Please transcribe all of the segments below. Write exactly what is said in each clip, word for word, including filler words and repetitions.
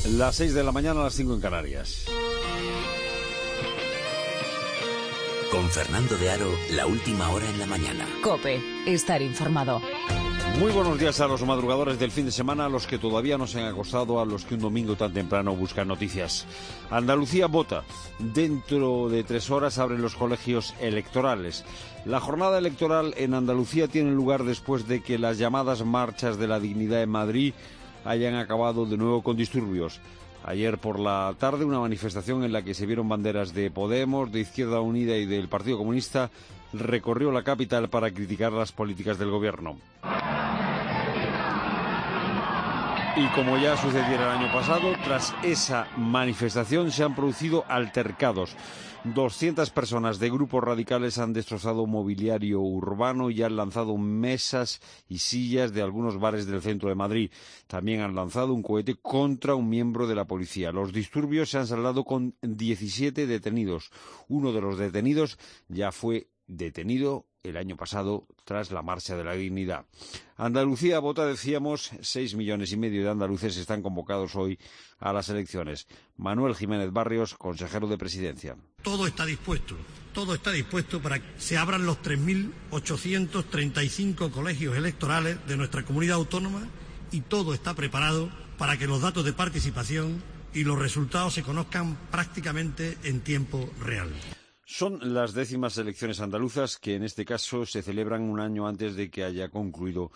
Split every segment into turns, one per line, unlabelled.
Las seis de la mañana, a las cinco en Canarias.
Con Fernando de Aro, la última hora en la mañana.
COPE, estar informado.
Muy buenos días a los madrugadores del fin de semana, a los que todavía no se han acostado, a los que un domingo tan temprano buscan noticias. Andalucía vota. Dentro de tres horas abren los colegios electorales. La jornada electoral en Andalucía tiene lugar después de que las llamadas marchas de la dignidad en Madrid hayan acabado de nuevo con disturbios. Ayer por la tarde, una manifestación en la que se vieron banderas de Podemos, de Izquierda Unida y del Partido Comunista recorrió la capital para criticar las políticas del gobierno. Y como ya sucediera el año pasado, tras esa manifestación se han producido altercados. doscientas personas de grupos radicales han destrozado mobiliario urbano y han lanzado mesas y sillas de algunos bares del centro de Madrid. También han lanzado un cohete contra un miembro de la policía. Los disturbios se han saldado con diecisiete detenidos. Uno de los detenidos ya fue detenido el año pasado tras la Marcha de la Dignidad. Andalucía vota, decíamos, seis millones y medio de andaluces están convocados hoy a las elecciones. Manuel Jiménez Barrios, consejero de Presidencia.
Todo está dispuesto, todo está dispuesto para que se abran los tres mil ochocientos treinta y cinco colegios electorales de nuestra comunidad autónoma y todo está preparado para que los datos de participación y los resultados se conozcan prácticamente en tiempo real.
Son las décimas elecciones andaluzas que en este caso se celebran un año antes de que haya concluido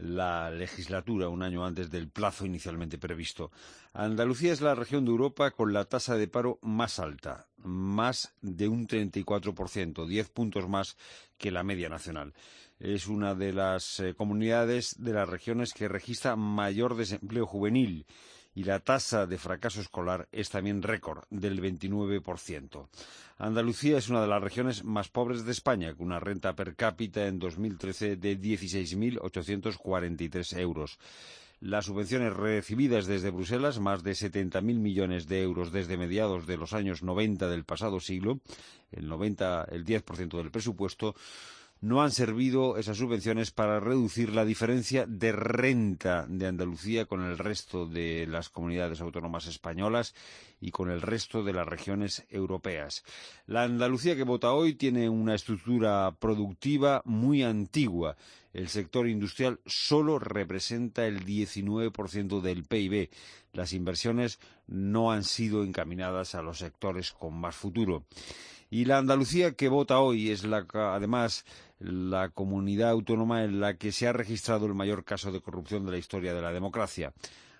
la legislatura, un año antes del plazo inicialmente previsto. Andalucía es la región de Europa con la tasa de paro más alta, más de un treinta y cuatro por ciento, diez puntos más que la media nacional. Es una de las eh, comunidades de las regiones que registra mayor desempleo juvenil. Y la tasa de fracaso escolar es también récord, del veintinueve por ciento. Andalucía es una de las regiones más pobres de España, con una renta per cápita en dos mil trece de dieciséis mil ochocientos cuarenta y tres euros. Las subvenciones recibidas desde Bruselas, más de setenta mil millones de euros desde mediados de los años noventa del pasado siglo, el noventa, el diez por ciento del presupuesto, no han servido esas subvenciones para reducir la diferencia de renta de Andalucía con el resto de las comunidades autónomas españolas y con el resto de las regiones europeas. La Andalucía que vota hoy tiene una estructura productiva muy antigua. El sector industrial solo representa el diecinueve por ciento del P I B. Las inversiones no han sido encaminadas a los sectores con más futuro. Y la Andalucía que vota hoy es la, además la comunidad autónoma en la que se ha registrado el mayor caso de corrupción de la historia de la democracia.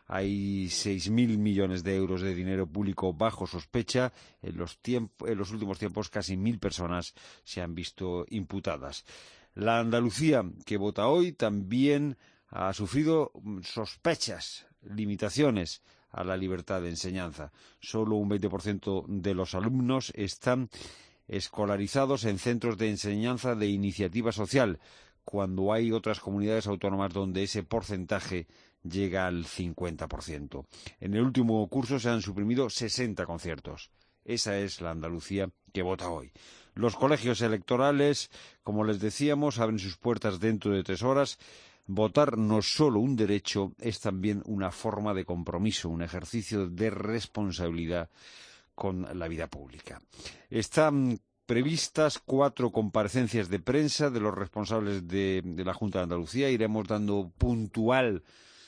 Hay seis mil millones de euros de dinero público bajo sospecha. En los, tiemp- en los últimos tiempos casi mil personas se han visto imputadas. La Andalucía que vota hoy también ha sufrido sospechas, limitaciones a la libertad de enseñanza. Solo un veinte por ciento de los alumnos están escolarizados en centros de enseñanza de iniciativa social, cuando hay otras comunidades autónomas donde ese porcentaje llega al cincuenta por ciento. En el último curso se han suprimido sesenta conciertos. Esa es la Andalucía que vota hoy. Los colegios electorales, como les decíamos, abren sus puertas dentro de tres horas. Votar no es solo un derecho, es también una forma de compromiso, un ejercicio de responsabilidad con la vida pública. Están previstas cuatro comparecencias de prensa de los responsables de, de la Junta de Andalucía. Iremos dando puntual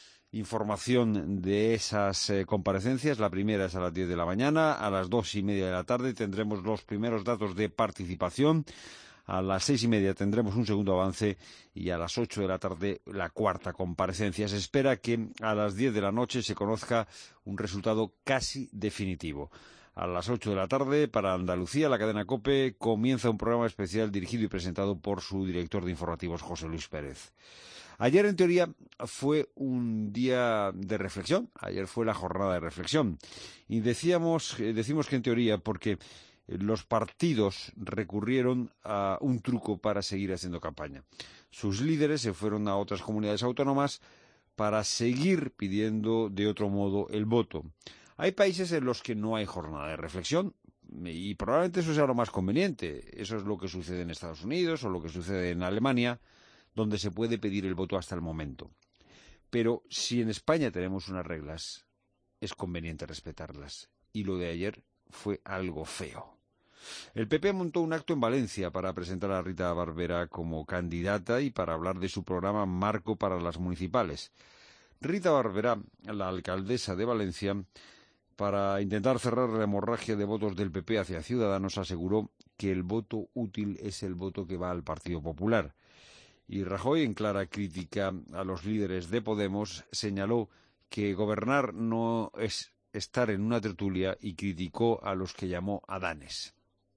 información de esas eh, comparecencias. La primera es a las diez de la mañana. A las dos y media de la tarde tendremos los primeros datos de participación. A las seis y media tendremos un segundo avance y a las ocho de la tarde la cuarta comparecencia. Se espera que a las diez de la noche se conozca un resultado casi definitivo. A las ocho de la tarde, para Andalucía, la cadena COPE comienza un programa especial dirigido y presentado por su director de informativos, José Luis Pérez. Ayer, en teoría, fue un día de reflexión. Ayer fue la jornada de reflexión. Y decíamos, eh, decimos que en teoría porque los partidos recurrieron a un truco para seguir haciendo campaña. Sus líderes se fueron a otras comunidades autónomas para seguir pidiendo de otro modo el voto. Hay países en los que no hay jornada de reflexión y probablemente eso sea lo más conveniente. Eso es lo que sucede en Estados Unidos o lo que sucede en Alemania, donde se puede pedir el voto hasta el momento. Pero si en España tenemos unas reglas es conveniente respetarlas. Y lo de ayer fue algo feo. El P P montó un acto en Valencia para presentar a Rita Barberá como candidata y para hablar de su programa Marco para las municipales. Rita Barberá, la alcaldesa de Valencia, para intentar cerrar la hemorragia de votos del P P hacia Ciudadanos, aseguró que el voto útil es el voto que va al Partido Popular. Y Rajoy, en clara crítica a los líderes de Podemos, señaló que gobernar no es estar en una tertulia y criticó a los que llamó Adanes.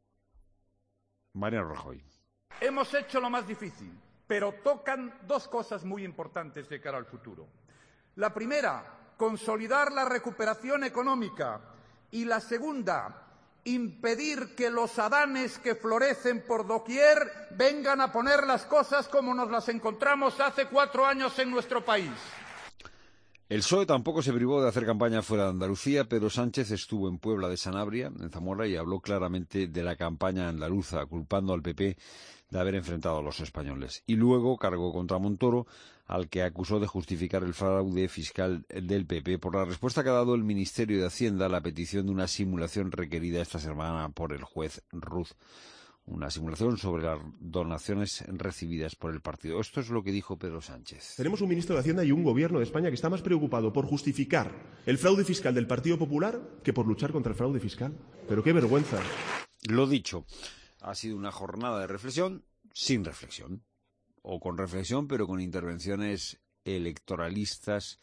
Mariano Rajoy.
Hemos hecho lo más difícil, pero tocan dos cosas muy importantes de cara al futuro. La primera, consolidar la recuperación económica, y la segunda, impedir que los adanes que florecen por doquier vengan a poner las cosas como nos las encontramos hace cuatro años en nuestro país.
El P S O E tampoco se privó de hacer campaña fuera de Andalucía. Pedro Sánchez estuvo en Puebla de Sanabria, en Zamora, y habló claramente de la campaña andaluza, culpando al P P de haber enfrentado a los españoles. Y luego cargó contra Montoro, al que acusó de justificar el fraude fiscal del P P por la respuesta que ha dado el Ministerio de Hacienda a la petición de una simulación requerida esta semana por el juez Ruz. Una simulación sobre las donaciones recibidas por el partido. Esto es lo que dijo Pedro Sánchez.
Tenemos un ministro de Hacienda y un gobierno de España que está más preocupado por justificar el fraude fiscal del Partido Popular que por luchar contra el fraude fiscal. Pero qué vergüenza.
Lo dicho, ha sido una jornada de reflexión sin reflexión. O con reflexión, pero con intervenciones electoralistas,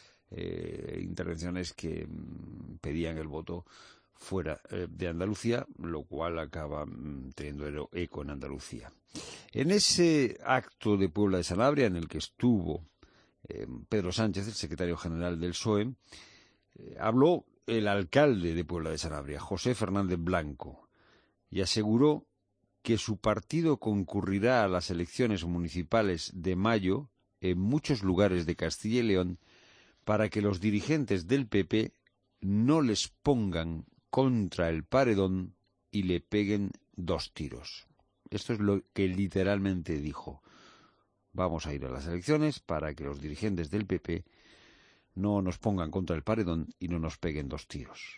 eh, intervenciones que mmm, pedían el voto fuera eh, de Andalucía, lo cual acaba mmm, teniendo eco en Andalucía. En ese acto de Puebla de Sanabria, en el que estuvo eh, Pedro Sánchez, el secretario general del P S O E, eh, habló el alcalde de Puebla de Sanabria, José Fernández Blanco, y aseguró que su partido concurrirá a las elecciones municipales de mayo en muchos lugares de Castilla y León para que los dirigentes del P P no les pongan contra el paredón y le peguen dos tiros. Esto es lo que literalmente dijo. Vamos a ir a las elecciones para que los dirigentes del P P no nos pongan contra el paredón y no nos peguen dos tiros.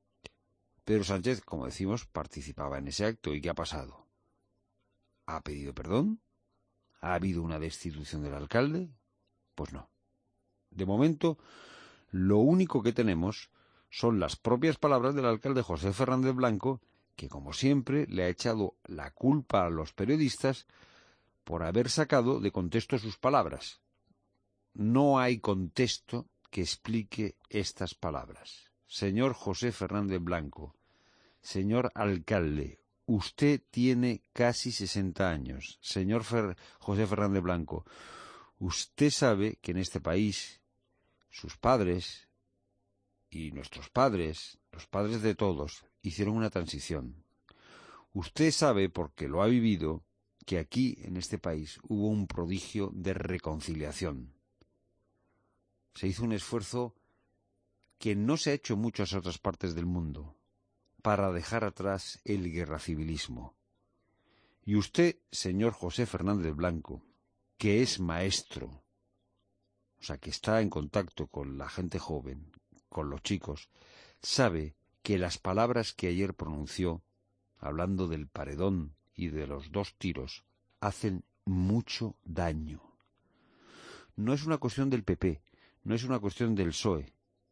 Pedro Sánchez, como decimos, participaba en ese acto. ¿Y qué ha pasado? ¿Ha pedido perdón? ¿Ha habido una destitución del alcalde? Pues no. De momento, lo único que tenemos son las propias palabras del alcalde José Fernández Blanco, que como siempre le ha echado la culpa a los periodistas por haber sacado de contexto sus palabras. No hay contexto que explique estas palabras. Señor José Fernández Blanco, señor alcalde, usted tiene casi sesenta años. Señor Fer- José Fernández Blanco, usted sabe que en este país sus padres y nuestros padres, los padres de todos, hicieron una transición. Usted sabe, porque lo ha vivido, que aquí, en este país, hubo un prodigio de reconciliación. Se hizo un esfuerzo que no se ha hecho en muchas otras partes del mundo, para dejar atrás el guerracivilismo. Y usted, señor José Fernández Blanco, que es maestro, o sea, que está en contacto con la gente joven, con los chicos, sabe que las palabras que ayer pronunció, hablando del paredón y de los dos tiros, hacen mucho daño. No es una cuestión del P P, no es una cuestión del P S O E.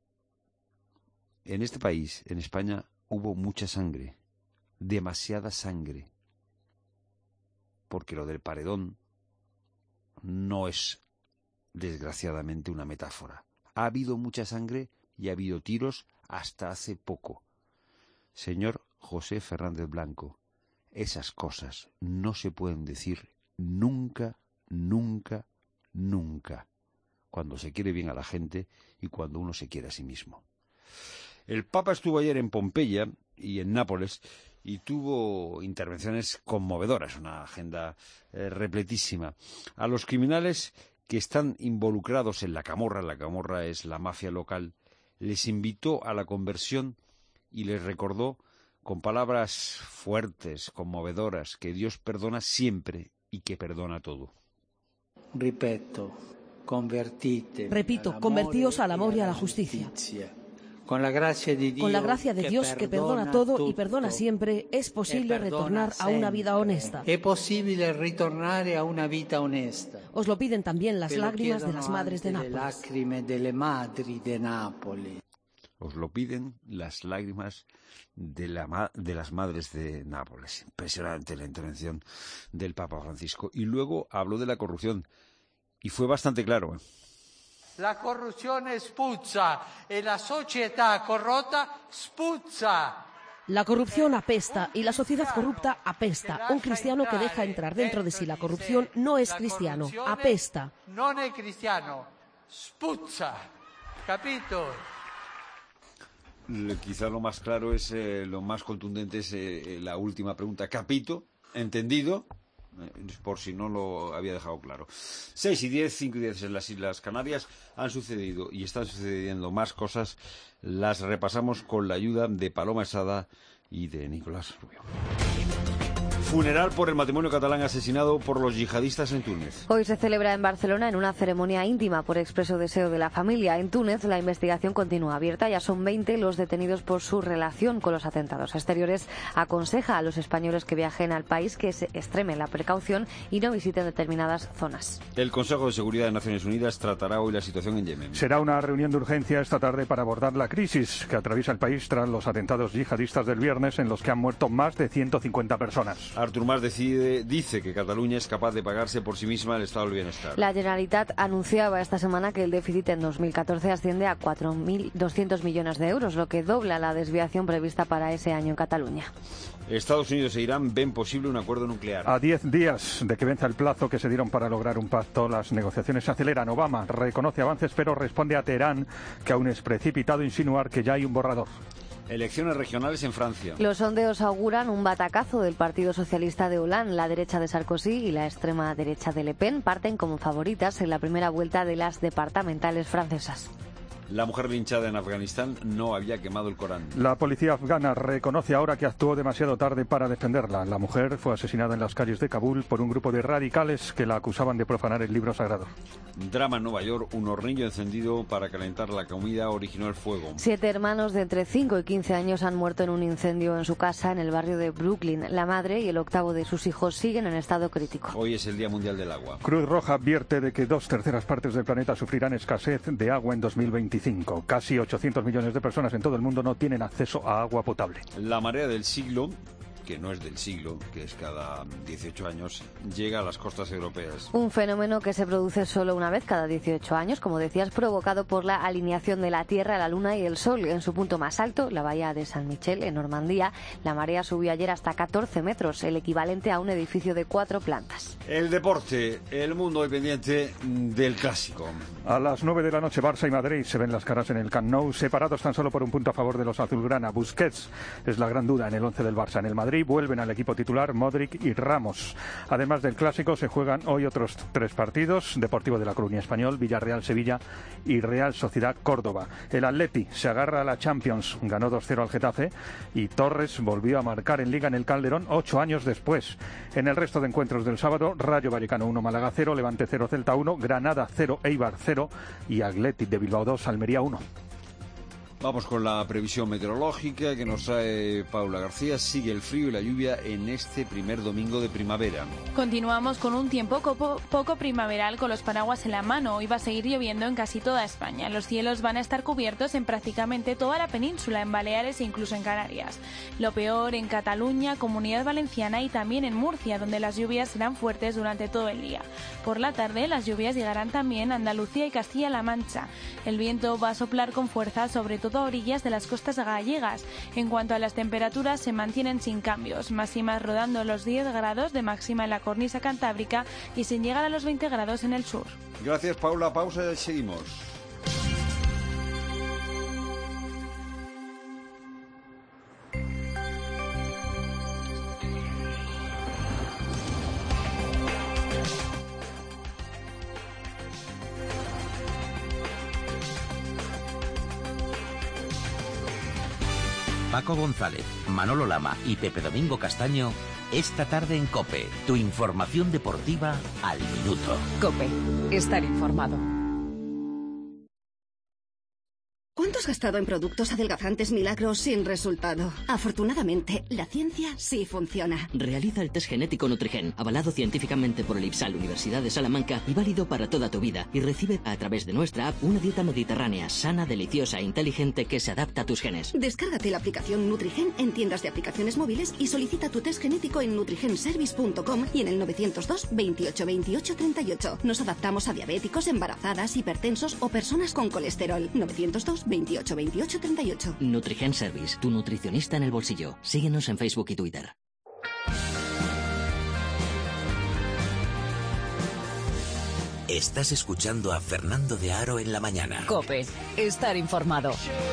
En este país, en España, hubo mucha sangre, demasiada sangre, porque lo del paredón no es, desgraciadamente, una metáfora. Ha habido mucha sangre y ha habido tiros hasta hace poco. Señor José Fernández Blanco, esas cosas no se pueden decir nunca, nunca, nunca, cuando se quiere bien a la gente y cuando uno se quiere a sí mismo. El Papa estuvo ayer en Pompeya y en Nápoles y tuvo intervenciones conmovedoras, una agenda eh, repletísima. A los criminales que están involucrados en la camorra, la camorra es la mafia local, les invitó a la conversión y les recordó con palabras fuertes, conmovedoras, que Dios perdona siempre y que perdona todo.
Repito, convertite
Repito, convertíos al amor y a la justicia.
Con la gracia de Dios,
Con la gracia de Dios que perdona todo y perdona siempre, es posible retornar a una vida honesta.
Es posible retornar a una vida honesta.
Os lo piden también las lágrimas de las madres de Nápoles.
Lágrimas de las madres de Nápoles.
Os lo piden las lágrimas de, la ma de las madres de Nápoles. Impresionante la intervención del Papa Francisco. Y luego habló de la corrupción. Y fue bastante claro.
La corruzione spuzza e la società corrotta spuzza.
La corrupción apesta y la sociedad corrupta apesta. Un cristiano que deja entrar dentro de sí la corrupción no es cristiano, apesta.
No es cristiano, spuzza. ¿Capito?
Quizá lo más claro es, eh, lo más contundente es eh, la última pregunta. Capito, entendido. Por si no lo había dejado claro. seis y diez, cinco y diez en las Islas Canarias han sucedido y están sucediendo más cosas. Las repasamos con la ayuda de Paloma Esada y de Nicolás Rubio. Funeral por el matrimonio catalán asesinado por los yihadistas en Túnez.
Hoy se celebra en Barcelona en una ceremonia íntima por expreso deseo de la familia. En Túnez la investigación continúa abierta. Ya son veinte los detenidos por su relación con los atentados exteriores. Aconseja a los españoles que viajen al país que se extremen la precaución y no visiten determinadas zonas.
El Consejo de Seguridad de Naciones Unidas tratará hoy la situación en Yemen.
Será una reunión de urgencia esta tarde para abordar la crisis que atraviesa el país tras los atentados yihadistas del viernes en los que han muerto más de ciento cincuenta personas.
Artur Mas decide, dice que Cataluña es capaz de pagarse por sí misma el estado del bienestar.
La Generalitat anunciaba esta semana que el déficit en dos mil catorce asciende a cuatro mil doscientos millones de euros, lo que dobla la desviación prevista para ese año en Cataluña.
Estados Unidos e Irán ven posible un acuerdo nuclear.
A diez días de que venza el plazo que se dieron para lograr un pacto, las negociaciones se aceleran. Obama reconoce avances, pero responde a Teherán que aún es precipitado insinuar que ya hay un borrador.
Elecciones regionales en Francia.
Los sondeos auguran un batacazo del Partido Socialista de Hollande. La derecha de Sarkozy y la extrema derecha de Le Pen parten como favoritas en la primera vuelta de las departamentales francesas.
La mujer linchada en Afganistán no había quemado el Corán.
La policía afgana reconoce ahora que actuó demasiado tarde para defenderla. La mujer fue asesinada en las calles de Kabul por un grupo de radicales que la acusaban de profanar el libro sagrado.
Drama en Nueva York. Un hornillo encendido para calentar la comida originó el fuego.
Siete hermanos de entre cinco y quince años han muerto en un incendio en su casa en el barrio de Brooklyn. La madre y el octavo de sus hijos siguen en estado crítico.
Hoy es el Día Mundial del Agua.
Cruz Roja advierte de que dos terceras partes del planeta sufrirán escasez de agua en dos mil veinticinco. Casi ochocientos millones de personas en todo el mundo no tienen acceso a agua potable.
La marea del siglo, que no es del siglo, que es cada dieciocho años, llega a las costas europeas.
Un fenómeno que se produce solo una vez cada dieciocho años, como decías, provocado por la alineación de la Tierra, la Luna y el Sol. En su punto más alto, la bahía de San Michel, en Normandía, la marea subió ayer hasta catorce metros, el equivalente a un edificio de cuatro plantas.
El deporte, el mundo hoy pendiente del clásico.
A las nueve de la noche, Barça y Madrid se ven las caras en el Camp Nou, separados tan solo por un punto a favor de los azulgrana. Busquets es la gran duda en el once del Barça. En el Madrid vuelven al equipo titular Modric y Ramos. Además del clásico, se juegan hoy otros tres partidos: Deportivo de La Coruña Español, Villarreal Sevilla y Real Sociedad Córdoba. El Atleti se agarra a la Champions, ganó dos cero al Getafe y Torres volvió a marcar en Liga en el Calderón ocho años después. En el resto de encuentros del sábado, Rayo Vallecano uno, Málaga cero, Levante cero, Celta uno, Granada cero, Eibar cero y Athletic de Bilbao dos, Almería uno.
Vamos con la previsión meteorológica que nos trae Paula García. Sigue el frío y la lluvia en este primer domingo de primavera.
Continuamos con un tiempo poco, poco primaveral con los paraguas en la mano. Hoy va a seguir lloviendo en casi toda España. Los cielos van a estar cubiertos en prácticamente toda la península, en Baleares e incluso en Canarias. Lo peor en Cataluña, Comunidad Valenciana y también en Murcia, donde las lluvias serán fuertes durante todo el día. Por la tarde las lluvias llegarán también a Andalucía y Castilla-La Mancha. El viento va a soplar con fuerza sobre todo a orillas de las costas gallegas. En cuanto a las temperaturas, se mantienen sin cambios, máximas rodando los diez grados de máxima en la cornisa cantábrica y sin llegar a los veinte grados en el sur.
Gracias, Paula. Pausa y seguimos.
Paco González, Manolo Lama y Pepe Domingo Castaño, esta tarde en COPE, tu información deportiva al minuto.
COPE, estar informado.
¿Cuánto has gastado en productos adelgazantes milagros sin resultado? Afortunadamente, la ciencia sí funciona.
Realiza el test genético Nutrigen, avalado científicamente por el IPSAL Universidad de Salamanca y válido para toda tu vida. Y recibe a través de nuestra app una dieta mediterránea, sana, deliciosa e inteligente que se adapta a tus genes.
Descárgate la aplicación Nutrigen en tiendas de aplicaciones móviles y solicita tu test genético en nutrigenservice punto com y en el novecientos dos, veintiocho, veintiocho, treinta y ocho. Nos adaptamos a diabéticos, embarazadas, hipertensos o personas con colesterol. novecientos dos, veintiocho, veintiocho, treinta y ocho.
Nutrigen Service, tu nutricionista en el bolsillo. Síguenos en Facebook y Twitter.
Estás escuchando a Fernando de Aro en la mañana.
COPE, estar informado.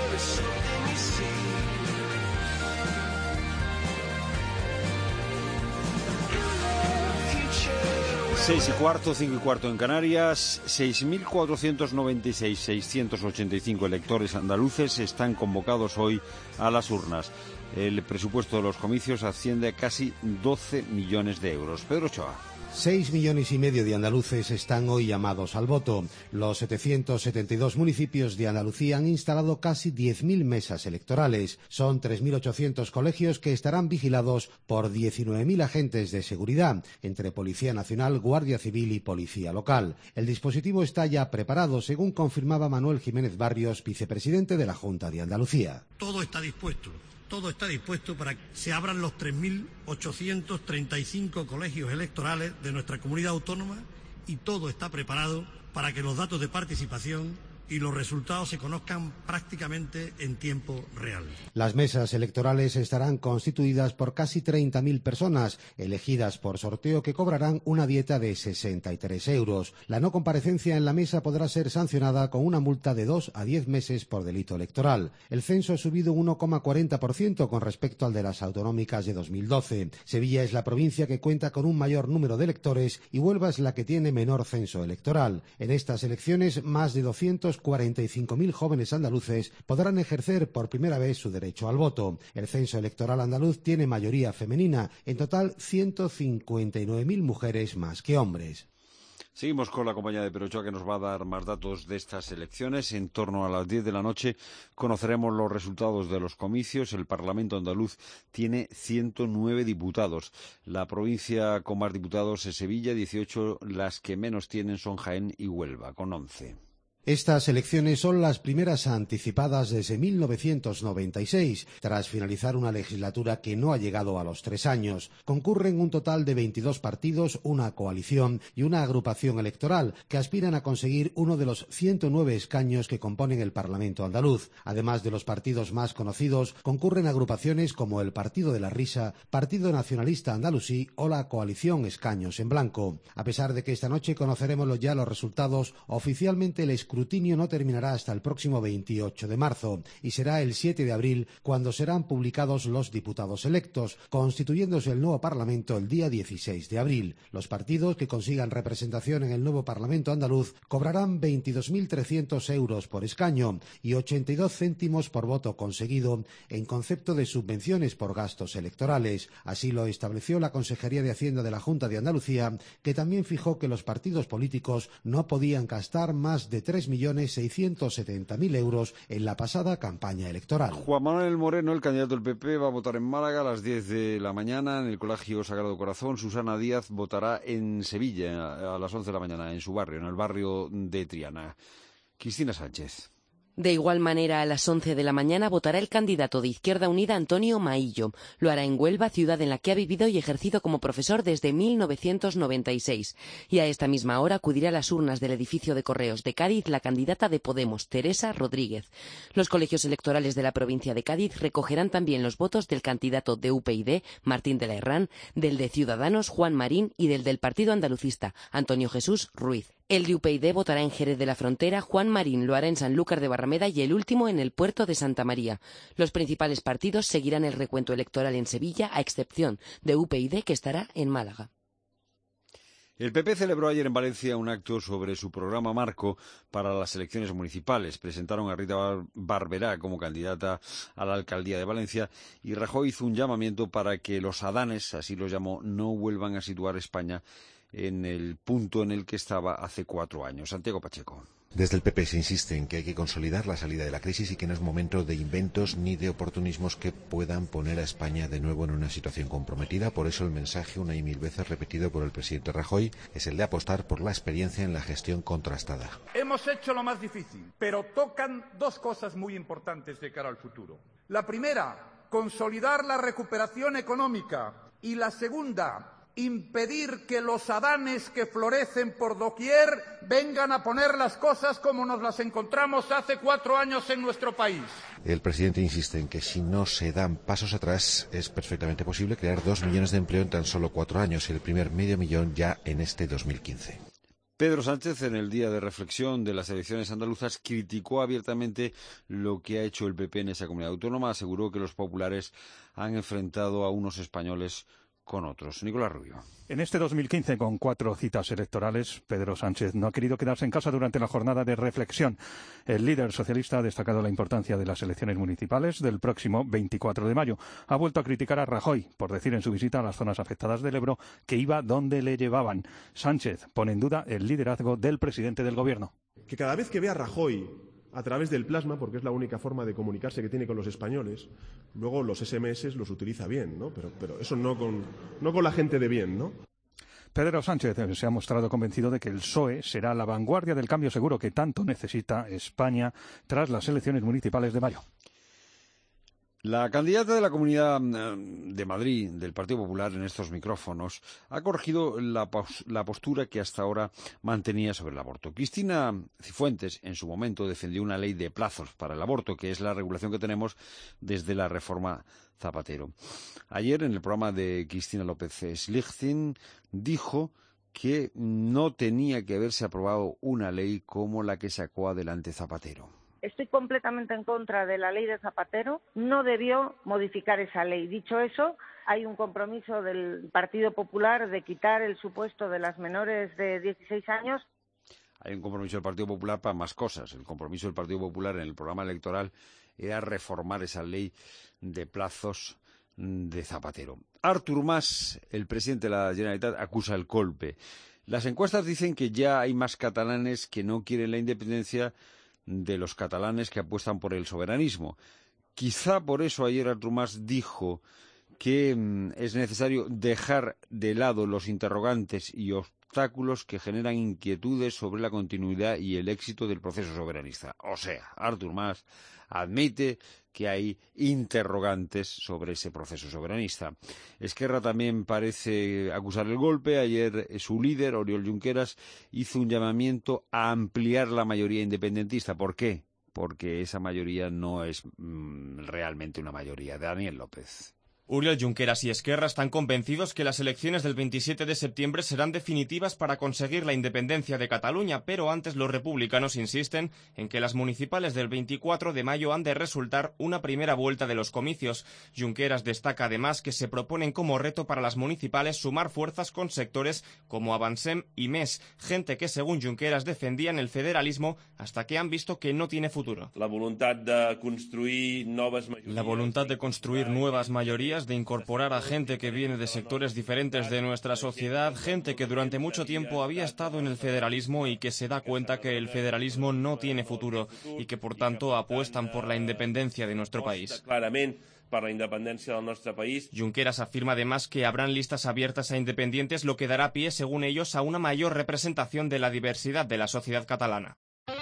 Seis y cuarto, cinco y cuarto en Canarias. seis mil cuatrocientos noventa y seis mil seiscientos ochenta y cinco electores andaluces están convocados hoy a las urnas. El presupuesto de los comicios asciende a casi doce millones de euros. Pedro Ochoa.
Seis millones y medio de andaluces están hoy llamados al voto. Los setecientos setenta y dos municipios de Andalucía han instalado casi diez mil mesas electorales. Son tres mil ochocientos colegios que estarán vigilados por diecinueve mil agentes de seguridad, entre Policía Nacional, Guardia Civil y Policía Local. El dispositivo está ya preparado, según confirmaba Manuel Jiménez Barrios, vicepresidente de la Junta de Andalucía.
Todo está dispuesto. Todo está dispuesto para que se abran los tres mil ochocientos treinta y cinco colegios electorales de nuestra comunidad autónoma y todo está preparado para que los datos de participación y los resultados se conozcan prácticamente en tiempo real.
Las mesas electorales estarán constituidas por casi treinta mil personas, elegidas por sorteo, que cobrarán una dieta de sesenta y tres euros. La no comparecencia en la mesa podrá ser sancionada con una multa de dos a diez meses por delito electoral. El censo ha subido un uno coma cuarenta por ciento con respecto al de las autonómicas de dos mil doce. Sevilla es la provincia que cuenta con un mayor número de electores y Huelva es la que tiene menor censo electoral. En estas elecciones, más de doscientos cuarenta y cinco mil jóvenes andaluces podrán ejercer por primera vez su derecho al voto. El censo electoral andaluz tiene mayoría femenina, en total ciento cincuenta y nueve mil mujeres más que hombres.
Seguimos con la compañía de Pedro Ochoa, que nos va a dar más datos de estas elecciones. En torno a las diez de la noche conoceremos los resultados de los comicios. El Parlamento andaluz tiene ciento nueve diputados. La provincia con más diputados es Sevilla, dieciocho. Las que menos tienen son Jaén y Huelva, con once.
Estas elecciones son las primeras anticipadas desde mil novecientos noventa y seis, tras finalizar una legislatura que no ha llegado a los tres años. Concurren un total de veintidós partidos, una coalición y una agrupación electoral que aspiran a conseguir uno de los ciento nueve escaños que componen el Parlamento andaluz. Además de los partidos más conocidos, concurren agrupaciones como el Partido de la Risa, Partido Nacionalista Andalusí o la coalición Escaños en Blanco. A pesar de que esta noche conoceremos ya los resultados, oficialmente el El escrutinio no terminará hasta el próximo veintiocho de marzo y será el siete de abril cuando serán publicados los diputados electos, constituyéndose el nuevo Parlamento el día dieciséis de abril. Los partidos que consigan representación en el nuevo Parlamento andaluz cobrarán veintidós mil trescientos euros por escaño y ochenta y dos céntimos por voto conseguido en concepto de subvenciones por gastos electorales. Así lo estableció la Consejería de Hacienda de la Junta de Andalucía, que también fijó que los partidos políticos no podían gastar más de tres millones seiscientos setenta mil euros en la pasada campaña electoral.
Juan Manuel Moreno, el candidato del P P, va a votar en Málaga a las diez de la mañana en el Colegio Sagrado Corazón. Susana Díaz votará en Sevilla a las once de la mañana, en su barrio, en el barrio de Triana. Cristina Sánchez.
De igual manera, a las once de la mañana votará el candidato de Izquierda Unida, Antonio Maillo. Lo hará en Huelva, ciudad en la que ha vivido y ejercido como profesor desde mil novecientos noventa y seis. Y a esta misma hora acudirá a las urnas del edificio de Correos de Cádiz la candidata de Podemos, Teresa Rodríguez. Los colegios electorales de la provincia de Cádiz recogerán también los votos del candidato de U P y D, Martín de la Herrán, del de Ciudadanos, Juan Marín, y del del Partido Andalucista, Antonio Jesús Ruiz. El de U P y D votará en Jerez de la Frontera, Juan Marín lo hará en Sanlúcar de Barrameda y el último en el puerto de Santa María. Los principales partidos seguirán el recuento electoral en Sevilla, a excepción de U P y D, que estará en Málaga.
El P P celebró ayer en Valencia un acto sobre su programa marco para las elecciones municipales. Presentaron a Rita Barberá como candidata a la alcaldía de Valencia y Rajoy hizo un llamamiento para que los adanes, así los llamó, no vuelvan a situar España en el punto en el que estaba hace cuatro años. Santiago Pacheco.
Desde el P P se insiste en que hay que consolidar la salida de la crisis y que no es momento de inventos ni de oportunismos que puedan poner a España de nuevo en una situación comprometida. Por eso el mensaje, una y mil veces repetido por el presidente Rajoy, es el de apostar por la experiencia en la gestión contrastada.
Hemos hecho lo más difícil, pero tocan dos cosas muy importantes de cara al futuro. La primera, consolidar la recuperación económica, y la segunda, impedir que los adanes que florecen por doquier vengan a poner las cosas como nos las encontramos hace cuatro años en nuestro país.
El presidente insiste en que si no se dan pasos atrás es perfectamente posible crear dos millones de empleo en tan solo cuatro años y el primer medio millón ya en este dos mil quince.
Pedro Sánchez, en el día de reflexión de las elecciones andaluzas, criticó abiertamente lo que ha hecho el P P en esa comunidad autónoma. Aseguró que los populares han enfrentado a unos españoles con otros. Nicolás Rubio.
En este dos mil quince, con cuatro citas electorales, Pedro Sánchez no ha querido quedarse en casa durante la jornada de reflexión. El líder socialista ha destacado la importancia de las elecciones municipales del próximo veinticuatro de mayo. Ha vuelto a criticar a Rajoy por decir en su visita a las zonas afectadas del Ebro que iba donde le llevaban. Sánchez pone en duda el liderazgo del presidente del Gobierno.
Que cada vez que vea a Rajoy a través del plasma, porque es la única forma de comunicarse que tiene con los españoles, luego los ese eme ese los utiliza bien, ¿no? Pero, pero eso no con, no con la gente de bien, ¿no?
Pedro Sánchez se ha mostrado convencido de que el P S O E será la vanguardia del cambio seguro que tanto necesita España tras las elecciones municipales de mayo.
La candidata de la Comunidad de Madrid, del Partido Popular, en estos micrófonos, ha corregido la, la postura que hasta ahora mantenía sobre el aborto. Cristina Cifuentes, en su momento, defendió una ley de plazos para el aborto, que es la regulación que tenemos desde la reforma Zapatero. Ayer, en el programa de Cristina López Slichting, dijo que no tenía que haberse aprobado una ley como la que sacó adelante Zapatero.
Estoy completamente en contra de la ley de Zapatero. No debió modificar esa ley. Dicho eso, hay un compromiso del Partido Popular de quitar el supuesto de las menores de dieciséis años.
Hay un compromiso del Partido Popular para más cosas. El compromiso del Partido Popular en el programa electoral era reformar esa ley de plazos de Zapatero. Artur Mas, el presidente de la Generalitat, acusa el golpe. Las encuestas dicen que ya hay más catalanes que no quieren la independencia de los catalanes que apuestan por el soberanismo. Quizá por eso ayer Artur Mas dijo que mm, es necesario dejar de lado los interrogantes y obstáculos que generan inquietudes sobre la continuidad y el éxito del proceso soberanista. O sea, Artur Mas admite que hay interrogantes sobre ese proceso soberanista. Esquerra también parece acusar el golpe. Ayer su líder, Oriol Junqueras, hizo un llamamiento a ampliar la mayoría independentista. ¿Por qué? Porque esa mayoría no es mmm, realmente una mayoría. Daniel López.
Oriol Junqueras y Esquerra están convencidos que las elecciones del veintisiete de septiembre serán definitivas para conseguir la independencia de Cataluña, pero antes los republicanos insisten en que las municipales del veinticuatro de mayo han de resultar una primera vuelta de los comicios. Junqueras destaca además que se proponen como reto para las municipales sumar fuerzas con sectores como Avancem y M E S, gente que según Junqueras defendían el federalismo hasta que han visto que no tiene futuro.
La voluntad de construir nuevas mayorías,
la voluntad de construir nuevas mayorías, de incorporar a gente que viene de sectores diferentes de nuestra sociedad, gente que durante mucho tiempo había estado en el federalismo y que se da cuenta que el federalismo no tiene futuro y que por tanto apuestan por la independencia de nuestro país.
Para la independencia de nuestro país.
Junqueras afirma además que habrán listas abiertas a independientes, lo que dará pie, según ellos, a una mayor representación de la diversidad de la sociedad catalana.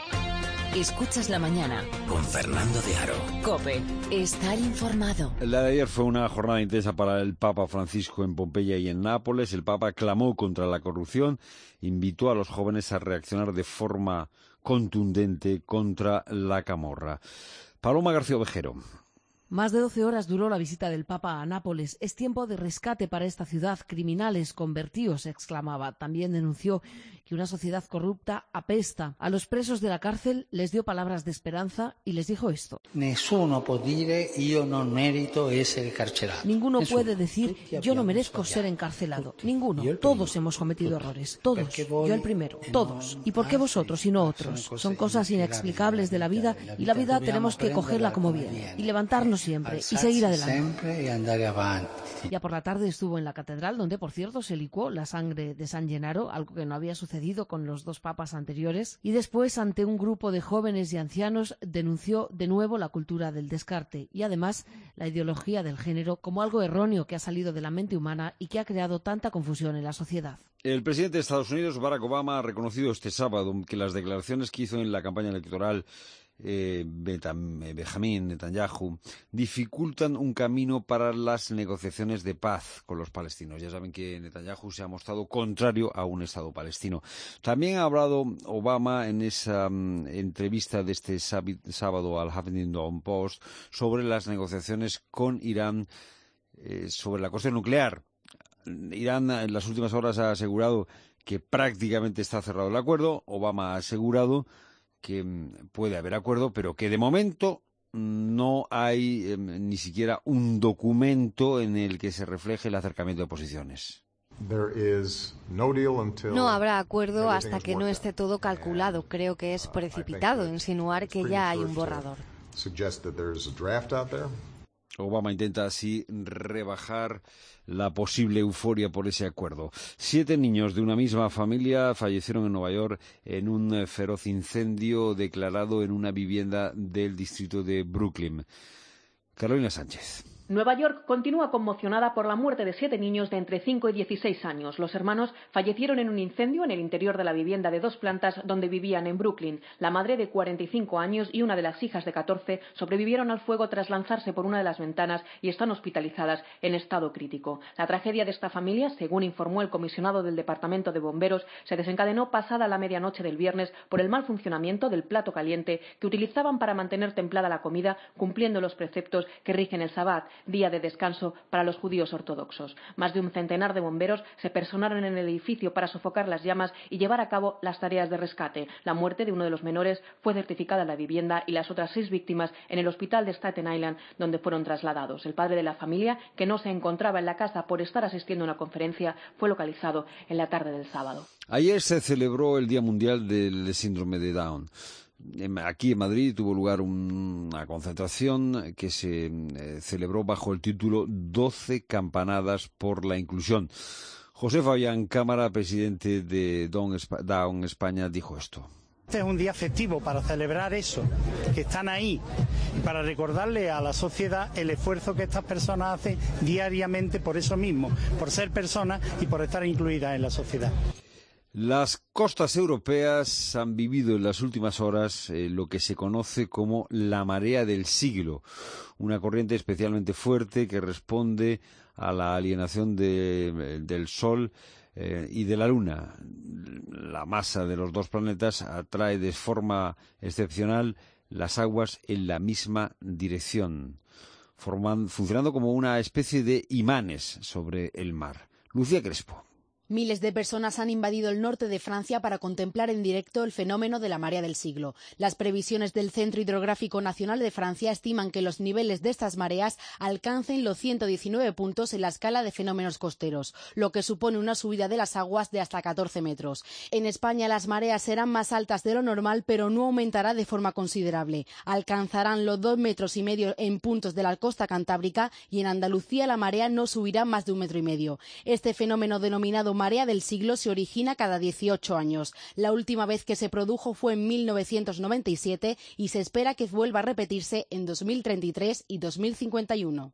Escuchas la mañana
con Fernando de Aro.
COPE. Estar informado.
La de ayer fue una jornada intensa para el Papa Francisco en Pompeya y en Nápoles. El Papa clamó contra la corrupción, invitó a los jóvenes a reaccionar de forma contundente contra la camorra. Paloma García Ovejero.
Más de doce horas duró la visita del Papa a Nápoles. Es tiempo de rescate para esta ciudad. Criminales convertidos, exclamaba. También denunció que una sociedad corrupta apesta. A los presos de la cárcel les dio palabras de esperanza y les dijo esto.
Nessuno può dire io non merito essere carcerato.
Ninguno
Nessuno.
puede decir yo no merezco ser encarcelado. Ninguno. Todos hemos cometido errores. Todos. Yo el primero. Todos. ¿Y por qué vosotros y no otros? Son cosas inexplicables de la vida y la vida tenemos que cogerla como viene y levantarnos siempre, y
alzarse
seguir adelante.
siempre y andare avanti.
Ya por la tarde estuvo en la catedral, donde, por cierto, se licuó la sangre de San Gennaro, algo que no había sucedido con los dos papas anteriores, y después, ante un grupo de jóvenes y ancianos, denunció de nuevo la cultura del descarte y, además, la ideología del género como algo erróneo que ha salido de la mente humana y que ha creado tanta confusión en la sociedad.
El presidente de Estados Unidos, Barack Obama, ha reconocido este sábado que las declaraciones que hizo en la campaña electoral eh, Benjamín Netanyahu dificultan un camino para las negociaciones de paz con los palestinos. Ya saben que Netanyahu se ha mostrado contrario a un Estado palestino. También ha hablado Obama en esa um, entrevista de este sábado al Huffington Post sobre las negociaciones con Irán eh, sobre la cuestión nuclear. Irán en las últimas horas ha asegurado que prácticamente está cerrado el acuerdo. Obama ha asegurado que puede haber acuerdo, pero que de momento no hay eh, ni siquiera un documento en el que se refleje el acercamiento de posiciones.
No habrá acuerdo hasta que no esté todo calculado. Creo que es precipitado insinuar que ya hay un borrador.
Obama intenta así rebajar la posible euforia por ese acuerdo. Siete niños de una misma familia fallecieron en Nueva York en un feroz incendio declarado en una vivienda del distrito de Brooklyn. Carolina Sánchez.
Nueva York continúa conmocionada por la muerte de siete niños de entre cinco y dieciséis años. Los hermanos fallecieron en un incendio en el interior de la vivienda de dos plantas donde vivían en Brooklyn. La madre, de cuarenta y cinco años, y una de las hijas, de catorce, sobrevivieron al fuego tras lanzarse por una de las ventanas y están hospitalizadas en estado crítico. La tragedia de esta familia, según informó el comisionado del Departamento de Bomberos, se desencadenó pasada la medianoche del viernes por el mal funcionamiento del plato caliente que utilizaban para mantener templada la comida, cumpliendo los preceptos que rigen el Sabbat, día de descanso para los judíos ortodoxos. Más de un centenar de bomberos se personaron en el edificio para sofocar las llamas y llevar a cabo las tareas de rescate. La muerte de uno de los menores fue certificada en la vivienda y las otras seis víctimas en el hospital de Staten Island, donde fueron trasladados. El padre de la familia, que no se encontraba en la casa por estar asistiendo a una conferencia, fue localizado en la tarde del sábado.
Ayer se celebró el Día Mundial del Síndrome de Down. Aquí en Madrid tuvo lugar una concentración que se eh, celebró bajo el título doce campanadas por la inclusión. José Fabián Cámara, presidente de Down España, dijo esto.
Este es un día festivo para celebrar eso, que están ahí, y para recordarle a la sociedad el esfuerzo que estas personas hacen diariamente por eso mismo, por ser personas y por estar incluidas en la sociedad.
Las costas europeas han vivido en las últimas horas eh, lo que se conoce como la marea del siglo, una corriente especialmente fuerte que responde a la alienación de, del Sol eh, y de la Luna. La masa de los dos planetas atrae de forma excepcional las aguas en la misma dirección, forman, funcionando como una especie de imanes sobre el mar. Lucía Crespo.
Miles de personas han invadido el norte de Francia para contemplar en directo el fenómeno de la marea del siglo. Las previsiones del Centro Hidrográfico Nacional de Francia estiman que los niveles de estas mareas alcancen los ciento diecinueve puntos en la escala de fenómenos costeros, lo que supone una subida de las aguas de hasta catorce metros. En España las mareas serán más altas de lo normal, pero no aumentará de forma considerable. Alcanzarán los dos metros y medio en puntos de la costa cantábrica y en Andalucía la marea no subirá más de un metro y medio. Este fenómeno denominado marea del siglo se origina cada dieciocho años. La última vez que se produjo fue en mil novecientos noventa y siete y se espera que vuelva a repetirse en dos mil treinta y tres y dos mil cincuenta y uno.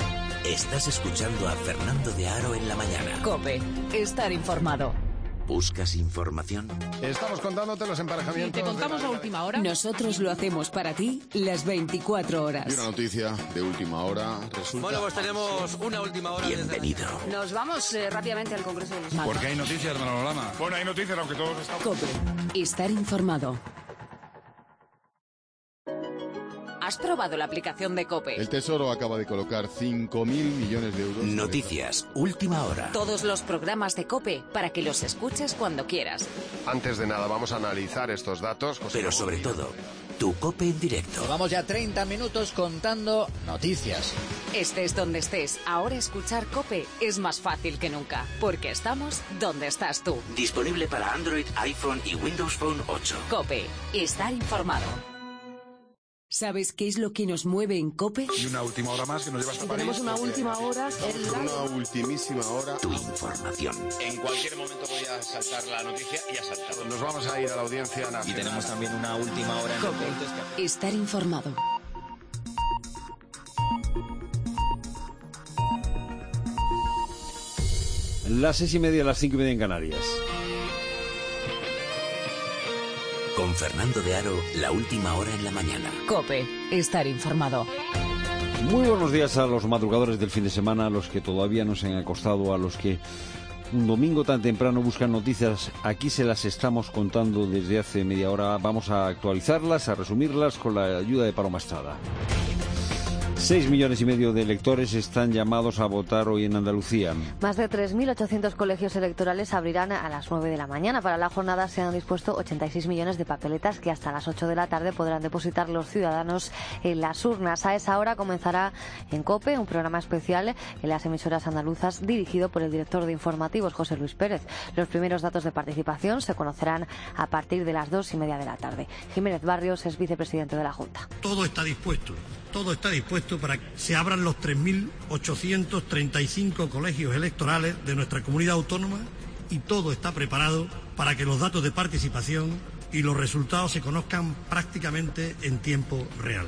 Estás escuchando a Fernando de Aro en la mañana.
COPE, estar informado.
¿Buscas información?
Estamos contándote los emparejamientos.
¿Te contamos la última hora? Nosotros lo hacemos para ti las veinticuatro horas.
Y una noticia de última hora resulta...
Bueno, pues tenemos una última hora.
Bienvenido.
Nos vamos eh, rápidamente al Congreso de los Diputados.
Porque hay noticias, Manolo Lama. Bueno, hay noticias, aunque todos estamos...
COPE, estar informado.
¿Has probado la aplicación de COPE?
El Tesoro acaba de colocar cinco mil millones de euros.
Noticias, última hora.
Todos los programas de COPE para que los escuches cuando quieras.
Antes de nada, vamos a analizar estos datos. José
Pero sobre todo, tu COPE en directo.
Llevamos ya treinta minutos contando noticias.
Estés donde estés, ahora escuchar COPE es más fácil que nunca, porque estamos donde estás tú.
Disponible para Android, iPhone y Windows Phone ocho.
COPE, estar informado.
¿Sabes qué es lo que nos mueve en COPE?
Y una última hora más que nos llevas a París.
Tenemos una última hora. El...
Una ultimísima hora.
Tu información.
En cualquier momento voy a saltar la noticia y ha saltado.
Nos vamos a ir a la Audiencia Nacional.
Y tenemos también una última hora en
COPE. Estar informado.
Las seis y media, las cinco y media en Canarias.
Con Fernando de Aro, la última hora en la mañana.
COPE. Estar informado.
Muy buenos días a los madrugadores del fin de semana, a los que todavía no se han acostado, a los que un domingo tan temprano buscan noticias. Aquí se las estamos contando desde hace media hora. Vamos a actualizarlas, a resumirlas con la ayuda de Paloma Estrada. Seis millones y medio de electores están llamados a votar hoy en Andalucía.
Más de tres mil ochocientos colegios electorales abrirán a las nueve de la mañana. Para la jornada se han dispuesto ochenta y seis millones de papeletas que hasta las ocho de la tarde podrán depositar los ciudadanos en las urnas. A esa hora comenzará en COPE un programa especial en las emisoras andaluzas dirigido por el director de informativos, José Luis Pérez. Los primeros datos de participación se conocerán a partir de las dos y media de la tarde. Jiménez Barrios es vicepresidente de la Junta.
Todo está dispuesto. Todo está dispuesto para que se abran los tres mil ochocientos treinta y cinco colegios electorales de nuestra comunidad autónoma y todo está preparado para que los datos de participación y los resultados se conozcan prácticamente en tiempo real.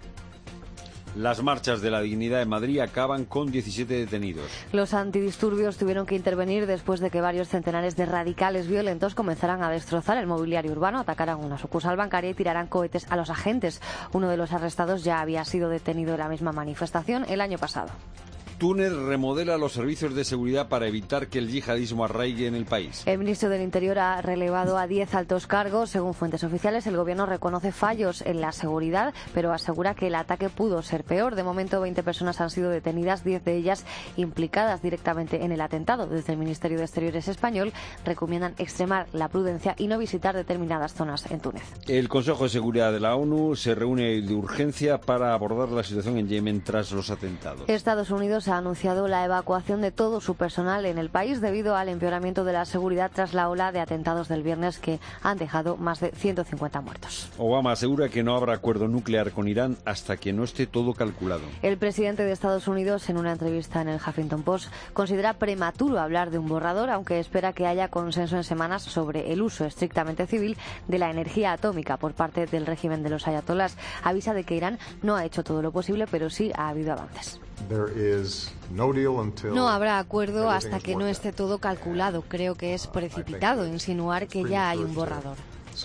Las marchas de la dignidad en Madrid acaban con diecisiete detenidos.
Los antidisturbios tuvieron que intervenir después de que varios centenares de radicales violentos comenzaran a destrozar el mobiliario urbano, atacaran una sucursal bancaria y tiraran cohetes a los agentes. Uno de los arrestados ya había sido detenido en la misma manifestación el año pasado.
Túnez remodela los servicios de seguridad para evitar que el yihadismo arraigue en el país.
El ministro del Interior ha relevado a diez altos cargos. Según fuentes oficiales, el gobierno reconoce fallos en la seguridad, pero asegura que el ataque pudo ser peor. De momento, veinte personas han sido detenidas, diez de ellas implicadas directamente en el atentado. Desde el Ministerio de Exteriores español recomiendan extremar la prudencia y no visitar determinadas zonas en Túnez.
El Consejo de Seguridad de la ONU se reúne de urgencia para abordar la situación en Yemen tras los atentados.
Estados Unidos ha anunciado la evacuación de todo su personal en el país debido al empeoramiento de la seguridad tras la ola de atentados del viernes que han dejado más de ciento cincuenta muertos.
Obama asegura que no habrá acuerdo nuclear con Irán hasta que no esté todo calculado.
El presidente de Estados Unidos, en una entrevista en el Huffington Post, considera prematuro hablar de un borrador, aunque espera que haya consenso en semanas sobre el uso estrictamente civil de la energía atómica por parte del régimen de los ayatolás. Avisa de que Irán no ha hecho todo lo posible, pero sí ha habido avances.
No habrá acuerdo hasta que no esté todo calculado. Creo que es precipitado insinuar que ya hay un borrador.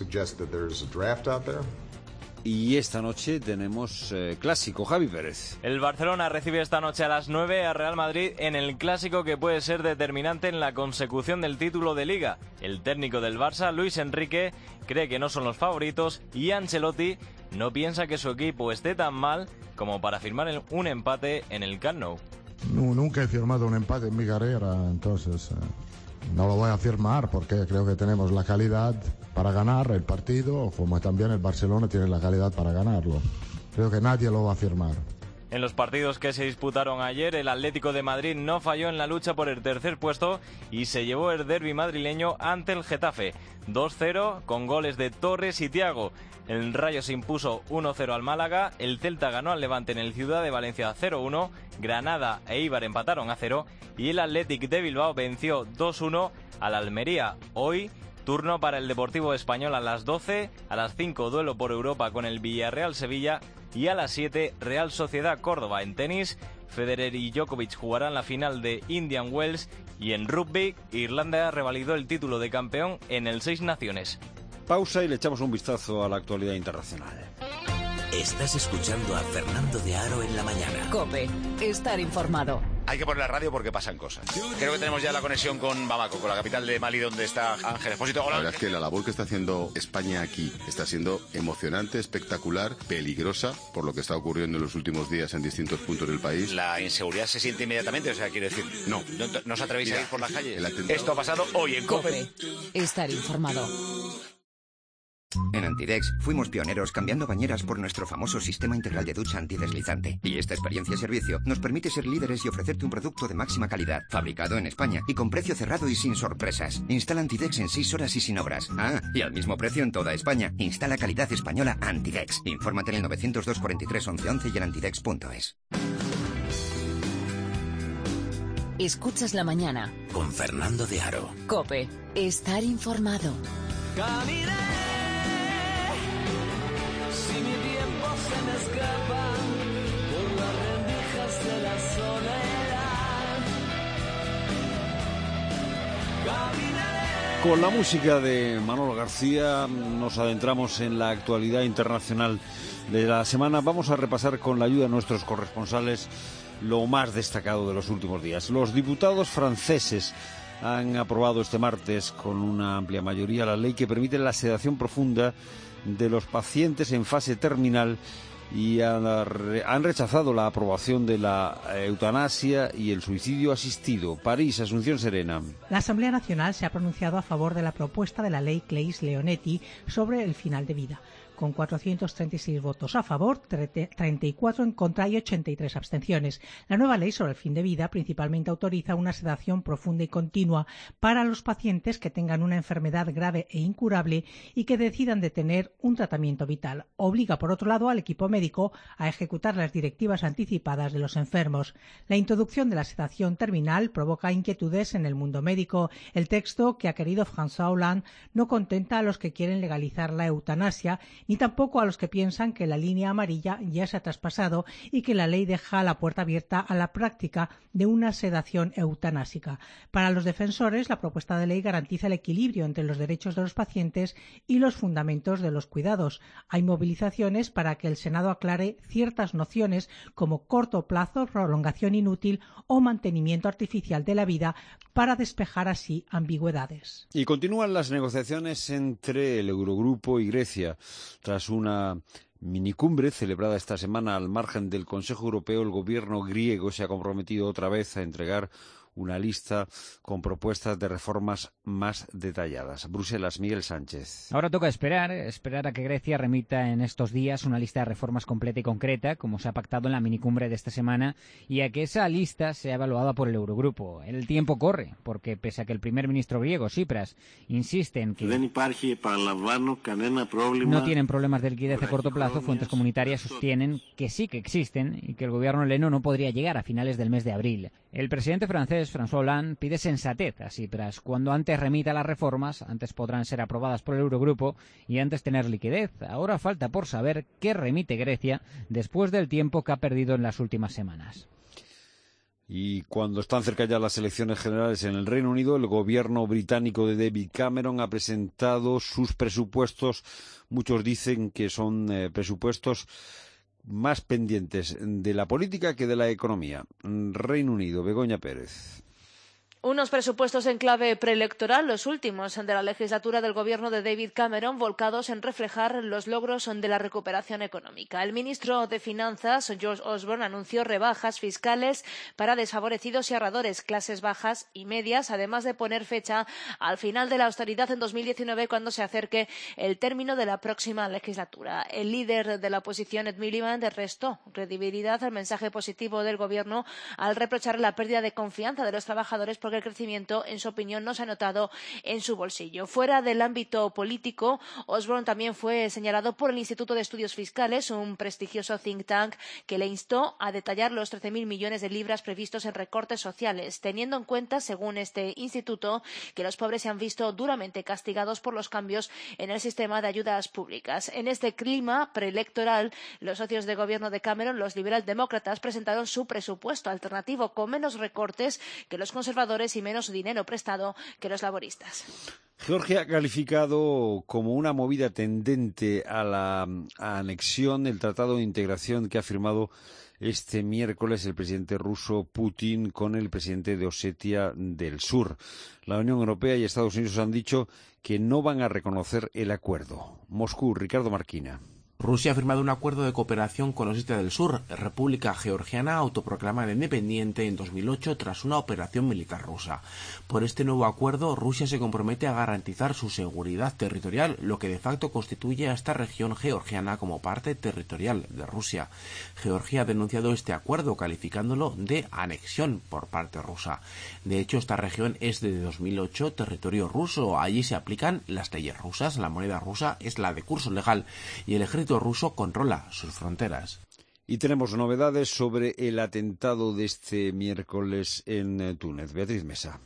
Y esta noche tenemos eh, clásico, Javi Pérez.
El Barcelona recibe esta noche a las nueve a Real Madrid en el clásico que puede ser determinante en la consecución del título de Liga. El técnico del Barça, Luis Enrique, cree que no son los favoritos y Ancelotti no piensa que su equipo esté tan mal como para firmar un empate en el Camp Nou.
No, nunca he firmado un empate en mi carrera, entonces eh, no lo voy a firmar porque creo que tenemos la calidad para ganar el partido, como también el Barcelona tiene la calidad para ganarlo. Creo que nadie lo va a firmar.
En los partidos que se disputaron ayer, el Atlético de Madrid no falló en la lucha por el tercer puesto y se llevó el derbi madrileño ante el Getafe. dos cero con goles de Torres y Thiago. El Rayo se impuso uno cero al Málaga, el Celta ganó al Levante en el Ciudad de Valencia cero uno, Granada e Eibar empataron a cero y el Athletic de Bilbao venció dos uno al Almería. Hoy, turno para el Deportivo Español a las doce, a las cinco duelo por Europa con el Villarreal Sevilla y a las siete Real Sociedad Córdoba. En tenis, Federer y Djokovic jugarán la final de Indian Wells y en rugby, Irlanda revalidó el título de campeón en el Seis Naciones.
Pausa y le echamos un vistazo a la actualidad internacional.
Estás escuchando a Fernando de Aro en la mañana.
COPE. Estar informado.
Hay que poner la radio porque pasan cosas. Creo que tenemos ya la conexión con Bamako, con la capital de Mali, donde está Ángel Expósito. Hola.
La verdad es que la labor que está haciendo España aquí está siendo emocionante, espectacular, peligrosa, por lo que está ocurriendo en los últimos días en distintos puntos del país.
La inseguridad se siente inmediatamente, o sea, quiero decir, no, no, no os atrevéis Mira, a ir por las calles.
Atentado...
Esto ha pasado hoy en COPE.
Estar informado.
En Antidex fuimos pioneros cambiando bañeras por nuestro famoso sistema integral de ducha antideslizante. Y esta experiencia y servicio nos permite ser líderes y ofrecerte un producto de máxima calidad, fabricado en España y con precio cerrado y sin sorpresas. Instala Antidex en seis horas y sin obras. Ah, y al mismo precio en toda España. Instala calidad española Antidex. Infórmate en el novecientos dos cuarenta y tres once once y en antidex punto es.
Escuchas la mañana.
Con Fernando de Aro.
COPE. Estar informado.
Caminaré, si mi tiempo se me escapa por las rendijas de la soledad. Caminaré.
Con la música de Manolo García nos adentramos en la actualidad internacional de la semana. Vamos a repasar con la ayuda de nuestros corresponsales lo más destacado de los últimos días. Los diputados franceses han aprobado este martes con una amplia mayoría la ley que permite la sedación profunda de los pacientes en fase terminal y han rechazado la aprobación de la eutanasia y el suicidio asistido. París, Asunción Serena.
La Asamblea Nacional se ha pronunciado a favor de la propuesta de la ley Claeys-Leonetti sobre el final de vida, con cuatrocientos treinta y seis votos a favor, treinta y cuatro en contra y ochenta y tres abstenciones. La nueva ley sobre el fin de vida principalmente autoriza una sedación profunda y continua para los pacientes que tengan una enfermedad grave e incurable y que decidan detener un tratamiento vital. Obliga, por otro lado, al equipo médico a ejecutar las directivas anticipadas de los enfermos. La introducción de la sedación terminal provoca inquietudes en el mundo médico. El texto que ha querido François Hollande no contenta a los que quieren legalizar la eutanasia ni tampoco a los que piensan que la línea amarilla ya se ha traspasado y que la ley deja la puerta abierta a la práctica de una sedación eutanásica. Para los defensores, la propuesta de ley garantiza el equilibrio entre los derechos de los pacientes y los fundamentos de los cuidados. Hay movilizaciones para que el Senado aclare ciertas nociones como corto plazo, prolongación inútil o mantenimiento artificial de la vida para despejar así ambigüedades.
Y continúan las negociaciones entre el Eurogrupo y Grecia. Tras una minicumbre celebrada esta semana al margen del Consejo Europeo, el gobierno griego se ha comprometido otra vez a entregar una lista con propuestas de reformas más detalladas. Bruselas, Miguel Sánchez.
Ahora toca esperar, esperar a que Grecia remita en estos días una lista de reformas completa y concreta, como se ha pactado en la minicumbre de esta semana, y a que esa lista sea evaluada por el Eurogrupo. El tiempo corre, porque pese a que el primer ministro griego, Tsipras, insiste en que no tienen problemas de liquidez a corto plazo, fuentes comunitarias sostienen que sí que existen y que el gobierno heleno no podría llegar a finales del mes de abril. El presidente francés, François Hollande, pide sensatez a Tsipras. Cuando antes remita las reformas, antes podrán ser aprobadas por el Eurogrupo y antes tener liquidez. Ahora falta por saber qué remite Grecia después del tiempo que ha perdido en las últimas semanas.
Y cuando están cerca ya las elecciones generales en el Reino Unido, el gobierno británico de David Cameron ha presentado sus presupuestos. Muchos dicen que son eh, presupuestos más pendientes de la política que de la economía. Reino Unido, Begoña Pérez.
Unos presupuestos en clave preelectoral, los últimos de la legislatura del gobierno de David Cameron, volcados en reflejar los logros de la recuperación económica. El ministro de Finanzas, George Osborne, anunció rebajas fiscales para desfavorecidos y ahorradores, clases bajas y medias, además de poner fecha al final de la austeridad en dos mil diecinueve, cuando se acerque el término de la próxima legislatura. El líder de la oposición, Ed Miliband, restó credibilidad al mensaje positivo del gobierno al reprochar la pérdida de confianza de los trabajadores por que el crecimiento, en su opinión, no se ha notado en su bolsillo. Fuera del ámbito político, Osborne también fue señalado por el Instituto de Estudios Fiscales, un prestigioso think tank que le instó a detallar los trece mil millones de libras previstos en recortes sociales, teniendo en cuenta, según este instituto, que los pobres se han visto duramente castigados por los cambios en el sistema de ayudas públicas. En este clima preelectoral, los socios de gobierno de Cameron, los liberaldemócratas, presentaron su presupuesto alternativo con menos recortes que los conservadores y menos dinero prestado que los laboristas.
Georgia ha calificado como una movida tendente a la a anexión el Tratado de Integración que ha firmado este miércoles el presidente ruso Putin con el presidente de Osetia del Sur. La Unión Europea y Estados Unidos han dicho que no van a reconocer el acuerdo. Moscú, Ricardo Marquina.
Rusia ha firmado un acuerdo de cooperación con Osetia del Sur, República Georgiana autoproclamada independiente en dos mil ocho tras una operación militar rusa. Por este nuevo acuerdo, Rusia se compromete a garantizar su seguridad territorial, lo que de facto constituye a esta región georgiana como parte territorial de Rusia. Georgia ha denunciado este acuerdo calificándolo de anexión por parte rusa. De hecho, esta región es desde dos mil ocho territorio ruso. Allí se aplican las leyes rusas, la moneda rusa es la de curso legal y el ejército ruso controla sus fronteras.
Y tenemos novedades sobre el atentado de este miércoles en Túnez. Beatriz Mesa.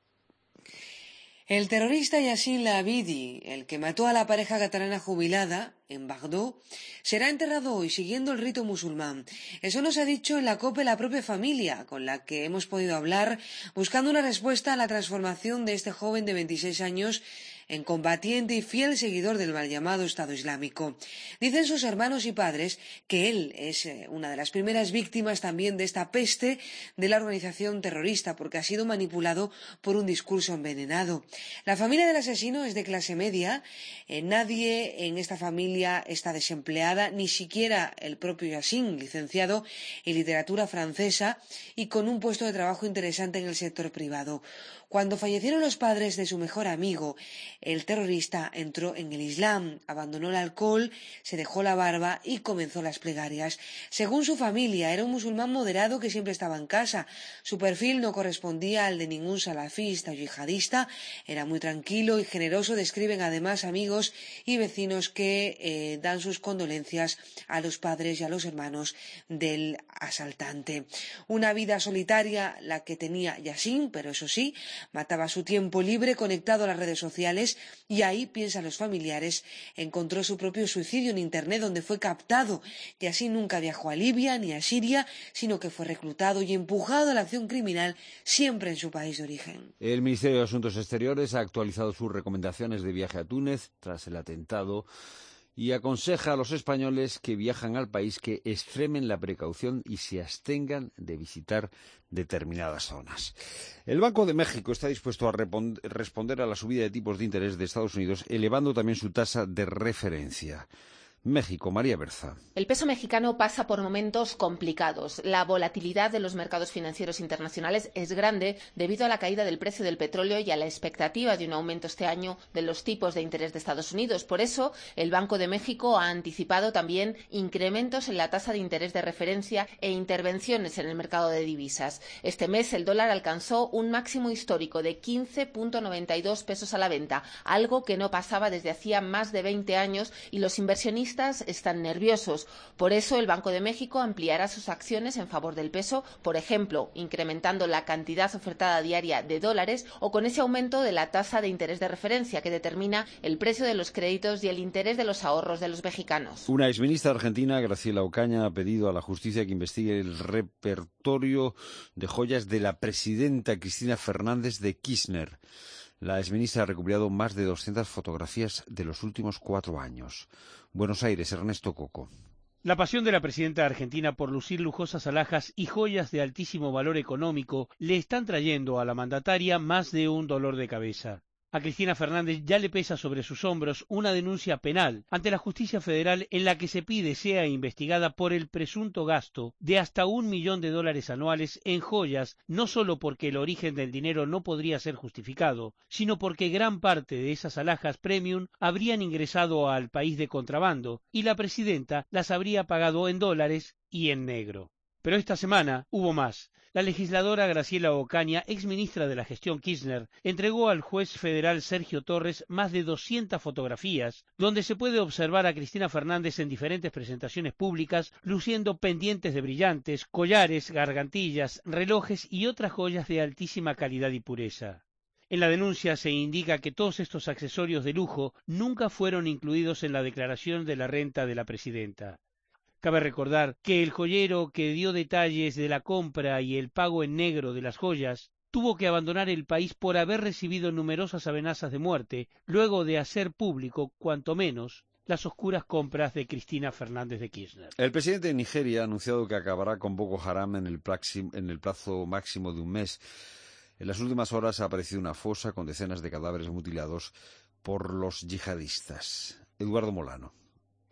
El terrorista Yassin Labidi, el que mató a la pareja catalana jubilada en Bagdad, será enterrado hoy siguiendo el rito musulmán. Eso nos ha dicho en la COPE la propia familia, con la que hemos podido hablar, buscando una respuesta a la transformación de este joven de veintiséis años en combatiente y fiel seguidor del mal llamado Estado Islámico. Dicen sus hermanos y padres que él es una de las primeras víctimas también de esta peste de la organización terrorista, porque ha sido manipulado por un discurso envenenado. La familia del asesino es de clase media, eh, nadie en esta familia está desempleada, ni siquiera el propio Yassin, licenciado en literatura francesa y con un puesto de trabajo interesante en el sector privado. Cuando fallecieron los padres de su mejor amigo, el terrorista entró en el Islam, abandonó el alcohol, se dejó la barba y comenzó las plegarias. Según su familia, era un musulmán moderado que siempre estaba en casa. Su perfil no correspondía al de ningún salafista o yihadista, era muy tranquilo y generoso. Describen además amigos y vecinos que eh, dan sus condolencias a los padres y a los hermanos del asaltante. Una vida solitaria la que tenía Yassin, pero eso sí, mataba su tiempo libre conectado a las redes sociales y ahí, piensan los familiares, encontró su propio suicidio en Internet, donde fue captado. Yassin nunca viajó a Libia ni a Siria, sino que fue reclutado y empujado a la acción criminal siempre en su país de origen.
El Ministerio de Asuntos Exteriores ha actualizado sus recomendaciones de viaje a Túnez tras el atentado y aconseja a los españoles que viajan al país que extremen la precaución y se abstengan de visitar determinadas zonas. El Banco de México está dispuesto a responder a la subida de tipos de interés de Estados Unidos, elevando también su tasa de referencia. México, María Berza.
El peso mexicano pasa por momentos complicados. La volatilidad de los mercados financieros internacionales es grande debido a la caída del precio del petróleo y a la expectativa de un aumento este año de los tipos de interés de Estados Unidos. Por eso, el Banco de México ha anticipado también incrementos en la tasa de interés de referencia e intervenciones en el mercado de divisas. Este mes el dólar alcanzó un máximo histórico de quince coma noventa y dos pesos a la venta, algo que no pasaba desde hacía más de veinte años, y los inversionistas están nerviosos. Por eso el Banco de México ampliará sus acciones en favor del peso, por ejemplo, incrementando la cantidad ofertada diaria de dólares o con ese aumento de la tasa de interés de referencia que determina el precio de los créditos y el interés de los ahorros de los mexicanos.
Una exministra argentina, Graciela Ocaña, ha pedido a la justicia que investigue el repertorio de joyas de la presidenta Cristina Fernández de Kirchner. La exministra ha recuperado más de doscientas fotografías de los últimos cuatro años. Buenos Aires, Ernesto Coco.
La pasión de la presidenta argentina por lucir lujosas alhajas y joyas de altísimo valor económico le están trayendo a la mandataria más de un dolor de cabeza. A Cristina Fernández ya le pesa sobre sus hombros una denuncia penal ante la justicia federal en la que se pide sea investigada por el presunto gasto de hasta un millón de dólares anuales en joyas, no solo porque el origen del dinero no podría ser justificado, sino porque gran parte de esas alhajas premium habrían ingresado al país de contrabando y la presidenta las habría pagado en dólares y en negro. Pero esta semana hubo más. La legisladora Graciela Ocaña, exministra de la gestión Kirchner, entregó al juez federal Sergio Torres más de doscientas fotografías, donde se puede observar a Cristina Fernández en diferentes presentaciones públicas, luciendo pendientes de brillantes, collares, gargantillas, relojes y otras joyas de altísima calidad y pureza. En la denuncia se indica que todos estos accesorios de lujo nunca fueron incluidos en la declaración de la renta de la presidenta. Cabe recordar que el joyero que dio detalles de la compra y el pago en negro de las joyas tuvo que abandonar el país por haber recibido numerosas amenazas de muerte, luego de hacer público, cuanto menos, las oscuras compras de Cristina Fernández de Kirchner.
El presidente de Nigeria ha anunciado que acabará con Boko Haram en el, plaxi, en el plazo máximo de un mes. En las últimas horas ha aparecido una fosa con decenas de cadáveres mutilados por los yihadistas. Eduardo Molano.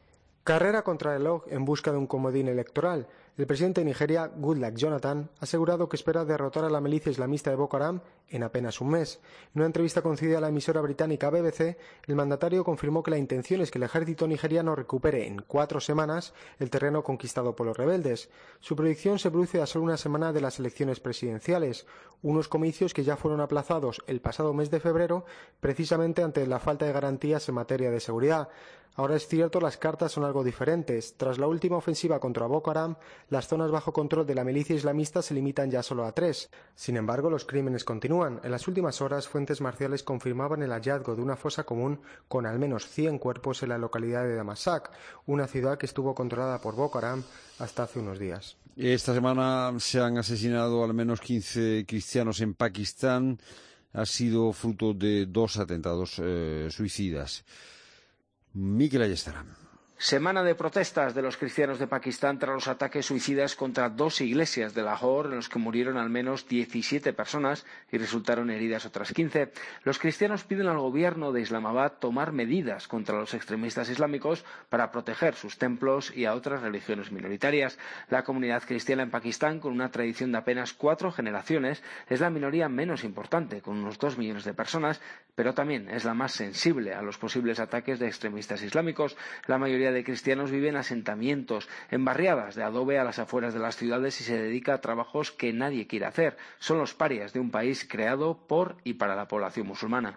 Carrera contra el reloj en busca de un comodín electoral. El presidente de Nigeria, Goodluck Jonathan, ha asegurado que espera derrotar a la milicia islamista de Boko Haram en apenas un mes. En una entrevista concedida a la emisora británica B B C, el mandatario confirmó que la intención es que el ejército nigeriano recupere en cuatro semanas el terreno conquistado por los rebeldes. Su predicción se produce a solo una semana de las elecciones presidenciales, unos comicios que ya fueron aplazados el pasado mes de febrero, precisamente ante la falta de garantías en materia de seguridad. Ahora es cierto, las cartas son algo diferentes. Tras la última ofensiva contra Boko Haram, las zonas bajo control de la milicia islamista se limitan ya solo a tres. Sin embargo, los crímenes continúan. En las últimas horas, fuentes marciales confirmaban el hallazgo de una fosa común con al menos cien cuerpos en la localidad de Damasak, una ciudad que estuvo controlada por Boko Haram hasta hace unos días.
Esta semana se han asesinado al menos quince cristianos en Pakistán. Ha sido fruto de dos atentados eh, suicidas. Miquel Ayestarán.
Semana de protestas de los cristianos de Pakistán tras los ataques suicidas contra dos iglesias de Lahore, en los que murieron al menos diecisiete personas y resultaron heridas otras quince. Los cristianos piden al gobierno de Islamabad tomar medidas contra los extremistas islámicos para proteger sus templos y a otras religiones minoritarias. La comunidad cristiana en Pakistán, con una tradición de apenas cuatro generaciones, es la minoría menos importante, con unos dos millones de personas, pero también es la más sensible a los posibles ataques de extremistas islámicos. La mayoría de cristianos viven en asentamientos, en barriadas de adobe a las afueras de las ciudades y se dedica a trabajos que nadie quiere hacer. Son los parias de un país creado por y para la población musulmana.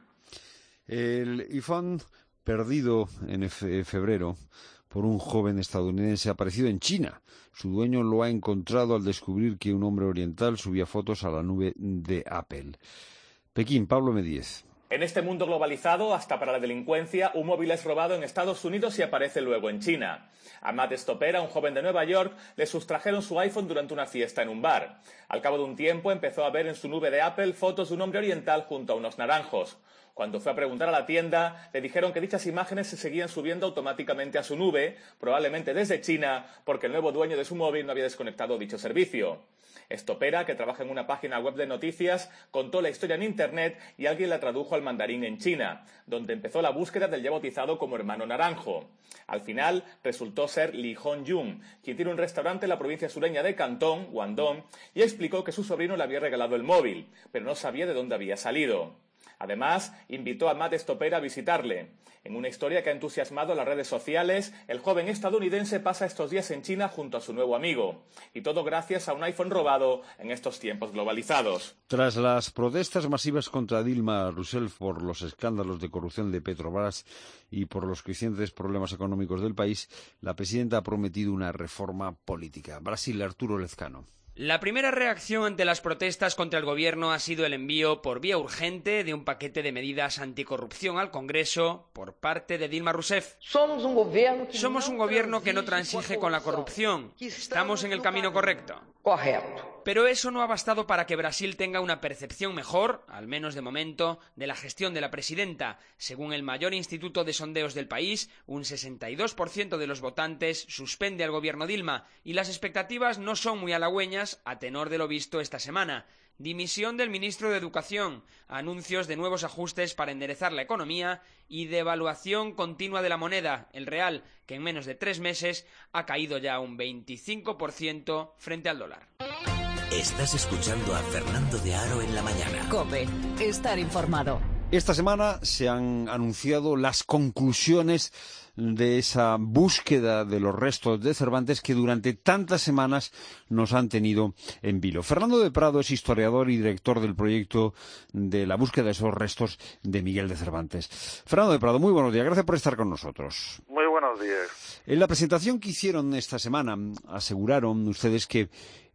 El iPhone perdido en febrero por un joven estadounidense aparecido en China. Su dueño lo ha encontrado al descubrir que un hombre oriental subía fotos a la nube de Apple. Pekín, Pablo Medíez.
En este mundo globalizado, hasta para la delincuencia, un móvil es robado en Estados Unidos y aparece luego en China. A Matt Stopera, un joven de Nueva York, le sustrajeron su iPhone durante una fiesta en un bar. Al cabo de un tiempo empezó a ver en su nube de Apple fotos de un hombre oriental junto a unos naranjos. Cuando fue a preguntar a la tienda, le dijeron que dichas imágenes se seguían subiendo automáticamente a su nube, probablemente desde China, porque el nuevo dueño de su móvil no había desconectado dicho servicio. Stopera, que trabaja en una página web de noticias, contó la historia en Internet y alguien la tradujo al mandarín en China, donde empezó la búsqueda del ya bautizado como hermano naranjo. Al final resultó ser Li Hongyun, quien tiene un restaurante en la provincia sureña de Cantón, Guangdong, y explicó que su sobrino le había regalado el móvil, pero no sabía de dónde había salido. Además, invitó a Matt Stopera a visitarle. En una historia que ha entusiasmado a las redes sociales, el joven estadounidense pasa estos días en China junto a su nuevo amigo. Y todo gracias a un iPhone robado en estos tiempos globalizados.
Tras las protestas masivas contra Dilma Rousseff por los escándalos de corrupción de Petrobras y por los crecientes problemas económicos del país, la presidenta ha prometido una reforma política. Brasil, Arturo Lezcano.
La primera reacción ante las protestas contra el gobierno ha sido el envío por vía urgente de un paquete de medidas anticorrupción al Congreso por parte de Dilma Rousseff. Somos un gobierno que no transige con la corrupción. Estamos en el camino correcto. Correcto. Pero eso no ha bastado para que Brasil tenga una percepción mejor, al menos de momento, de la gestión de la presidenta. Según el mayor instituto de sondeos del país, un sesenta y dos por ciento de los votantes suspende al gobierno Dilma y las expectativas no son muy halagüeñas a tenor de lo visto esta semana. Dimisión del ministro de Educación, anuncios de nuevos ajustes para enderezar la economía y devaluación continua de la moneda, el real, que en menos de tres meses ha caído ya un veinticinco por ciento frente al dólar.
Estás escuchando a Fernando de Aro en la mañana.
COPE, estar informado.
Esta semana se han anunciado las conclusiones de esa búsqueda de los restos de Cervantes que durante tantas semanas nos han tenido en vilo. Fernando de Prado es historiador y director del proyecto de la búsqueda de esos restos de Miguel de Cervantes. Fernando de Prado, muy buenos días. Gracias por estar con nosotros.
Muy buenos días.
En la presentación que hicieron esta semana aseguraron ustedes que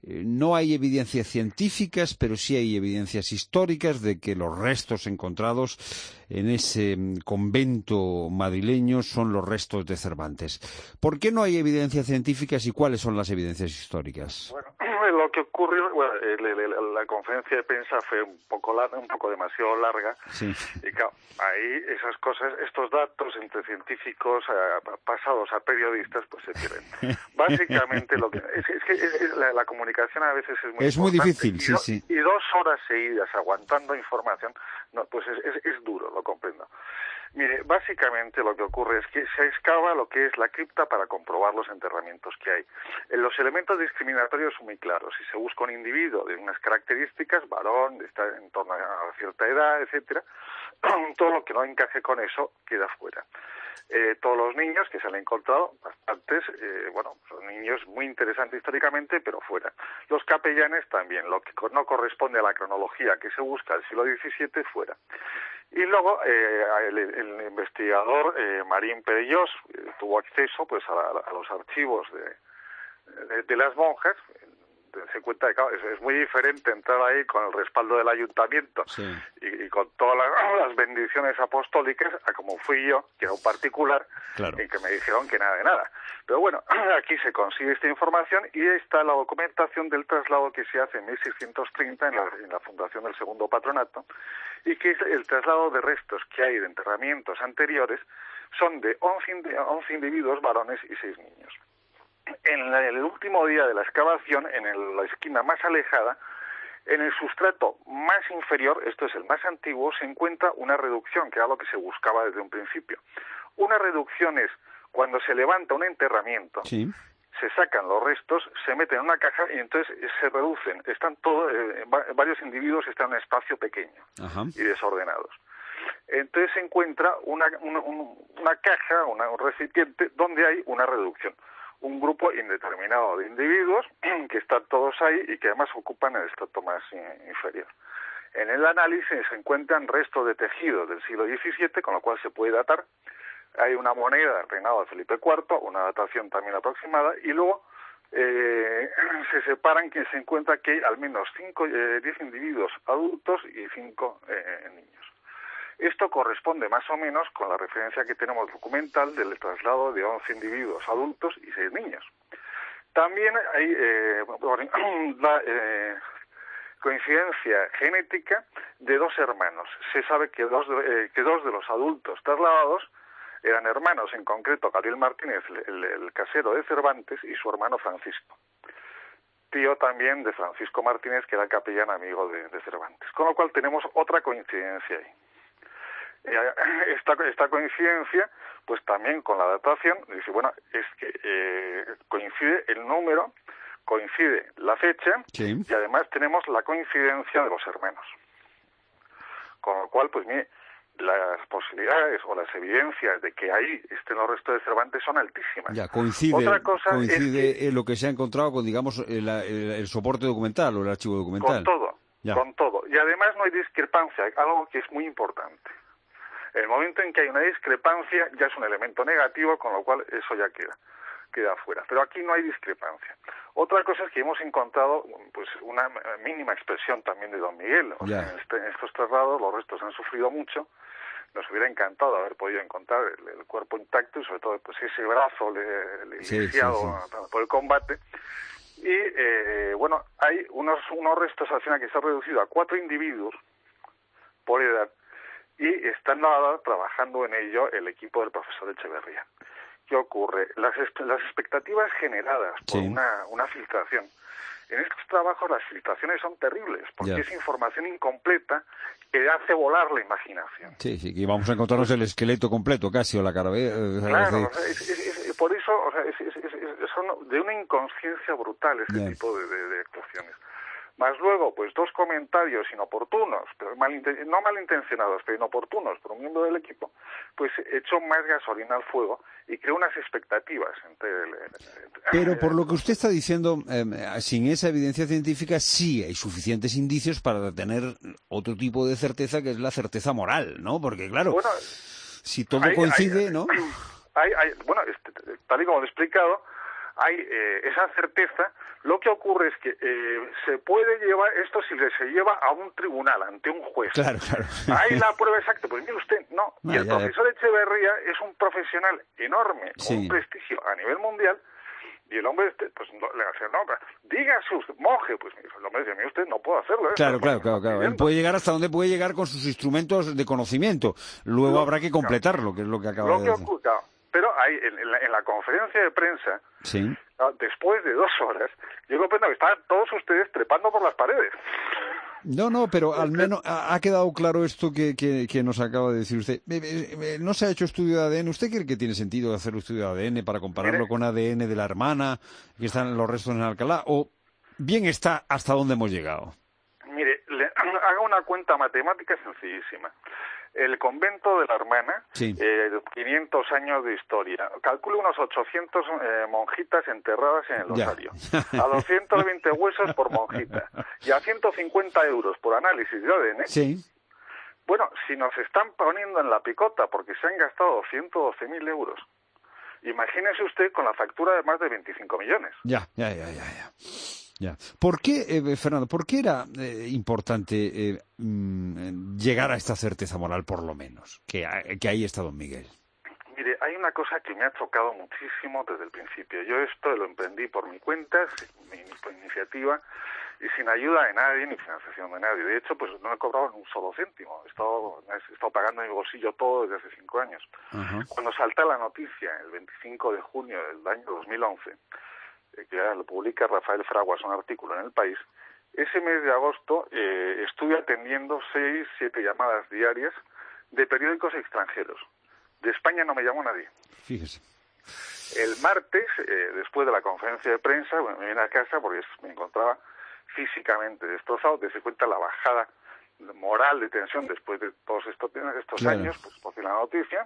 no hay evidencias científicas, pero sí hay evidencias históricas de que los restos encontrados en ese convento madrileño son los restos de Cervantes. ¿Por qué no hay evidencias científicas y cuáles son las evidencias históricas?
Bueno, lo que ocurrió, bueno, el, el, la conferencia de prensa fue un poco larga, un poco demasiado larga, sí. Y claro, ahí esas cosas, estos datos entre científicos eh, pasados a periodistas, pues se pierden. Básicamente lo que es, es que es, es, la, la comunicación a veces es muy
es muy difícil,
y
sí,
do,
sí.
Y dos horas seguidas aguantando información, no, pues es, es, es duro, lo comprendo. Mire, básicamente lo que ocurre es que se excava lo que es la cripta para comprobar los enterramientos que hay. En los elementos discriminatorios son muy claros. Si se busca un individuo de unas características, varón, está en torno a cierta edad, etcétera, todo lo que no encaje con eso queda fuera. Eh, todos los niños que se han encontrado, bastantes, eh, bueno, son niños muy interesantes históricamente, pero fuera. Los capellanes también, lo que no corresponde a la cronología que se busca del siglo diecisiete, fuera. Y luego eh, el, el investigador eh, Marín Perellós eh, tuvo acceso pues a, a los archivos de, de, de las monjas. Se cuenta que claro, es, es muy diferente entrar ahí con el respaldo del ayuntamiento sí. y, y con todas las, las bendiciones apostólicas a como fui yo, que era un particular, claro. y que me dijeron que nada de nada. Pero bueno, aquí se consigue esta información y está la documentación del traslado que se hace en mil seiscientos treinta en la, en la fundación del Segundo Patronato, y que es el traslado de restos que hay de enterramientos anteriores son de once individuos varones y seis niños. En la, el último día de la excavación, en el, la esquina más alejada, en el sustrato más inferior, esto es el más antiguo, se encuentra una reducción, que era lo que se buscaba desde un principio. Una reducción es cuando se levanta un enterramiento, sí. se sacan los restos, se meten en una caja y entonces se reducen. Están todos, eh, varios individuos están en un espacio pequeño Ajá. y desordenados. Entonces se encuentra una, una, una caja, una, un recipiente donde hay una reducción. Un grupo indeterminado de individuos que están todos ahí y que además ocupan el estrato más inferior. En el análisis se encuentran restos de tejido del siglo diecisiete, con lo cual se puede datar. Hay una moneda del reinado de Felipe cuarto, una datación también aproximada, y luego eh, se separan que se encuentra que hay al menos cinco, eh, diez individuos adultos y cinco eh, niños. Esto corresponde más o menos con la referencia que tenemos documental del traslado de once individuos adultos y seis niños. También hay eh, la eh, coincidencia genética de dos hermanos. Se sabe que dos, eh, que dos de los adultos trasladados eran hermanos, en concreto Gabriel Martínez, el, el casero de Cervantes, y su hermano Francisco, tío también de Francisco Martínez, que era capellán amigo de, de Cervantes. Con lo cual tenemos otra coincidencia ahí. Esta, esta coincidencia, pues también con la datación, dice, bueno, es que eh, coincide el número, coincide la fecha, sí. y además tenemos la coincidencia de los hermanos. Con lo cual, pues mire, las posibilidades o las evidencias de que ahí estén los restos de Cervantes son altísimas.
Ya, coincide,
Otra cosa
coincide
es que,
lo que se ha encontrado con, digamos, el, el, el soporte documental o el archivo documental.
Con todo,
ya.
con todo. Y además no hay discrepancia, algo que es muy importante. El momento en que hay una discrepancia ya es un elemento negativo, con lo cual eso ya queda, queda fuera. Pero aquí no hay discrepancia. Otra cosa es que hemos encontrado pues una mínima expresión también de Don Miguel. O sea, en, este, en estos traslados los restos han sufrido mucho. Nos hubiera encantado haber podido encontrar el, el cuerpo intacto y sobre todo pues ese brazo le, le sí, lisiado sí, sí. por el combate. Y eh, bueno, hay unos, unos restos al final que se han reducido a cuatro individuos por edad. Y están trabajando en ello el equipo del profesor Echeverría. ¿Qué ocurre? Las, las expectativas generadas por sí. una, una filtración. En estos trabajos las filtraciones son terribles, porque ya. es información incompleta que hace volar la imaginación.
Sí, sí, y vamos a encontrarnos el esqueleto completo casi, o la cara. ¿eh?
Claro, o sea, es, es, es, por eso o sea, es, es, es, es, son de una inconsciencia brutal este ya. tipo de, de, de actuaciones. Más luego, pues dos comentarios inoportunos, pero malinten- no malintencionados, pero inoportunos por un miembro del equipo, pues echó más gasolina al fuego y creó unas expectativas. Entre el, entre,
pero por lo que usted está diciendo, eh, sin esa evidencia científica sí hay suficientes indicios para tener otro tipo de certeza, que es la certeza moral, ¿no? Porque claro, bueno, si todo hay, coincide,
hay,
¿no?
Hay, hay, bueno, este, tal y como lo he explicado, hay eh, esa certeza. Lo que ocurre es que eh, se puede llevar esto si se lleva a un tribunal, ante un juez.
Claro, claro.
Hay la prueba exacta. Pues mire usted, no. Y el profesor Echeverría es un profesional enorme, con sí. un prestigio a nivel mundial, y el hombre este, pues no, le hace, no, diga a sus monjes, pues el hombre dice, mire usted, no puedo hacerlo. ¿eh?
Claro, claro, claro, claro. Él puede llegar hasta donde puede llegar con sus instrumentos de conocimiento. Luego lo, habrá que completarlo, claro. que es lo que acaba
lo
de
que
decir.
Ocurre, claro. Pero hay, en, en, la, en la conferencia de prensa,
sí.
después de dos horas, yo comprendo que estaban todos ustedes trepando por las paredes.
No, no, pero al menos ha, ha quedado claro esto que, que, que nos acaba de decir usted. No se ha hecho estudio de A D N. ¿Usted cree que tiene sentido hacer un estudio de A D N para compararlo Mire, con A D N de la hermana, que están los restos en Alcalá? ¿O bien está hasta dónde hemos llegado?
Mire, le, haga una cuenta matemática sencillísima. El convento de la hermana, sí. eh, quinientos años de historia. Calcule unos ochocientas eh, monjitas enterradas en el osario. A doscientos veinte huesos por monjita. Y a ciento cincuenta euros por análisis de A D N.
Sí.
Bueno, si nos están poniendo en la picota porque se han gastado ciento doce mil euros, imagínese usted con la factura de más de veinticinco millones.
Ya, ya, ya, ya, ya. Ya. ¿Por qué, eh, Fernando, por qué era eh, importante eh, mm, llegar a esta certeza moral, por lo menos, que, que ahí está don Miguel?
Mire, hay una cosa que me ha chocado muchísimo desde el principio. Yo esto lo emprendí por mi cuenta, mi, mi iniciativa, y sin ayuda de nadie ni financiación de nadie. De hecho, pues no he cobrado un solo céntimo. He estado, he estado pagando en mi bolsillo todo desde hace cinco años. Uh-huh. Cuando salta la noticia, el veinticinco de junio del año dos mil once, que lo publica Rafael Fraguas, un artículo en El País, ese mes de agosto eh, estuve atendiendo seis, siete llamadas diarias de periódicos extranjeros. De España no me llamó nadie.
Fíjese.
El martes, eh, después de la conferencia de prensa, bueno, me vine a casa porque me encontraba físicamente destrozado, que se cuenta la bajada moral de tensión después de todos estos, estos claro. años, pues por fin la noticia.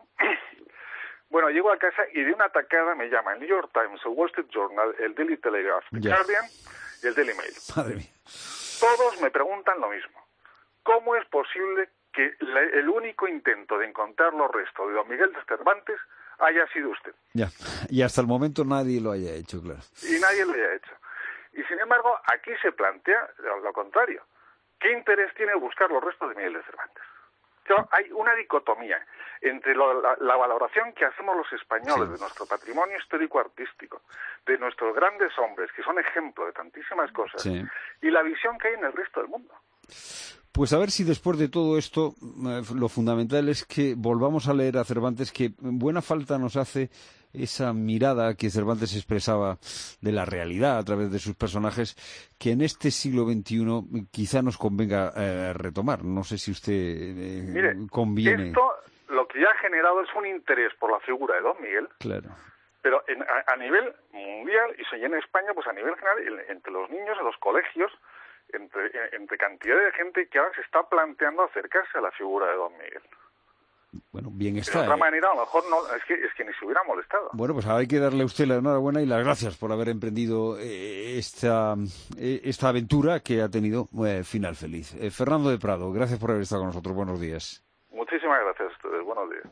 Bueno, llego a casa y de una tacada me llama el New York Times, el Wall Street Journal, el Daily Telegraph, el yes. Guardian y el Daily Mail.
Madre mía.
Todos me preguntan lo mismo. ¿Cómo es posible que la, el único intento de encontrar los restos de don Miguel de Cervantes haya sido usted?
Ya, y hasta el momento nadie lo haya hecho, claro.
Y nadie lo haya hecho. Y sin embargo, aquí se plantea lo contrario. ¿Qué interés tiene buscar los restos de Miguel de Cervantes? Claro, hay una dicotomía entre lo, la, la valoración que hacemos los españoles sí. de nuestro patrimonio histórico-artístico, de nuestros grandes hombres, que son ejemplo de tantísimas cosas, sí. y la visión que hay en el resto del mundo.
Pues a ver si después de todo esto, eh, lo fundamental es que volvamos a leer a Cervantes, que buena falta nos hace esa mirada que Cervantes expresaba de la realidad a través de sus personajes, que en este siglo veintiuno quizá nos convenga eh, retomar. No sé si usted eh,
Mire,
conviene.
Esto lo que ya ha generado es un interés por la figura de don Miguel.
Claro.
Pero en, a, a nivel mundial, y si en España, pues a nivel general, entre los niños, en los colegios, entre, entre cantidad de gente que ahora se está planteando acercarse a la figura de don Miguel.
Bueno, bien está.
De otra
eh.
manera, a lo mejor no, es que, es que ni se hubiera molestado.
Bueno, pues hay que darle a usted la enhorabuena y las gracias por haber emprendido eh, esta, eh, esta aventura que ha tenido eh, final feliz. Eh, Fernando de Prado, gracias por haber estado con nosotros. Buenos días.
Muchísimas gracias a ustedes. Buenos días.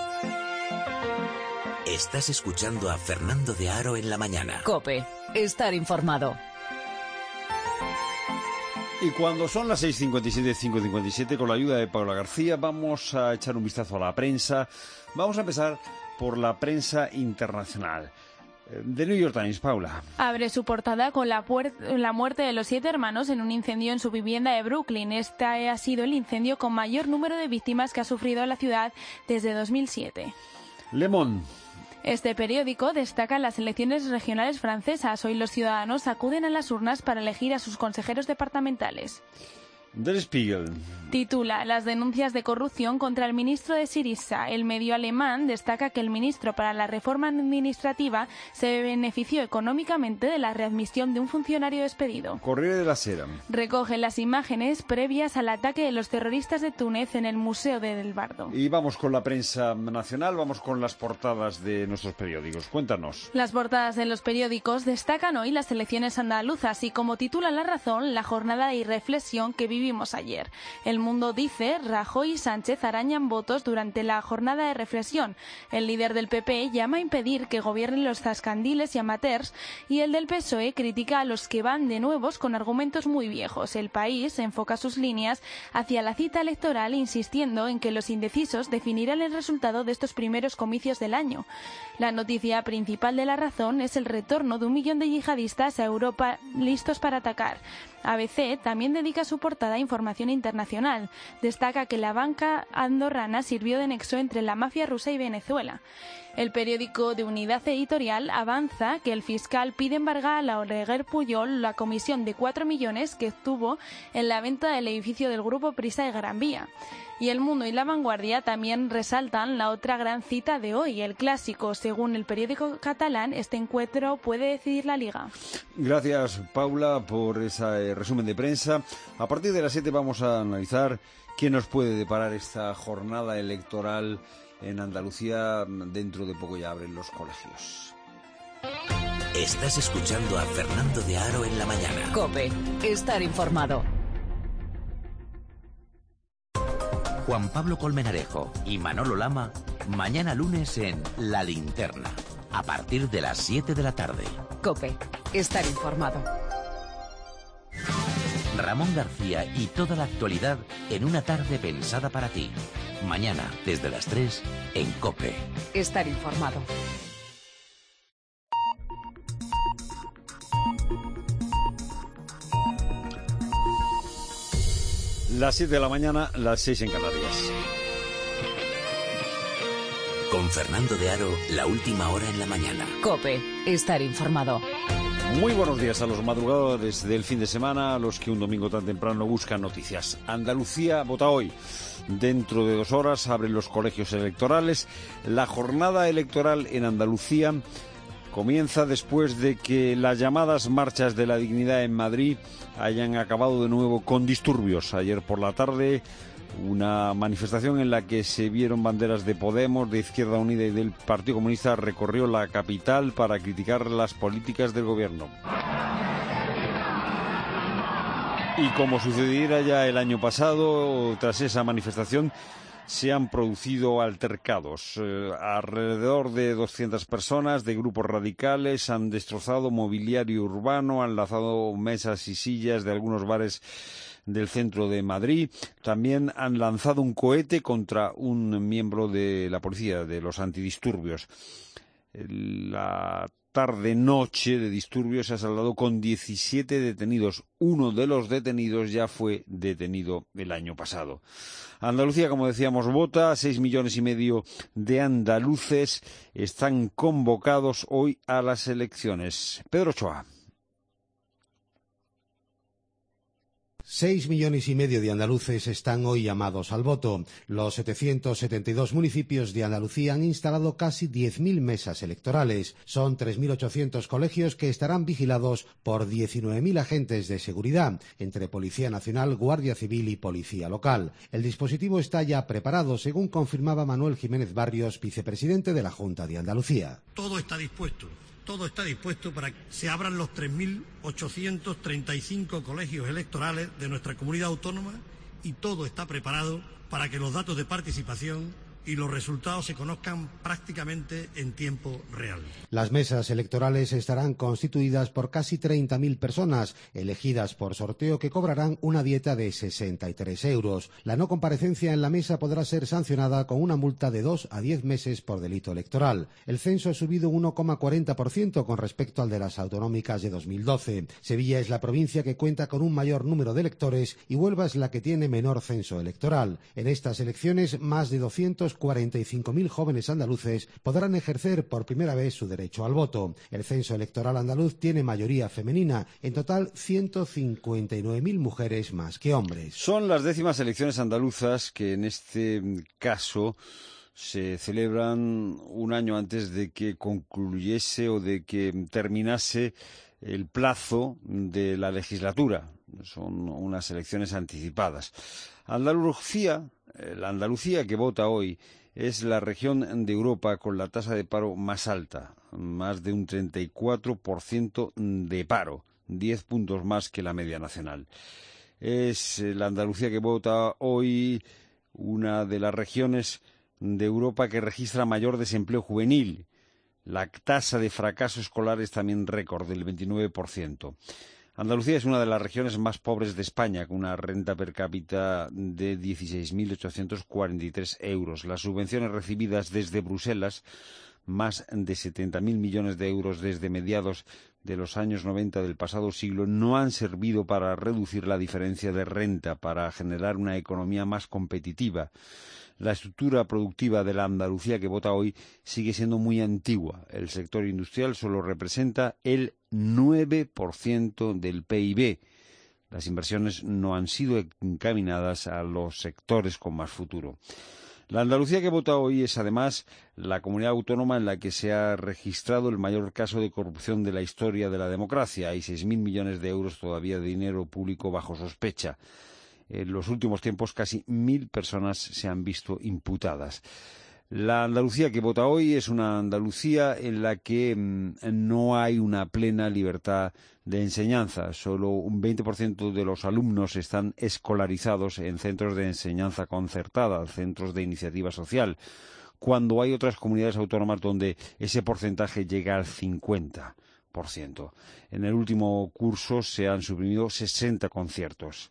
Estás escuchando a Fernando de Aro en la mañana.
COPE, estar informado.
Y cuando son las seis cincuenta y siete, cinco cincuenta y siete, con la ayuda de Paula García, vamos a echar un vistazo a la prensa. Vamos a empezar por la prensa internacional. The New York Times, Paula.
Abre su portada con la, la muerte de los siete hermanos en un incendio en su vivienda de Brooklyn. Este ha sido el incendio con mayor número de víctimas que ha sufrido la ciudad desde dos mil siete.
Le Monde.
Este periódico destaca las elecciones regionales francesas. Hoy los ciudadanos acuden a las urnas para elegir a sus consejeros departamentales.
Der Spiegel.
Titula las denuncias de corrupción contra el ministro de Syriza. El medio alemán destaca que el ministro para la reforma administrativa se benefició económicamente de la readmisión de un funcionario despedido.
Corriere della Sera.
Recoge las imágenes previas al ataque de los terroristas de Túnez en el Museo de Del Bardo.
Y vamos con la prensa nacional, vamos con las portadas de nuestros periódicos. Cuéntanos.
Las portadas de los periódicos destacan hoy las elecciones andaluzas y, como titula La Razón, la jornada de irreflexión que vivimos ayer. El Mundo dice, Rajoy y Sánchez arañan votos durante la jornada de reflexión. El líder del P P llama a impedir que gobiernen los zascandiles y amateurs, y el del P S O E critica a los que van de nuevos con argumentos muy viejos. El País enfoca sus líneas hacia la cita electoral, insistiendo en que los indecisos definirán el resultado de estos primeros comicios del año. La noticia principal de La Razón es el retorno de un millón de yihadistas a Europa listos para atacar. A B C también dedica su portada portada Información Internacional. Destaca que la banca andorrana sirvió de nexo entre la mafia rusa y Venezuela. El periódico de Unidad Editorial avanza que el fiscal pide embargar a la Oleguer Pujol la comisión de cuatro millones que obtuvo en la venta del edificio del Grupo Prisa de Gran Vía. Y El Mundo y La Vanguardia también resaltan la otra gran cita de hoy, el clásico. Según el periódico catalán, este encuentro puede decidir la Liga.
Gracias, Paula, por ese resumen de prensa. A partir de las siete vamos a analizar qué nos puede deparar esta jornada electoral en Andalucía. Dentro de poco ya abren los colegios.
Estás escuchando a Fernando de Aro en la mañana.
COPE, estar informado.
Juan Pablo Colmenarejo y Manolo Lama, mañana lunes en La Linterna, a partir de las siete de la tarde.
COPE, estar informado.
Ramón García y toda la actualidad en una tarde pensada para ti. Mañana, desde las tres, en COPE.
Estar informado.
Las siete de la mañana, las seis en Canarias.
Con Fernando de Aro, la última hora en la mañana.
COPE, estar informado.
Muy buenos días a los madrugadores del fin de semana, a los que un domingo tan temprano buscan noticias. Andalucía vota hoy. Dentro de dos horas abren los colegios electorales. La jornada electoral en Andalucía comienza después de que las llamadas marchas de la dignidad en Madrid hayan acabado de nuevo con disturbios. Ayer por la tarde, una manifestación en la que se vieron banderas de Podemos, de Izquierda Unida y del Partido Comunista recorrió la capital para criticar las políticas del gobierno. Y como sucediera ya el año pasado, tras esa manifestación se han producido altercados. Eh, alrededor de doscientas personas de grupos radicales han destrozado mobiliario urbano, han lanzado mesas y sillas de algunos bares del centro de Madrid. También han lanzado un cohete contra un miembro de la policía, de los antidisturbios. La tarde-noche de disturbios se ha saldado con diecisiete detenidos. Uno de los detenidos ya fue detenido el año pasado. Andalucía, como decíamos, vota. Seis millones y medio de andaluces están convocados hoy a las elecciones. Pedro Ochoa.
Seis millones y medio de andaluces están hoy llamados al voto. Los setecientos setenta y dos municipios de Andalucía han instalado casi diez mil mesas electorales. Son tres mil ochocientos colegios que estarán vigilados por diecinueve mil agentes de seguridad, entre Policía Nacional, Guardia Civil y Policía Local. El dispositivo está ya preparado, según confirmaba Manuel Jiménez Barrios, vicepresidente de la Junta de Andalucía.
Todo está dispuesto. Todo está dispuesto para que se abran los tres mil ochocientos treinta y cinco colegios electorales de nuestra comunidad autónoma y todo está preparado para que los datos de participación y los resultados se conozcan prácticamente en tiempo real.
Las mesas electorales estarán constituidas por casi treinta mil personas, elegidas por sorteo, que cobrarán una dieta de sesenta y tres euros. La no comparecencia en la mesa podrá ser sancionada con una multa de dos a diez meses por delito electoral. El censo ha subido un uno coma cuarenta por ciento con respecto al de las autonómicas de dos mil doce. Sevilla es la provincia que cuenta con un mayor número de electores y Huelva es la que tiene menor censo electoral. En estas elecciones, más de doscientos cuarenta y cinco mil jóvenes andaluces podrán ejercer por primera vez su derecho al voto. El censo electoral andaluz tiene mayoría femenina, en total ciento cincuenta y nueve mil mujeres más que hombres.
Son las décimas elecciones andaluzas que en este caso se celebran un año antes de que concluyese o de que terminase el plazo de la legislatura. Son unas elecciones anticipadas. Andalucía, la Andalucía que vota hoy, es la región de Europa con la tasa de paro más alta, más de un treinta y cuatro por ciento de paro, diez puntos más que la media nacional. Es la Andalucía que vota hoy una de las regiones de Europa que registra mayor desempleo juvenil. La tasa de fracaso escolar es también récord, del veintinueve por ciento. Andalucía es una de las regiones más pobres de España, con una renta per cápita de dieciséis mil ochocientos cuarenta y tres euros. Las subvenciones recibidas desde Bruselas, más de setenta mil millones de euros desde mediados de los años noventa del pasado siglo no han servido para reducir la diferencia de renta, para generar una economía más competitiva. La estructura productiva de la Andalucía que vota hoy sigue siendo muy antigua. El sector industrial solo representa el nueve por ciento del P I B. Las inversiones no han sido encaminadas a los sectores con más futuro. La Andalucía que vota hoy es, además, la comunidad autónoma en la que se ha registrado el mayor caso de corrupción de la historia de la democracia. Hay seis mil millones de euros todavía de dinero público bajo sospecha. En los últimos tiempos, casi mil personas se han visto imputadas. La Andalucía que vota hoy es una Andalucía en la que mmm, no hay una plena libertad de enseñanza. Solo un veinte por ciento de los alumnos están escolarizados en centros de enseñanza concertada, centros de iniciativa social, cuando hay otras comunidades autónomas donde ese porcentaje llega al cincuenta por ciento. En el último curso se han suprimido sesenta conciertos.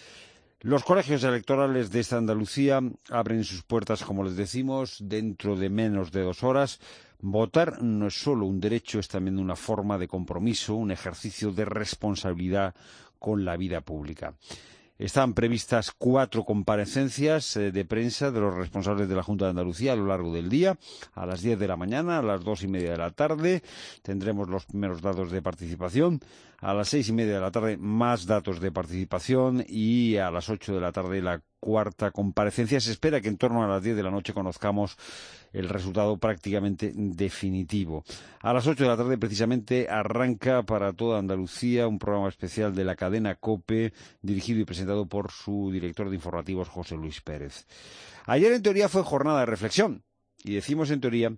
Los colegios electorales de esta Andalucía abren sus puertas, como les decimos, dentro de menos de dos horas. Votar no es solo un derecho, es también una forma de compromiso, un ejercicio de responsabilidad con la vida pública. Están previstas cuatro comparecencias eh, de prensa de los responsables de la Junta de Andalucía a lo largo del día. A las diez de la mañana, a las dos y media de la tarde, tendremos los primeros datos de participación. A las seis y media de la tarde, más datos de participación. Y a las ocho de la tarde, la cuarta comparecencia. Se espera que en torno a las diez de la noche conozcamos el resultado prácticamente definitivo. A las ocho de la tarde, precisamente, arranca para toda Andalucía un programa especial de la cadena COPE, dirigido y presentado por su director de informativos, José Luis Pérez. Ayer, en teoría, fue jornada de reflexión. Y decimos en teoría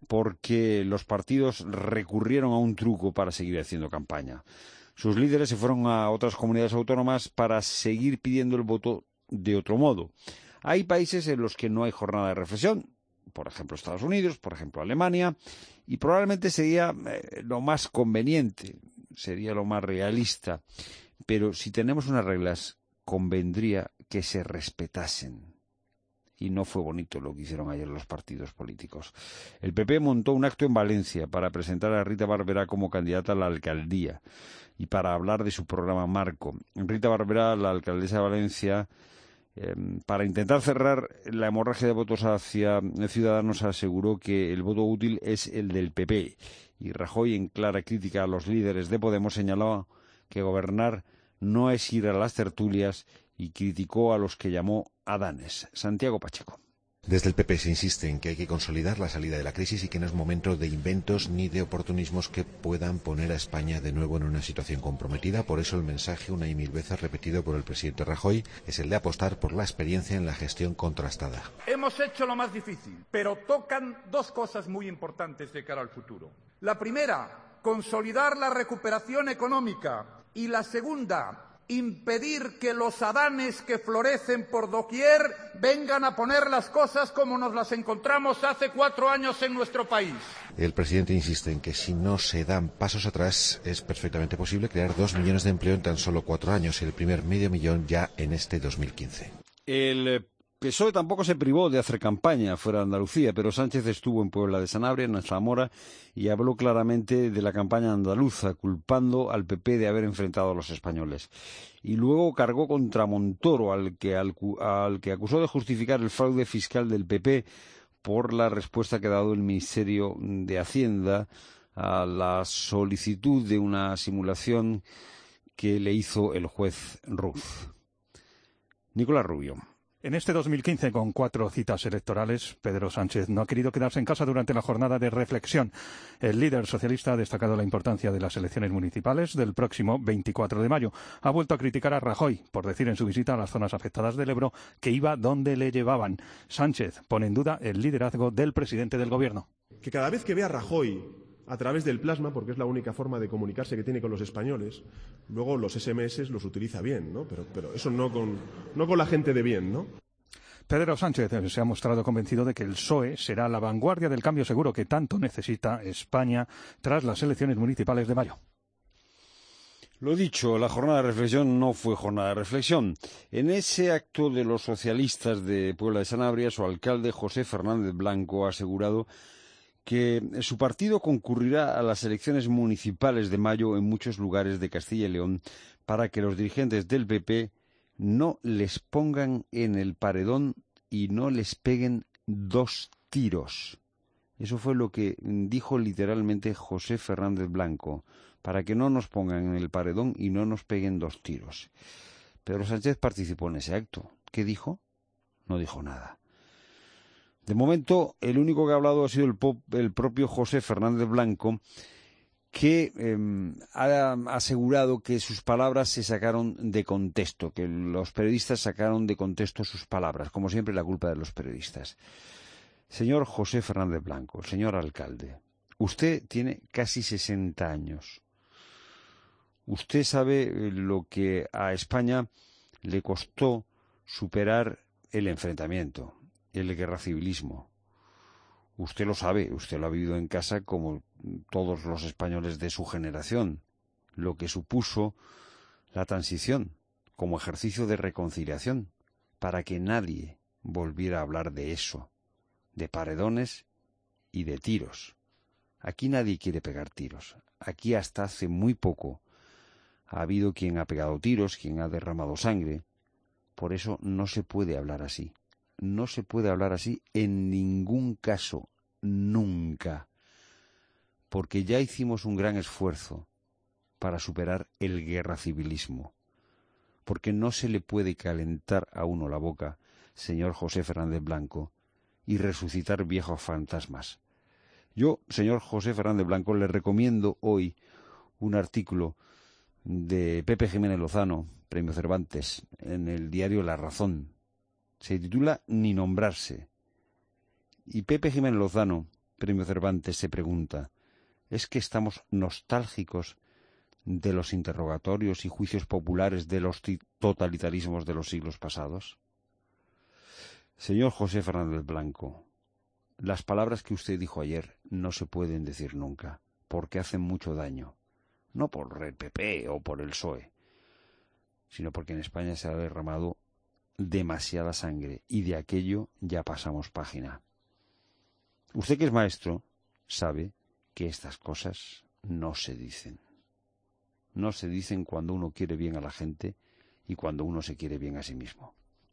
porque los partidos recurrieron a un truco para seguir haciendo campaña. Sus líderes se fueron a otras comunidades autónomas para seguir pidiendo el voto de otro modo. Hay países en los que no hay jornada de reflexión, por ejemplo Estados Unidos, por ejemplo Alemania, y probablemente sería eh, lo más conveniente, sería lo más realista. Pero si tenemos unas reglas, convendría que se respetasen. Y no fue bonito lo que hicieron ayer los partidos políticos. El P P montó un acto en Valencia para presentar a Rita Barberá como candidata a la alcaldía y para hablar de su programa Marco. Rita Barberá, la alcaldesa de Valencia, eh, para intentar cerrar la hemorragia de votos hacia Ciudadanos, aseguró que el voto útil es el del P P. Y Rajoy, en clara crítica a los líderes de Podemos, señaló que gobernar no es ir a las tertulias y criticó a los que llamó Adanes. Santiago Pacheco.
Desde el P P se insiste en que hay que consolidar la salida de la crisis y que no es momento de inventos ni de oportunismos que puedan poner a España de nuevo en una situación comprometida. Por eso el mensaje, una y mil veces repetido por el presidente Rajoy, es el de apostar por la experiencia en la gestión contrastada.
Hemos hecho lo más difícil, pero tocan dos cosas muy importantes de cara al futuro. La primera, consolidar la recuperación económica, y la segunda, impedir que los adanes que florecen por doquier vengan a poner las cosas como nos las encontramos hace cuatro años en nuestro país.
El presidente insiste en que si no se dan pasos atrás es perfectamente posible crear dos millones de empleo en tan solo cuatro años y el primer medio millón ya en este dos mil quince.
El P S O E tampoco se privó de hacer campaña fuera de Andalucía, pero Sánchez estuvo en Puebla de Sanabria, en Zamora, y habló claramente de la campaña andaluza, culpando al P P de haber enfrentado a los españoles. Y luego cargó contra Montoro, al que, al, al que acusó de justificar el fraude fiscal del P P por la respuesta que ha dado el Ministerio de Hacienda a la solicitud de una simulación que le hizo el juez Ruz. Nicolás Rubio.
En este dos mil quince, con cuatro citas electorales, Pedro Sánchez no ha querido quedarse en casa durante la jornada de reflexión. El líder socialista ha destacado la importancia de las elecciones municipales del próximo veinticuatro de mayo. Ha vuelto a criticar a Rajoy por decir en su visita a las zonas afectadas del Ebro que iba donde le llevaban. Sánchez pone en duda el liderazgo del presidente del gobierno.
Que cada vez que vea a Rajoy a través del plasma, porque es la única forma de comunicarse que tiene con los españoles, luego los ese eme ese los utiliza bien, ¿no? Pero, pero eso no con, no con la gente de bien, ¿no?
Pedro Sánchez se ha mostrado convencido de que el P S O E será la vanguardia del cambio seguro que tanto necesita España tras las elecciones municipales de mayo.
Lo dicho, la jornada de reflexión no fue jornada de reflexión. En ese acto de los socialistas de Puebla de Sanabria, su alcalde José Fernández Blanco ha asegurado que su partido concurrirá a las elecciones municipales de mayo en muchos lugares de Castilla y León para que los dirigentes del P P no les pongan en el paredón y no les peguen dos tiros. Eso fue lo que dijo literalmente José Fernández Blanco, para que no nos pongan en el paredón y no nos peguen dos tiros. Pedro Sánchez participó en ese acto. ¿Qué dijo? No dijo nada. De momento, el único que ha hablado ha sido el, pop, el propio José Fernández Blanco, que eh, ha asegurado que sus palabras se sacaron de contexto, que los periodistas sacaron de contexto sus palabras. Como siempre, la culpa de los periodistas. Señor José Fernández Blanco, señor alcalde, usted tiene casi sesenta años. Usted sabe lo que a España le costó superar el enfrentamiento, el guerracivilismo. Usted lo sabe, usted lo ha vivido en casa como todos los españoles de su generación, lo que supuso la transición como ejercicio de reconciliación, para que nadie volviera a hablar de eso, de paredones y de tiros. Aquí nadie quiere pegar tiros. Aquí hasta hace muy poco ha habido quien ha pegado tiros, quien ha derramado sangre. Por eso no se puede hablar así. No se puede hablar así en ningún caso, nunca. Porque ya hicimos un gran esfuerzo para superar el guerracivilismo. Porque no se le puede calentar a uno la boca, señor José Fernández Blanco, y resucitar viejos fantasmas. Yo, señor José Fernández Blanco, le recomiendo hoy un artículo de Pepe Jiménez Lozano, Premio Cervantes, en el diario La Razón. Se titula Ni nombrarse. Y Pepe Jiménez Lozano, Premio Cervantes, se pregunta, ¿es que estamos nostálgicos de los interrogatorios y juicios populares de los totalitarismos de los siglos pasados? Señor José Fernández Blanco, las palabras que usted dijo ayer no se pueden decir nunca, porque hacen mucho daño, no por el P P o por el P S O E, sino porque en España se ha derramado demasiada sangre y de aquello ya pasamos página. Usted que es maestro sabe que estas cosas no se dicen. No se dicen cuando uno quiere bien a la gente y cuando uno se quiere bien a sí mismo.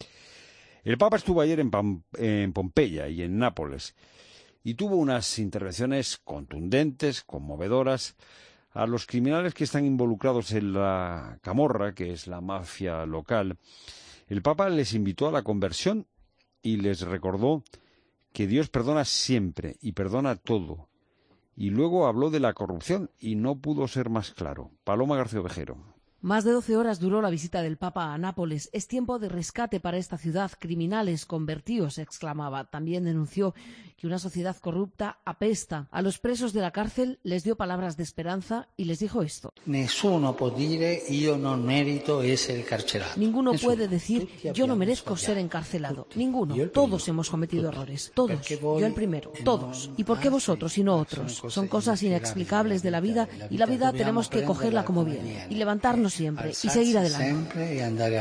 El Papa estuvo ayer en, Pam, en Pompeya y en Nápoles y tuvo unas intervenciones contundentes, conmovedoras, a los criminales que están involucrados en la camorra, que es la mafia local. El Papa les invitó a la conversión y les recordó que Dios perdona siempre y perdona todo. Y luego habló de la corrupción y no pudo ser más claro. Paloma García Ovejero.
Más de doce horas duró la visita del Papa a Nápoles. Es tiempo de rescate para esta ciudad. Criminales convertidos, exclamaba. También denunció que una sociedad corrupta apesta. A los presos de la cárcel les dio palabras de esperanza y les dijo esto.
Nessuno può dire io non merito essere carcerato.
Ninguno puede decir yo no merezco ser encarcelado. Ninguno. Todos hemos cometido errores. Todos. Yo el primero. Todos. ¿Y por qué vosotros y no otros? Son cosas inexplicables de la vida y la vida tenemos que cogerla como viene y levantarnos siempre y seguir adelante.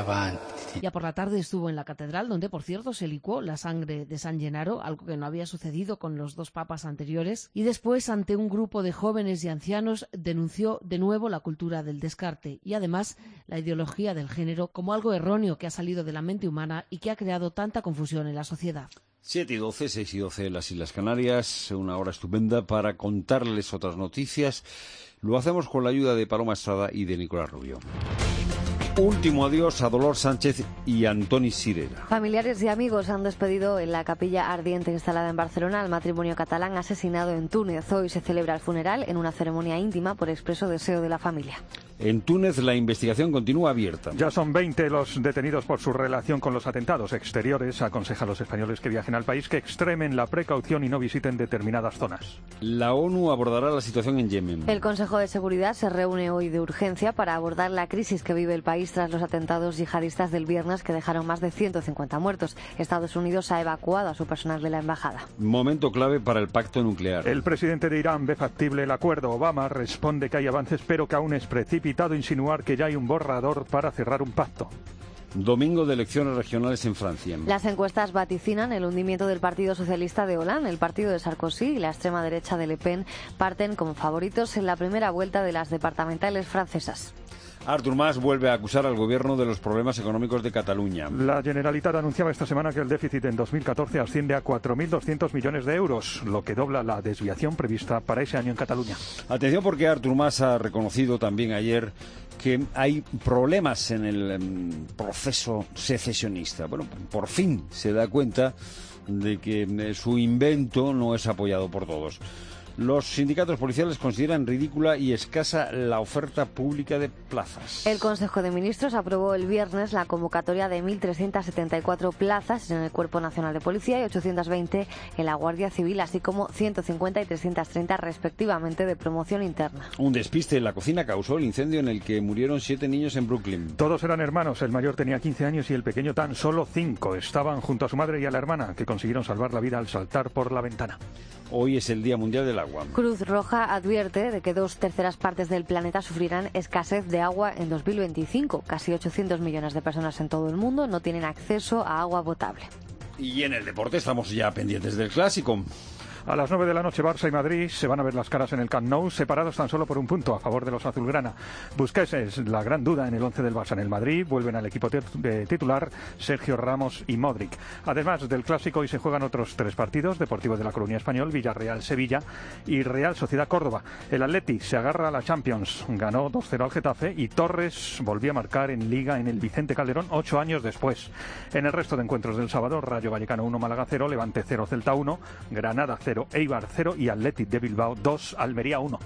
Ya por la tarde estuvo en la catedral, donde por cierto se licuó la sangre de San Gennaro, algo que no había sucedido con los dos papas anteriores, y después ante un grupo de jóvenes y ancianos denunció de nuevo la cultura del descarte y además la ideología del género como algo erróneo que ha salido de la mente humana y que ha creado tanta confusión en la sociedad.
siete y doce, seis y doce en las Islas Canarias, una hora estupenda para contarles otras noticias. Lo hacemos con la ayuda de Paloma Estrada y de Nicolás Rubio. Último adiós a Dolors Sánchez y Antoni Sirera.
Familiares y amigos han despedido en la capilla ardiente instalada en Barcelona al matrimonio catalán asesinado en Túnez. Hoy se celebra el funeral en una ceremonia íntima por expreso deseo de la familia.
En Túnez la investigación continúa abierta.
Ya son veinte los detenidos por su relación con los atentados exteriores. Aconseja a los españoles que viajen al país que extremen la precaución y no visiten determinadas zonas.
La ONU abordará la situación en Yemen.
El Consejo de Seguridad se reúne hoy de urgencia para abordar la crisis que vive el país tras los atentados yihadistas del viernes que dejaron más de ciento cincuenta muertos. Estados Unidos ha evacuado a su personal de la embajada.
Momento clave para el pacto nuclear.
El presidente de Irán ve factible el acuerdo. Obama responde que hay avances pero que aún es precipitado insinuar que ya hay un borrador para cerrar un pacto.
Domingo de elecciones regionales en Francia.
Las encuestas vaticinan el hundimiento del Partido Socialista de Hollande. El partido de Sarkozy y la extrema derecha de Le Pen parten como favoritos en la primera vuelta de las departamentales francesas.
Artur Mas vuelve a acusar al gobierno de los problemas económicos de Cataluña.
La Generalitat anunciaba esta semana que el déficit en dos mil catorce asciende a cuatro mil doscientos millones de euros, lo que dobla la desviación prevista para ese año en Cataluña.
Atención, porque Artur Mas ha reconocido también ayer que hay problemas en el um, proceso secesionista. Bueno, por fin se da cuenta de que eh, su invento no es apoyado por todos. Los sindicatos policiales consideran ridícula y escasa la oferta pública de plazas.
El Consejo de Ministros aprobó el viernes la convocatoria de mil trescientas setenta y cuatro plazas en el Cuerpo Nacional de Policía y ochocientas veinte en la Guardia Civil, así como ciento cincuenta y trescientas treinta respectivamente de promoción interna.
Un despiste en la cocina causó el incendio en el que murieron siete niños en Brooklyn.
Todos eran hermanos, el mayor tenía quince años y el pequeño tan solo cinco. Estaban junto a su madre y a la hermana, que consiguieron salvar la vida al saltar por la ventana.
Hoy es el Día Mundial del Agua.
Cruz Roja advierte de que dos terceras partes del planeta sufrirán escasez de agua en dos mil veinticinco. Casi ochocientos millones de personas en todo el mundo no tienen acceso a agua potable.
Y en el deporte estamos ya pendientes del clásico.
A las nueve de la noche, Barça y Madrid se van a ver las caras en el Camp Nou, separados tan solo por un punto a favor de los azulgrana. Busquets es la gran duda en el once del Barça. En el Madrid vuelven al equipo titular Sergio Ramos y Modric. Además del clásico, hoy se juegan otros tres partidos: Deportivo de La Coruña Español, Villarreal Sevilla y Real Sociedad Córdoba. El Atleti se agarra a la Champions, ganó dos cero al Getafe y Torres volvió a marcar en Liga en el Vicente Calderón ocho años después. En el resto de encuentros del sábado, Rayo Vallecano uno, Málaga cero, Levante cero, Celta uno, Granada cero, Eibar cero y Athletic de Bilbao dos, Almería uno.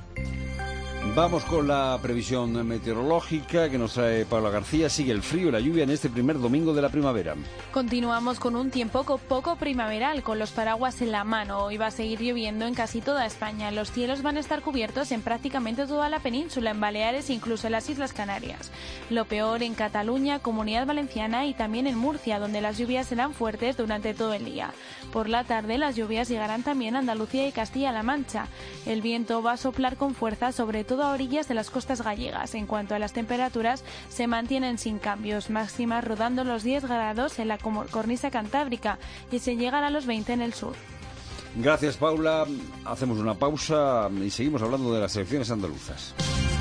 Vamos con la previsión meteorológica que nos trae Paula García. Sigue el frío y la lluvia en este primer domingo de la primavera.
Continuamos con un tiempo poco primaveral, con los paraguas en la mano. Hoy va a seguir lloviendo en casi toda España. Los cielos van a estar cubiertos en prácticamente toda la península, en Baleares e incluso en las Islas Canarias. Lo peor en Cataluña, Comunidad Valenciana y también en Murcia, donde las lluvias serán fuertes durante todo el día. Por la tarde las lluvias llegarán también a Andalucía y Castilla-La Mancha. El viento va a soplar con fuerza sobre todo a orillas de las costas gallegas. En cuanto a las temperaturas, se mantienen sin cambios, máximas rodando los diez grados en la cornisa cantábrica y se llegan a los veinte en el sur.
Gracias, Paula. Hacemos una pausa y seguimos hablando de las elecciones andaluzas.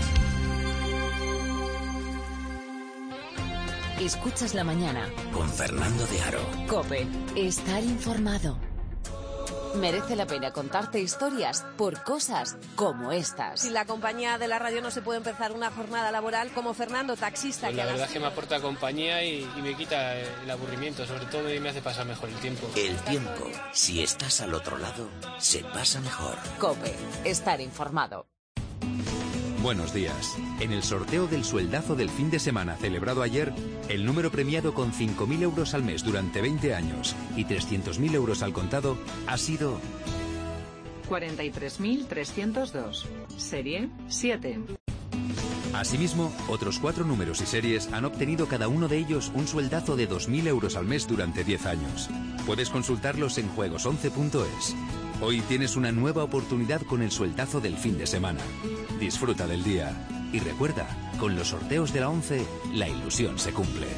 Escuchas la mañana
con Fernando de Aro.
COPE. Estar informado. Merece la pena contarte historias por cosas como estas.
Si la compañía de la radio no se puede empezar una jornada laboral como Fernando, taxista.
Pues la verdad es que me aporta compañía y, y me quita el aburrimiento, sobre todo, y me hace pasar mejor el tiempo.
El tiempo, si estás al otro lado, se pasa mejor.
COPE. Estar informado.
Buenos días. En el sorteo del sueldazo del fin de semana celebrado ayer, el número premiado con cinco mil euros al mes durante veinte años y trescientos mil euros al contado ha sido
cuarenta y tres mil trescientos dos. Serie siete.
Asimismo, otros cuatro números y series han obtenido cada uno de ellos un sueldazo de dos mil euros al mes durante diez años. Puedes consultarlos en juegos once punto es. Hoy tienes una nueva oportunidad con el sueldazo del fin de semana. Disfruta del día. Y recuerda, con los sorteos de la once, la ilusión se cumple.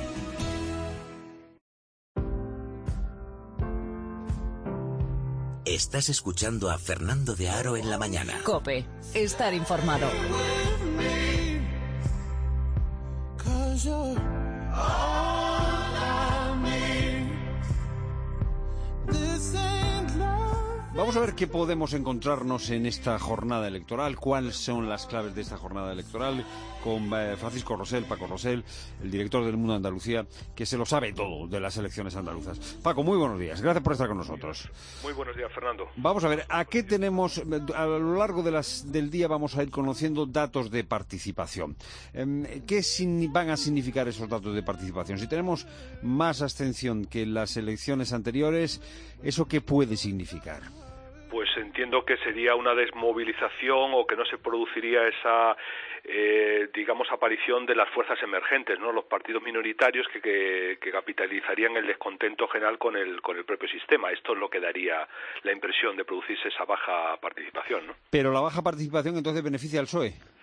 Estás escuchando a Fernando de Aro en la mañana.
COPE. Estar informado.
Vamos a ver qué podemos encontrarnos en esta jornada electoral, cuáles son las claves de esta jornada electoral, con eh, Francisco Rosell, Paco Rosell, el director del Mundo Andalucía, que se lo sabe todo de las elecciones andaluzas. Paco, muy buenos días, gracias por estar con nosotros.
Muy buenos días, Fernando.
Vamos a ver, ¿a qué tenemos? A lo largo de las, del día vamos a ir conociendo datos de participación. Eh, ¿Qué sin, van a significar esos datos de participación? Si tenemos más abstención que en las elecciones anteriores, ¿eso qué puede significar?
Pues entiendo que sería una desmovilización o que no se produciría esa, eh, digamos, aparición de las fuerzas emergentes, ¿no? Los partidos minoritarios que, que, que capitalizarían el descontento general con el, con el propio sistema. Esto es lo que daría la impresión de producirse esa baja participación, ¿no?
Pero la baja participación entonces beneficia al P S O E.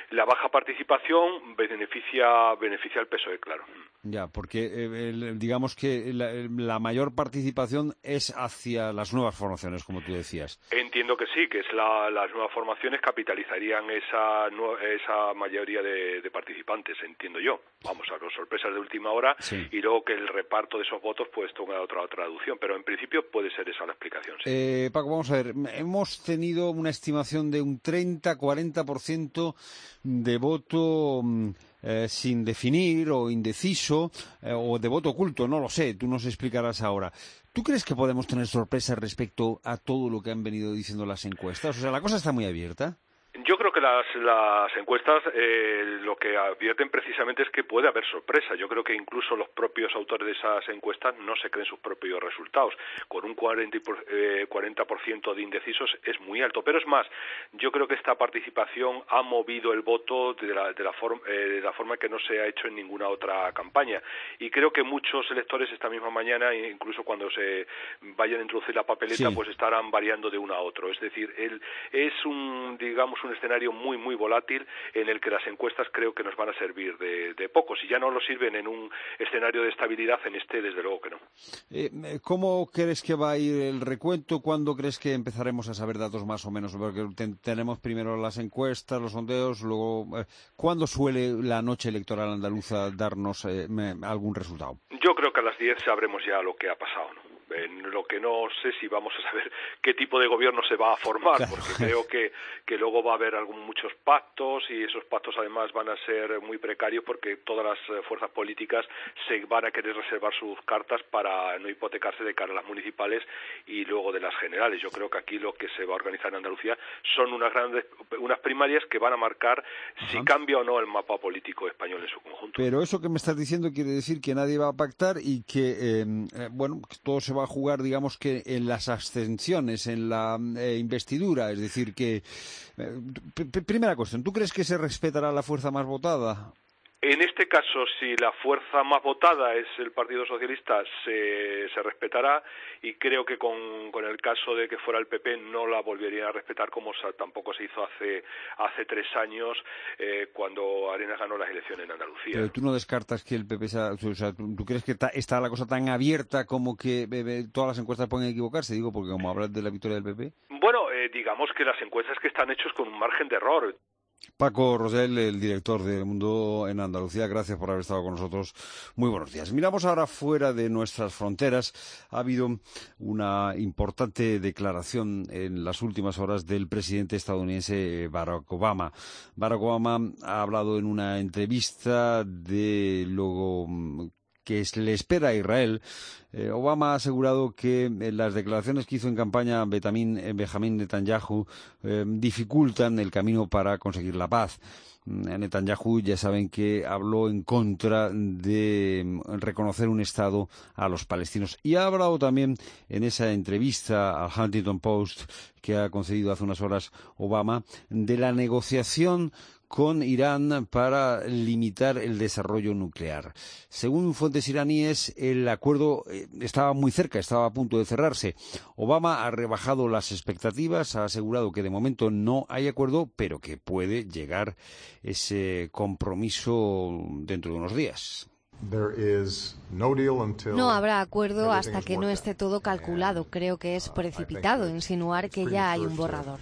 la baja participación beneficia beneficia al P S O E, claro.
Ya, porque eh, el, digamos que la, la mayor participación es hacia las nuevas formaciones, como tú decías.
Entiendo que sí, que es la, las nuevas formaciones capitalizarían esa esa mayoría de, de participantes, entiendo yo. Vamos, a las sorpresas de última hora, sí. Y luego que el reparto de esos votos pues tenga otra traducción, pero en principio puede ser esa la explicación. Sí.
Eh, Paco, vamos a ver, hemos tenido una estimación de un treinta a cuarenta por ciento de voto Eh, sin definir o indeciso eh, o de voto oculto, no lo sé, tú nos explicarás ahora. ¿Tú crees que podemos tener sorpresas respecto a todo lo que han venido diciendo las encuestas? O sea, la cosa está muy abierta.
Yo creo que las, las encuestas eh, lo que advierten precisamente es que puede haber sorpresa. Yo creo que incluso los propios autores de esas encuestas no se creen sus propios resultados. Con un cuarenta por ciento de indecisos es muy alto. Pero es más, yo creo que esta participación ha movido el voto de la, de la, forma, eh, de la forma que no se ha hecho en ninguna otra campaña. Y creo que muchos electores esta misma mañana, incluso cuando se vayan a introducir la papeleta, sí. Pues estarán variando de uno a otro. Es decir, el, es un, digamos, un escenario muy muy volátil en el que las encuestas creo que nos van a servir de, de poco. Si ya no lo sirven en un escenario de estabilidad, en este desde luego que no.
Eh, ¿Cómo crees que va a ir el recuento? ¿Cuándo crees que empezaremos a saber datos más o menos? Porque ten, tenemos primero las encuestas, los sondeos, luego eh, ¿cuándo suele la noche electoral andaluza darnos eh, me, algún resultado?
Yo creo que a las diez sabremos ya lo que ha pasado, ¿no? En lo que no sé si vamos a saber qué tipo de gobierno se va a formar, claro. Porque creo que, que luego va a haber algún, muchos pactos y esos pactos además van a ser muy precarios porque todas las fuerzas políticas se van a querer reservar sus cartas para no hipotecarse de cara a las municipales y luego de las generales. Yo creo que aquí lo que se va a organizar en Andalucía son unas grandes, unas primarias que van a marcar Ajá. si cambia o no el mapa político español en su conjunto.
Pero eso que me estás diciendo quiere decir que nadie va a pactar y que, eh, bueno, que todo se va a jugar, digamos, que en las abstenciones, en la eh, investidura, es decir, que... Eh, primera cuestión, ¿tú crees que se respetará la fuerza más votada?
En este caso, si la fuerza más votada es el Partido Socialista, se, se respetará y creo que con, con el caso de que fuera el P P no la volverían a respetar como se, tampoco se hizo hace hace tres años eh, cuando Arenas ganó las elecciones en Andalucía.
Pero tú no descartas que el P P sea, o sea, ¿tú crees que está, está la cosa tan abierta como que eh, todas las encuestas pueden equivocarse? Digo, porque como hablas de la victoria del P P.
Bueno, eh, digamos que las encuestas que están hechas con un margen de error.
Paco Rosell, el director de El Mundo en Andalucía, gracias por haber estado con nosotros. Muy buenos días. Miramos ahora fuera de nuestras fronteras. Ha habido una importante declaración en las últimas horas del presidente estadounidense Barack Obama. Barack Obama ha hablado en una entrevista de lo que le espera a Israel. Eh, Obama ha asegurado que eh, las declaraciones que hizo en campaña Benjamin, Benjamin Netanyahu eh, dificultan el camino para conseguir la paz. Netanyahu, ya saben que habló en contra de reconocer un Estado a los palestinos. Y ha hablado también en esa entrevista al Huffington Post que ha concedido hace unas horas Obama de la negociación con Irán para limitar el desarrollo nuclear. Según fuentes iraníes, el acuerdo estaba muy cerca, estaba a punto de cerrarse. Obama ha rebajado las expectativas, ha asegurado que de momento no hay acuerdo, pero que puede llegar ese compromiso dentro de unos días.
No habrá acuerdo hasta que no esté todo calculado. Creo que es precipitado insinuar que ya hay un borrador.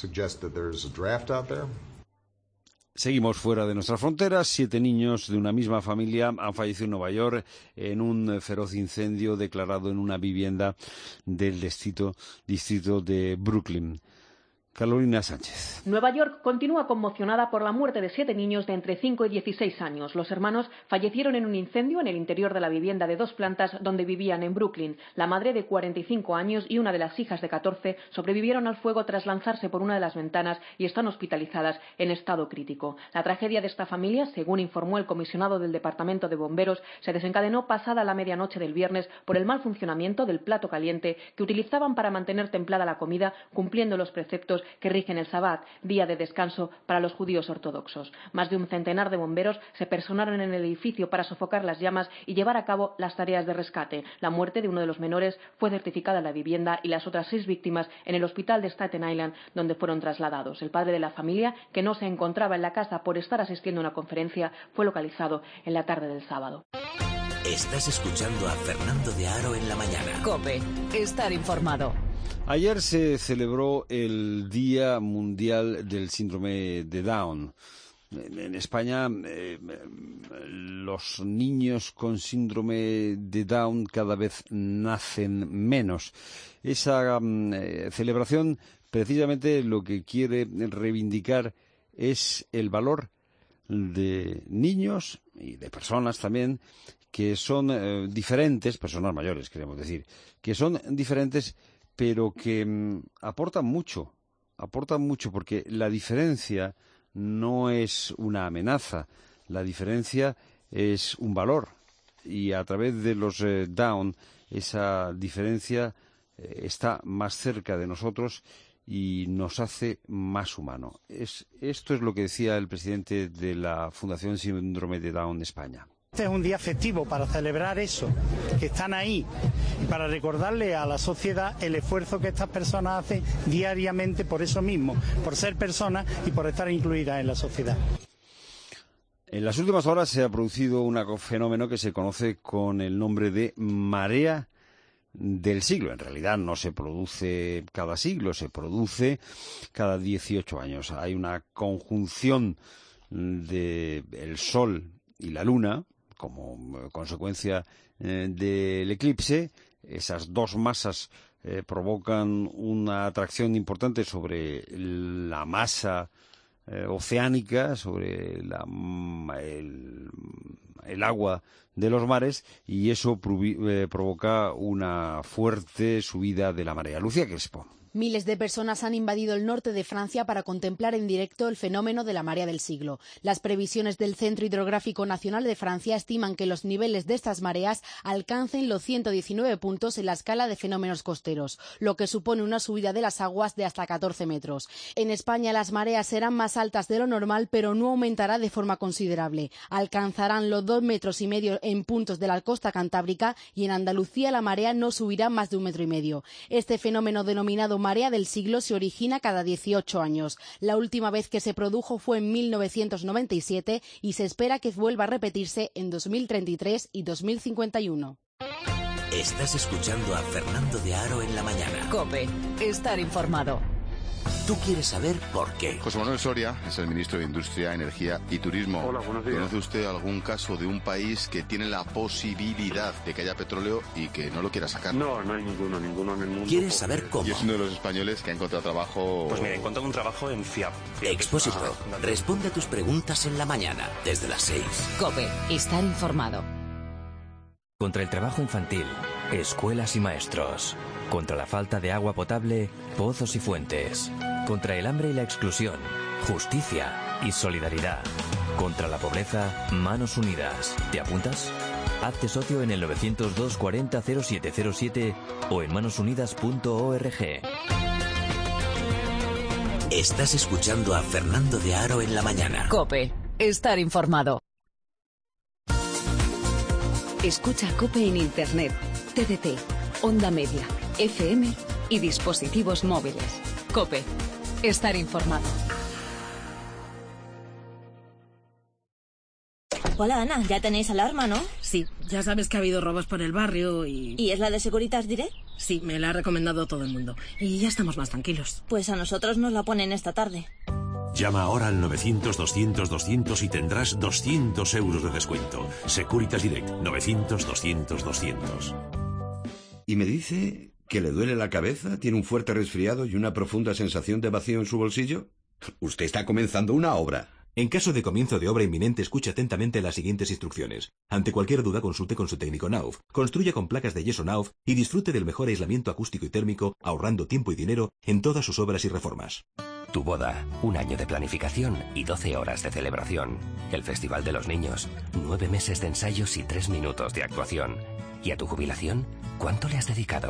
Seguimos fuera de nuestras fronteras. Siete niños de una misma familia han fallecido en Nueva York en un feroz incendio declarado en una vivienda del distrito, distrito de Brooklyn. Carolina Sánchez.
Nueva York continúa conmocionada por la muerte de siete niños de entre cinco y dieciséis años. Los hermanos fallecieron en un incendio en el interior de la vivienda de dos plantas donde vivían en Brooklyn. La madre de cuarenta y cinco años y una de las hijas de catorce sobrevivieron al fuego tras lanzarse por una de las ventanas y están hospitalizadas en estado crítico. La tragedia de esta familia, según informó el comisionado del Departamento de Bomberos, se desencadenó pasada la medianoche del viernes por el mal funcionamiento del plato caliente que utilizaban para mantener templada la comida, cumpliendo los preceptos que rigen el Sabbat, día de descanso para los judíos ortodoxos. Más de un centenar de bomberos se personaron en el edificio para sofocar las llamas y llevar a cabo las tareas de rescate. La muerte de uno de los menores fue certificada en la vivienda y las otras seis víctimas en el hospital de Staten Island, donde fueron trasladados. El padre de la familia, que no se encontraba en la casa por estar asistiendo a una conferencia, fue localizado en la tarde del sábado.
Estás escuchando a Fernando de Aro en la mañana.
COPE, estar informado.
Ayer se celebró el Día Mundial del Síndrome de Down. En España, eh, los niños con síndrome de Down cada vez nacen menos. Esa eh, celebración, precisamente, lo que quiere reivindicar es el valor de niños y de personas también que son eh, diferentes, personas mayores queremos decir, que son diferentes pero que mm, aportan mucho, aportan mucho porque la diferencia no es una amenaza, la diferencia es un valor y a través de los eh, Down esa diferencia eh, está más cerca de nosotros y nos hace más humano. Es, esto es lo que decía el presidente de la Fundación Síndrome de Down de España.
Este es un día festivo para celebrar eso, que están ahí, y para recordarle a la sociedad el esfuerzo que estas personas hacen diariamente por eso mismo, por ser personas y por estar incluidas en la sociedad.
En las últimas horas se ha producido un fenómeno que se conoce con el nombre de marea del siglo. En realidad no se produce cada siglo, se produce cada dieciocho años. Hay una conjunción del Sol y la Luna como consecuencia eh, del eclipse. Esas dos masas eh, provocan una atracción importante sobre la masa eh, oceánica, sobre la, el, el agua de los mares, y eso eh, provoca una fuerte subida de la marea. Lucía Crespo.
Miles de personas han invadido el norte de Francia para contemplar en directo el fenómeno de la marea del siglo. Las previsiones del Centro Hidrográfico Nacional de Francia estiman que los niveles de estas mareas alcancen los ciento diecinueve puntos en la escala de fenómenos costeros, lo que supone una subida de las aguas de hasta catorce metros. En España las mareas serán más altas de lo normal, pero no aumentará de forma considerable. Alcanzarán los dos metros y medio en puntos de la costa cantábrica y en Andalucía la marea no subirá más de un metro y medio. Este fenómeno denominado marea del siglo se origina cada dieciocho años. La última vez que se produjo fue en mil novecientos noventa y siete y se espera que vuelva a repetirse en dos mil treinta y tres y dos mil cincuenta y uno.
Estás escuchando a Fernando de Aro en la mañana.
COPE, estar informado. Tú quieres saber por qué.
José Manuel Soria es el ministro de Industria, Energía y Turismo.
Hola, buenos días.
¿Conoce usted algún caso de un país que tiene la posibilidad de que haya petróleo y que no lo quiera sacar?
No, no hay ninguno, ninguno en el mundo.
¿Quieres saber cómo?
Y es uno de los españoles que ha encontrado trabajo...
Pues mira, he encontrado un trabajo en FIAP.
Expósito. Ah, responde a tus preguntas en la mañana, desde las seis.
COPE, estar informado.
Contra el trabajo infantil, escuelas y maestros. Contra la falta de agua potable, pozos y fuentes. Contra el hambre y la exclusión, justicia y solidaridad. Contra la pobreza, manos unidas. ¿Te apuntas? Hazte socio en el novecientos dos cuarenta cero siete cero siete o en manosunidas punto org.
Estás escuchando a Fernando de Aro en la mañana.
COPE, estar informado. Escucha COPE en Internet, T D T, Onda Media, F M y dispositivos móviles. COPE, estar informado.
Hola Ana, ya tenéis alarma, ¿no?
Sí, ya sabes que ha habido robos por el barrio y...
¿Y es la de Securitas Direct?
Sí, me la ha recomendado todo el mundo. Y ya estamos más tranquilos.
Pues a nosotros nos la ponen esta tarde.
Llama ahora al novecientos doscientos doscientos y tendrás doscientos euros de descuento. Securitas Direct, novecientos doscientos doscientos.
Y me dice que le duele la cabeza, tiene un fuerte resfriado y una profunda sensación de vacío en su bolsillo. Usted está comenzando una obra.
En caso de comienzo de obra inminente, escuche atentamente las siguientes instrucciones. Ante cualquier duda, consulte con su técnico Nauf. Construya con placas de yeso Nauf y disfrute del mejor aislamiento acústico y térmico, ahorrando tiempo y dinero en todas sus obras y reformas.
Tu boda, un año de planificación y doce horas de celebración. El Festival de los Niños, nueve meses de ensayos y tres minutos de actuación. ¿Y a tu jubilación? ¿Cuánto le has dedicado?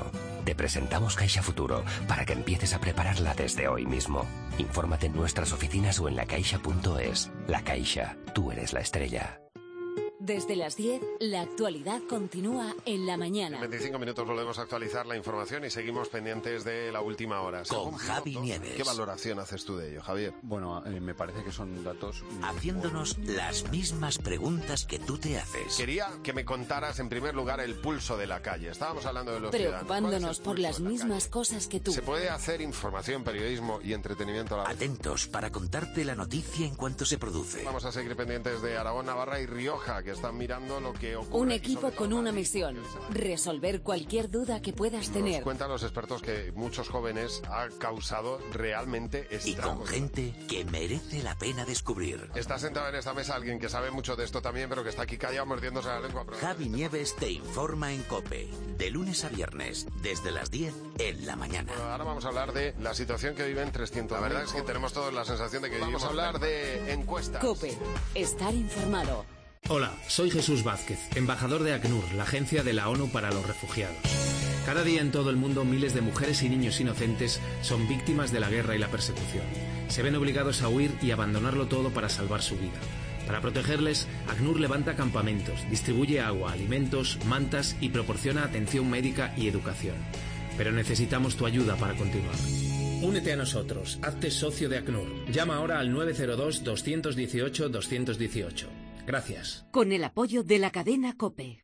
Te presentamos Caixa Futuro para que empieces a prepararla desde hoy mismo. Infórmate en nuestras oficinas o en la caixa punto es. La Caixa, tú eres la estrella.
Desde las diez, la actualidad continúa en la mañana.
En veinticinco minutos volvemos a actualizar la información y seguimos pendientes de la última hora.
Con Javi Nieves.
¿Qué valoración haces tú de ello, Javier?
Bueno, eh, me parece que son datos...
Haciéndonos las mismas preguntas que tú te haces.
Quería que me contaras en primer lugar el pulso de la calle. Estábamos hablando de los
Preocupándonos por las mismas cosas que tú.
¿Se puede hacer información, periodismo y entretenimiento a la vez?
Atentos para contarte la noticia en cuanto se produce.
Vamos a seguir pendientes de Aragón, Navarra y Rioja, que están mirando lo que ocurre.
Un equipo con una misión: resolver cualquier duda que puedas tener.
Nos cuentan los expertos que muchos jóvenes ha causado realmente estragos.
Y con gente que merece la pena descubrir.
Está sentado en esta mesa alguien que sabe mucho de esto también, pero que está aquí callado mordiéndose la lengua.
Javi Nieves te informa en COPE, de lunes a viernes, desde las diez en la mañana.
Bueno, ahora vamos a hablar de la situación que viven trescientos. La verdad es que tenemos todos la sensación de que vamos a hablar de encuestas.
COPE, estar informado.
Hola, soy Jesús Vázquez, embajador de ACNUR, la agencia de la ONU para los refugiados. Cada día en todo el mundo miles de mujeres y niños inocentes son víctimas de la guerra y la persecución. Se ven obligados a huir y abandonarlo todo para salvar su vida. Para protegerles, ACNUR levanta campamentos, distribuye agua, alimentos, mantas y proporciona atención médica y educación. Pero necesitamos tu ayuda para continuar. Únete a nosotros, hazte socio de ACNUR. Llama ahora al nueve cero dos, dos uno ocho, dos uno ocho. Gracias.
Con el apoyo de la cadena COPE.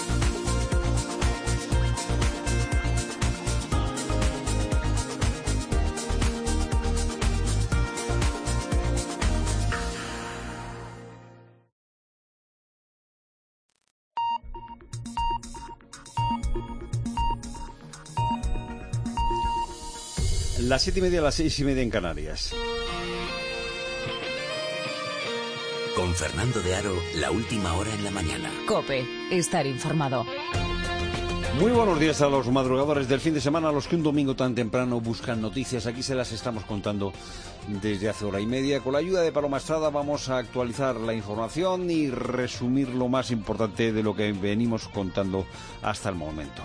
Las siete y media, las seis y media en Canarias.
Con Fernando de Aro, la última hora en la mañana.
COPE, estar informado.
Muy buenos días a los madrugadores del fin de semana, a los que un domingo tan temprano buscan noticias. Aquí se las estamos contando desde hace hora y media. Con la ayuda de Paloma Estrada vamos a actualizar la información y resumir lo más importante de lo que venimos contando hasta el momento.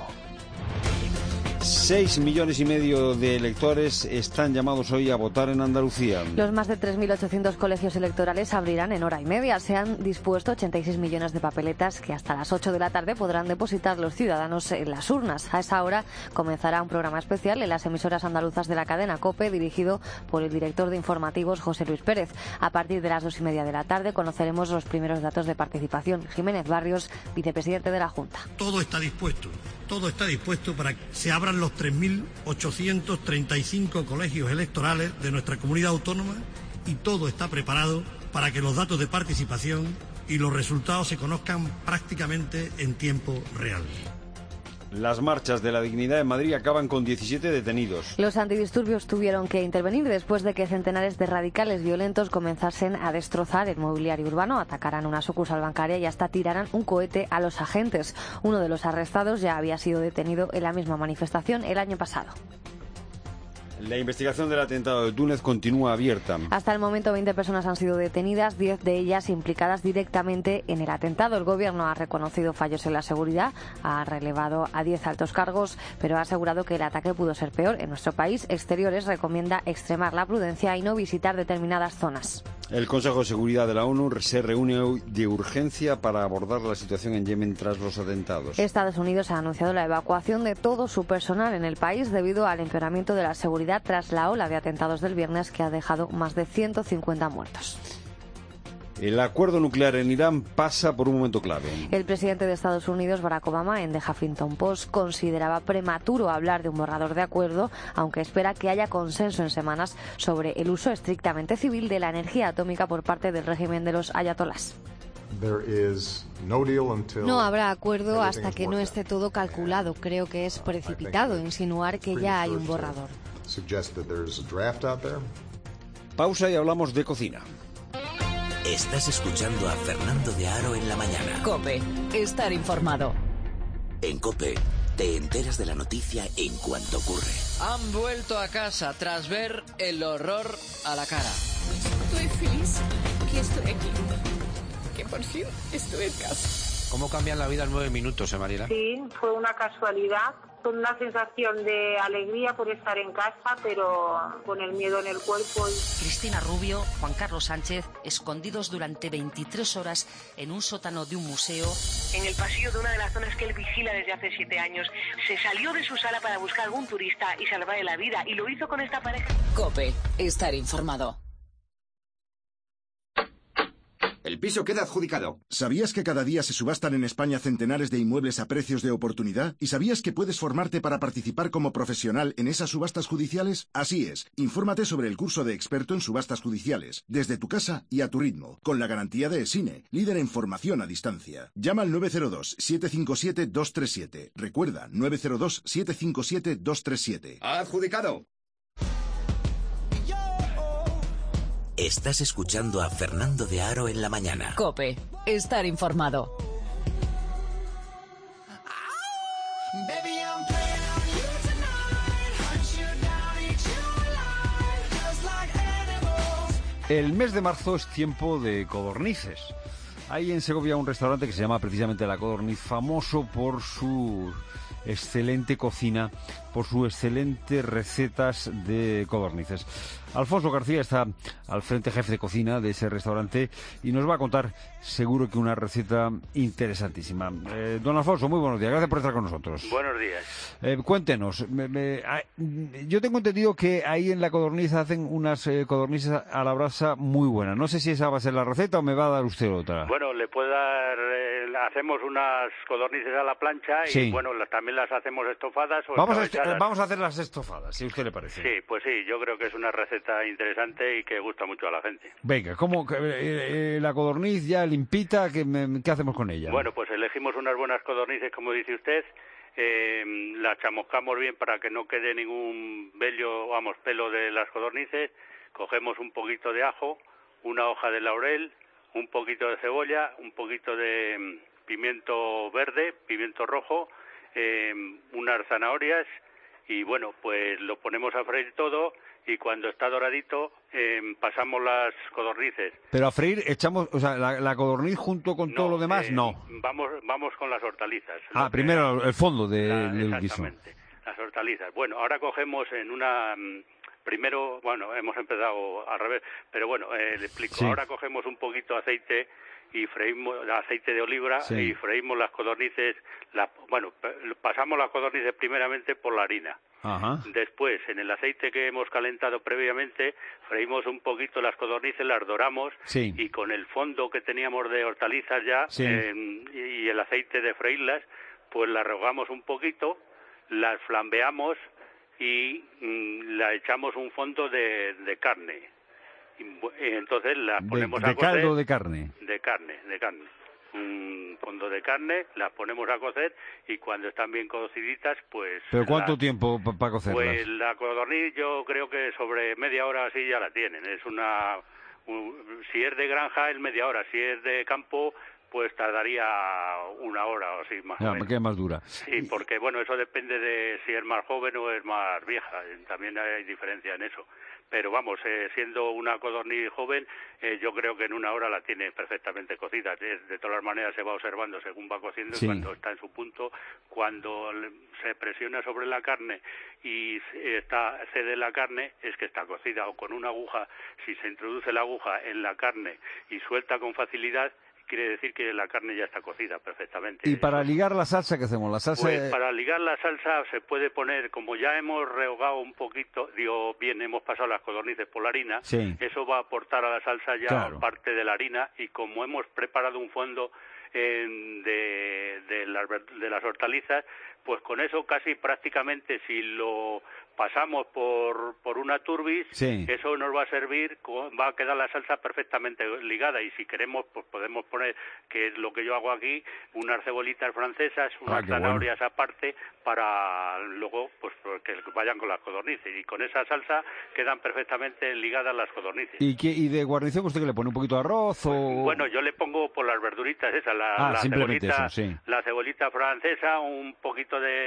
Seis millones y medio de electores están llamados hoy a votar en Andalucía.
Los más de tres mil ochocientos colegios electorales abrirán en hora y media. Se han dispuesto ochenta y seis millones de papeletas que hasta las ocho de la tarde podrán depositar los ciudadanos en las urnas. A esa hora comenzará un programa especial en las emisoras andaluzas de la cadena COPE, dirigido por el director de informativos, José Luis Pérez. A partir de las dos y media de la tarde conoceremos los primeros datos de participación. Jiménez Barrios, vicepresidente de la Junta.
Todo está dispuesto, todo está dispuesto para que se abran los tres mil ochocientos treinta y cinco colegios electorales de nuestra comunidad autónoma y todo está preparado para que los datos de participación y los resultados se conozcan prácticamente en tiempo real.
Las marchas de la dignidad en Madrid acaban con diecisiete detenidos.
Los antidisturbios tuvieron que intervenir después de que centenares de radicales violentos comenzasen a destrozar el mobiliario urbano, atacaran una sucursal bancaria y hasta tiraran un cohete a los agentes. Uno de los arrestados ya había sido detenido en la misma manifestación el año pasado.
La investigación del atentado de Túnez continúa abierta.
Hasta el momento veinte personas han sido detenidas, diez de ellas implicadas directamente en el atentado. El gobierno ha reconocido fallos en la seguridad, ha relevado a diez altos cargos, pero ha asegurado que el ataque pudo ser peor. En nuestro país, Exteriores recomienda extremar la prudencia y no visitar determinadas zonas.
El Consejo de Seguridad de la ONU se reúne hoy de urgencia para abordar la situación en Yemen tras los atentados.
Estados Unidos ha anunciado la evacuación de todo su personal en el país debido al empeoramiento de la seguridad tras la ola de atentados del viernes que ha dejado más de ciento cincuenta muertos.
El acuerdo nuclear en Irán pasa por un momento clave.
El presidente de Estados Unidos, Barack Obama, en The Huffington Post, consideraba prematuro hablar de un borrador de acuerdo, aunque espera que haya consenso en semanas sobre el uso estrictamente civil de la energía atómica por parte del régimen de los ayatolás.
No habrá acuerdo hasta que no esté todo calculado. Creo que es precipitado insinuar que ya hay un borrador.
Pausa y hablamos de cocina.
Estás escuchando a Fernando de Aro en la mañana.
COPE, estar informado.
En COPE te enteras de la noticia en cuanto ocurre.
Han vuelto a casa tras ver el horror a la cara.
Estoy feliz que estoy aquí. Que por fin estoy en casa.
¿Cómo cambian la vida en nueve minutos, eh, Mariela?
Sí, fue una casualidad.
con una sensación de alegría por estar en casa, pero con el miedo en el cuerpo.
Cristina Rubio, Juan Carlos Sánchez, escondidos durante veintitrés horas en un sótano de un museo.
En el pasillo de una de las zonas que él vigila desde hace siete años, se salió de su sala para buscar algún turista y salvarle la vida, y lo hizo con esta pareja.
COPE, estar informado.
El piso queda adjudicado.
¿Sabías que cada día se subastan en España centenares de inmuebles a precios de oportunidad? ¿Y sabías que puedes formarte para participar como profesional en esas subastas judiciales? Así es. Infórmate sobre el curso de experto en subastas judiciales, desde tu casa y a tu ritmo, con la garantía de ESINE, líder en formación a distancia. Llama al nueve cero dos, siete cinco siete, dos tres siete. Recuerda, nueve cero dos, siete cinco siete, dos tres siete.
¡Adjudicado!
Estás escuchando a Fernando de Aro en la mañana.
COPE, estar informado.
El mes de marzo es tiempo de codornices. Hay en Segovia un restaurante que se llama precisamente La Codorniz, famoso por su excelente cocina, por sus excelentes recetas de codornices. Alfonso García está al frente, jefe de cocina de ese restaurante, y nos va a contar seguro que una receta interesantísima. Eh, don Alfonso, muy buenos días, gracias por estar con nosotros.
Buenos días.
Eh, cuéntenos, me, me, a, yo tengo entendido que ahí en La Codorniz hacen unas eh, codornices a la brasa muy buenas. No sé si esa va a ser la receta o me va a dar usted otra.
Bueno, le puedo dar, eh, hacemos unas codornices a la plancha y
sí.
bueno, las, también las hacemos estofadas o
vamos a, est vamos a hacer las estofadas, si a usted le parece.
Sí, pues sí, yo creo que es una receta interesante y que gusta mucho a la gente.
Venga, ¿cómo eh, eh, la codorniz ya limpita, ¿qué, me, ¿qué hacemos con ella?
Bueno, pues elegimos unas buenas codornices, como dice usted, eh, las chamuscamos bien para que no quede ningún vello, vamos, pelo de las codornices, cogemos un poquito de ajo, una hoja de laurel, un poquito de cebolla, un poquito de mm, pimiento verde, pimiento rojo, eh, unas zanahorias y bueno, pues lo ponemos a freír todo y cuando está doradito eh, pasamos las codornices.
Pero a freír echamos, o sea, la, la codorniz junto con no, todo lo demás, eh, no.
Vamos vamos con las hortalizas.
Ah, primero el fondo de,
la,
del guiso.
Exactamente, las hortalizas. Bueno, ahora cogemos en una... Primero, bueno, hemos empezado al revés, pero bueno, eh, le explico. Sí. Ahora cogemos un poquito de aceite y freímos aceite de oliva sí. y freímos las codornices. La, bueno, pasamos las codornices primeramente por la harina.
Ajá.
Después, en el aceite que hemos calentado previamente, freímos un poquito las codornices, las doramos
sí.
y con el fondo que teníamos de hortalizas ya
sí.
eh, y el aceite de freírlas, pues las rehogamos un poquito, las flambeamos y mm, la echamos un fondo de, de carne. Y, y entonces las ponemos
de, de
a cocer.
¿De caldo o de carne?
De carne, de carne. Un fondo de carne, las ponemos a cocer y cuando están bien cociditas, pues...
¿Pero cuánto
la,
tiempo para pa cocerlas?
Pues la codorniz yo creo que sobre media hora así ya la tienen. Es una... Un, si es de granja es media hora, si es de campo... pues tardaría una hora o así más
ya,
o menos.
Me queda más dura.
Sí, porque bueno, eso depende de si es más joven o es más vieja, también hay diferencia en eso. Pero vamos, eh, siendo una codorniz joven, eh, yo creo que en una hora la tiene perfectamente cocida. De, de todas las maneras se va observando según va cociendo
sí.
y cuando está en su punto, cuando se presiona sobre la carne y está cede la carne, es que está cocida. O con una aguja, si se introduce la aguja en la carne y suelta con facilidad, quiere decir que la carne ya está cocida perfectamente.
¿Y para ligar la salsa qué hacemos? La salsa
pues para ligar la salsa se puede poner, como ya hemos rehogado un poquito, digo, bien, hemos pasado las codornices por la harina,
sí.
eso va a aportar a la salsa ya
claro.
parte de la harina y como hemos preparado un fondo eh, de, de, las, de las hortalizas, pues con eso casi prácticamente si lo pasamos por, por una turbis,
sí.
eso nos va a servir, va a quedar la salsa perfectamente ligada y si queremos pues podemos poner, que es lo que yo hago aquí, unas cebollitas francesas, unas
ah,
zanahorias
bueno.
aparte para luego pues que vayan con las codornices y con esa salsa quedan perfectamente ligadas las codornices.
¿Y, qué, y de guarnición usted que le pone un poquito de arroz o...?
Bueno, yo le pongo por las verduritas esas, la,
ah,
la
simplemente
cebolita,
eso, sí.
la cebolita francesa, un poquito de,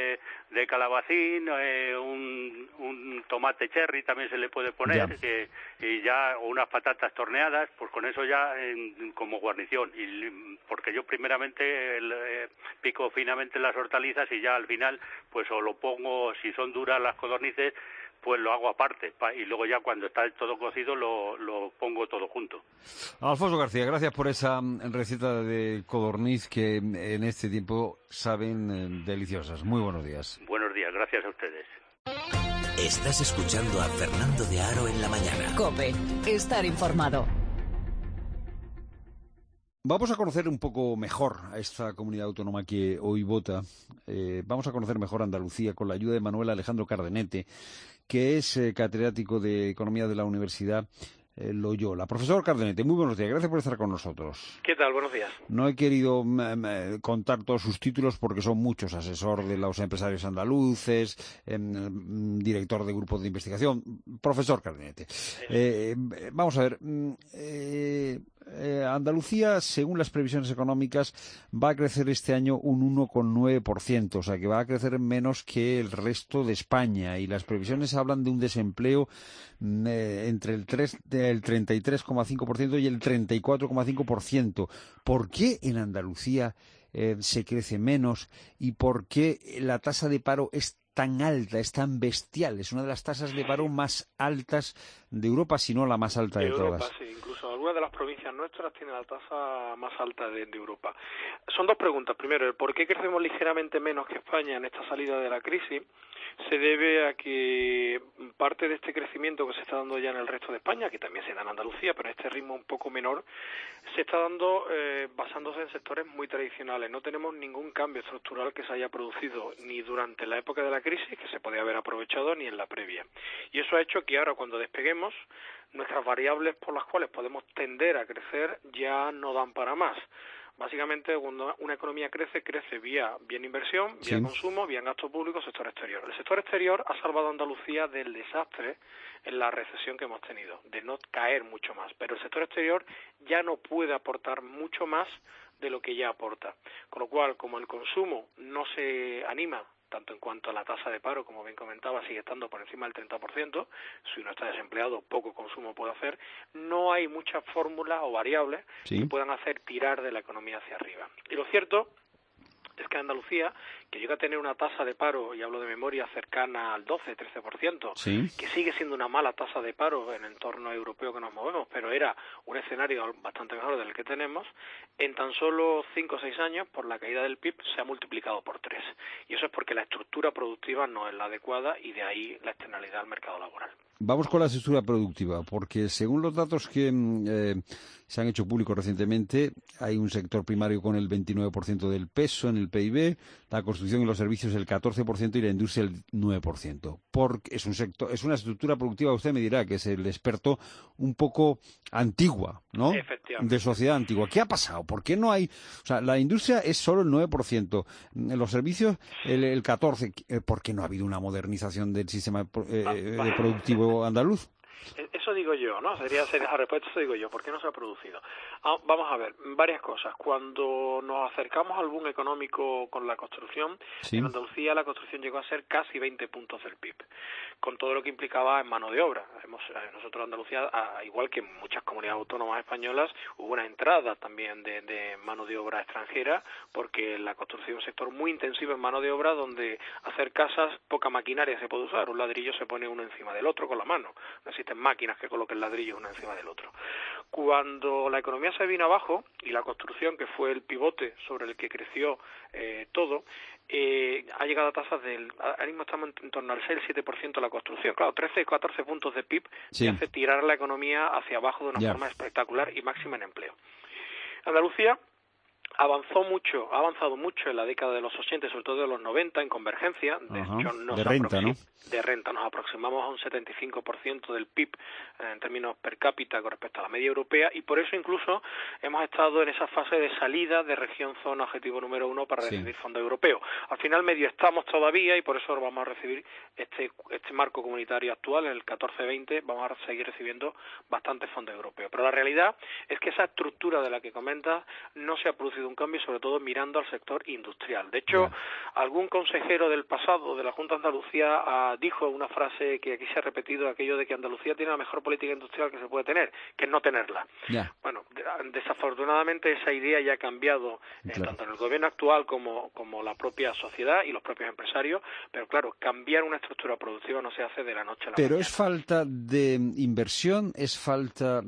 de calabacín, eh, un, un tomate cherry también se le puede poner, que, y ya, o unas patatas torneadas, pues con eso ya en, como guarnición. Y porque yo primeramente el, eh, pico finamente las hortalizas y ya al final, pues o lo pongo, si son duras las codornices, pues lo hago aparte, y luego ya cuando está todo cocido lo, lo pongo todo junto.
Alfonso García, gracias por esa receta de codorniz que en este tiempo saben eh, deliciosas. Muy buenos días.
Buenos días, gracias a ustedes.
Estás escuchando a Fernando de Aro en la mañana.
COPE, estar informado.
Vamos a conocer un poco mejor a esta comunidad autónoma que hoy vota. Eh, vamos a conocer mejor a Andalucía con la ayuda de Manuel Alejandro Cardenete, que es eh, catedrático de Economía de la Universidad eh, Loyola. Profesor Cardenete, muy buenos días. Gracias por estar con nosotros.
¿Qué tal? Buenos días.
No he querido mm, contar todos sus títulos porque son muchos. Asesor de los empresarios andaluces, eh, director de grupos de investigación. Profesor Cardenete. Eh, vamos a ver. Eh, Eh, Andalucía, según las previsiones económicas, va a crecer este año un uno coma nueve por ciento, o sea que va a crecer menos que el resto de España, y las previsiones hablan de un desempleo eh, entre el, tres, el treinta y tres coma cinco por ciento y el treinta y cuatro coma cinco por ciento. ¿Por qué en Andalucía eh, se crece menos y por qué la tasa de paro es tan alta, es tan bestial? Es una de las tasas de paro más altas de Europa, si no la más alta de, de
Europa,
todas.
Sí, incluso algunas de las provincias nuestras tienen la tasa más alta de, de Europa. Son dos preguntas. Primero, el por qué crecemos ligeramente menos que España en esta salida de la crisis se debe a que parte de este crecimiento que se está dando ya en el resto de España, que también se da en Andalucía, pero a este ritmo un poco menor, se está dando eh, basándose en sectores muy tradicionales. No tenemos ningún cambio estructural que se haya producido ni durante la época de la crisis, que se podía haber aprovechado, ni en la previa. Y eso ha hecho que ahora, cuando despeguemos, nuestras variables por las cuales podemos tender a crecer ya no dan para más. Básicamente, cuando una economía crece, crece vía bien inversión, vía sí. consumo, vía gasto público, sector exterior. El sector exterior ha salvado a Andalucía del desastre en la recesión que hemos tenido, de no caer mucho más. Pero el sector exterior ya no puede aportar mucho más de lo que ya aporta. Con lo cual, como el consumo no se anima, tanto en cuanto a la tasa de paro, como bien comentaba, sigue estando por encima del treinta por ciento, si uno está desempleado, poco consumo puede hacer, no hay muchas fórmulas o variables sí. que puedan hacer tirar de la economía hacia arriba. Y lo cierto es que Andalucía, que llega a tener una tasa de paro, y hablo de memoria, cercana al doce, trece por ciento, sí. que sigue siendo una mala tasa de paro en el entorno europeo que nos movemos, pero era un escenario bastante mejor del que tenemos, en tan solo cinco o seis años, por la caída del P I B, se ha multiplicado por tres. Y eso es porque la estructura productiva no es la adecuada, y de ahí la externalidad al mercado laboral.
Vamos con la estructura productiva, porque según los datos que eh, se han hecho públicos recientemente, hay un sector primario con el veintinueve por ciento del peso en el P I B, la construcción y los servicios el catorce por ciento y la industria el nueve por ciento. Porque es un sector, es una estructura productiva, usted me dirá, que es el experto, un poco antigua, ¿no?
Efectivamente.
De sociedad antigua. ¿Qué ha pasado? ¿Por qué no hay...? O sea, la industria es solo el nueve por ciento, los servicios el, el catorce por ciento. ¿Por qué no ha habido una modernización del sistema eh, eh, productivo andaluz?
Eso digo yo, ¿no? Sería, sería la respuesta, eso digo yo. ¿Por qué no se ha producido? Ah, vamos a ver, varias cosas. Cuando nos acercamos al boom económico con la construcción, sí. en Andalucía la construcción llegó a ser casi veinte puntos del P I B, con todo lo que implicaba en mano de obra. Hemos, nosotros en Andalucía, igual que en muchas comunidades autónomas españolas, hubo una entrada también de, de mano de obra extranjera, porque la construcción es un sector muy intensivo en mano de obra, donde hacer casas, poca maquinaria se puede usar. Un ladrillo se pone uno encima del otro con la mano. No existen máquinas que coloquen ladrillos uno encima del otro. Cuando la economía se vino abajo, y la construcción, que fue el pivote sobre el que creció eh, todo, eh, ha llegado a tasas del... Ahora mismo estamos en, en torno al seis siete por ciento de la construcción. Claro, trece catorce puntos de P I B sí. que hace tirar la economía hacia abajo de una yeah. forma espectacular y máxima en empleo. Andalucía avanzó mucho, ha avanzado mucho en la década de los ochenta, sobre todo de los noventa, en convergencia. De, hecho, nos
de renta, ¿no?
De renta, nos aproximamos a un setenta y cinco por ciento del P I B eh, en términos per cápita con respecto a la media europea, y por eso incluso hemos estado en esa fase de salida de región zona objetivo número uno para sí. recibir fondos europeos. Al final medio estamos todavía, y por eso ahora vamos a recibir este este marco comunitario actual, en el catorce veinte, vamos a seguir recibiendo bastantes fondos europeos. Pero la realidad es que esa estructura de la que comentas no se ha producido un cambio, sobre todo mirando al sector industrial. De hecho, yeah. algún consejero del pasado de la Junta de Andalucía uh, dijo una frase que aquí se ha repetido, aquello de que Andalucía tiene la mejor política industrial que se puede tener, que es no tenerla. Yeah. Bueno, desafortunadamente esa idea ya ha cambiado eh, claro. tanto en el gobierno actual como, como la propia sociedad y los propios empresarios, pero claro, cambiar una estructura productiva no se hace de la noche a la
pero
mañana.
Pero es falta de inversión, es falta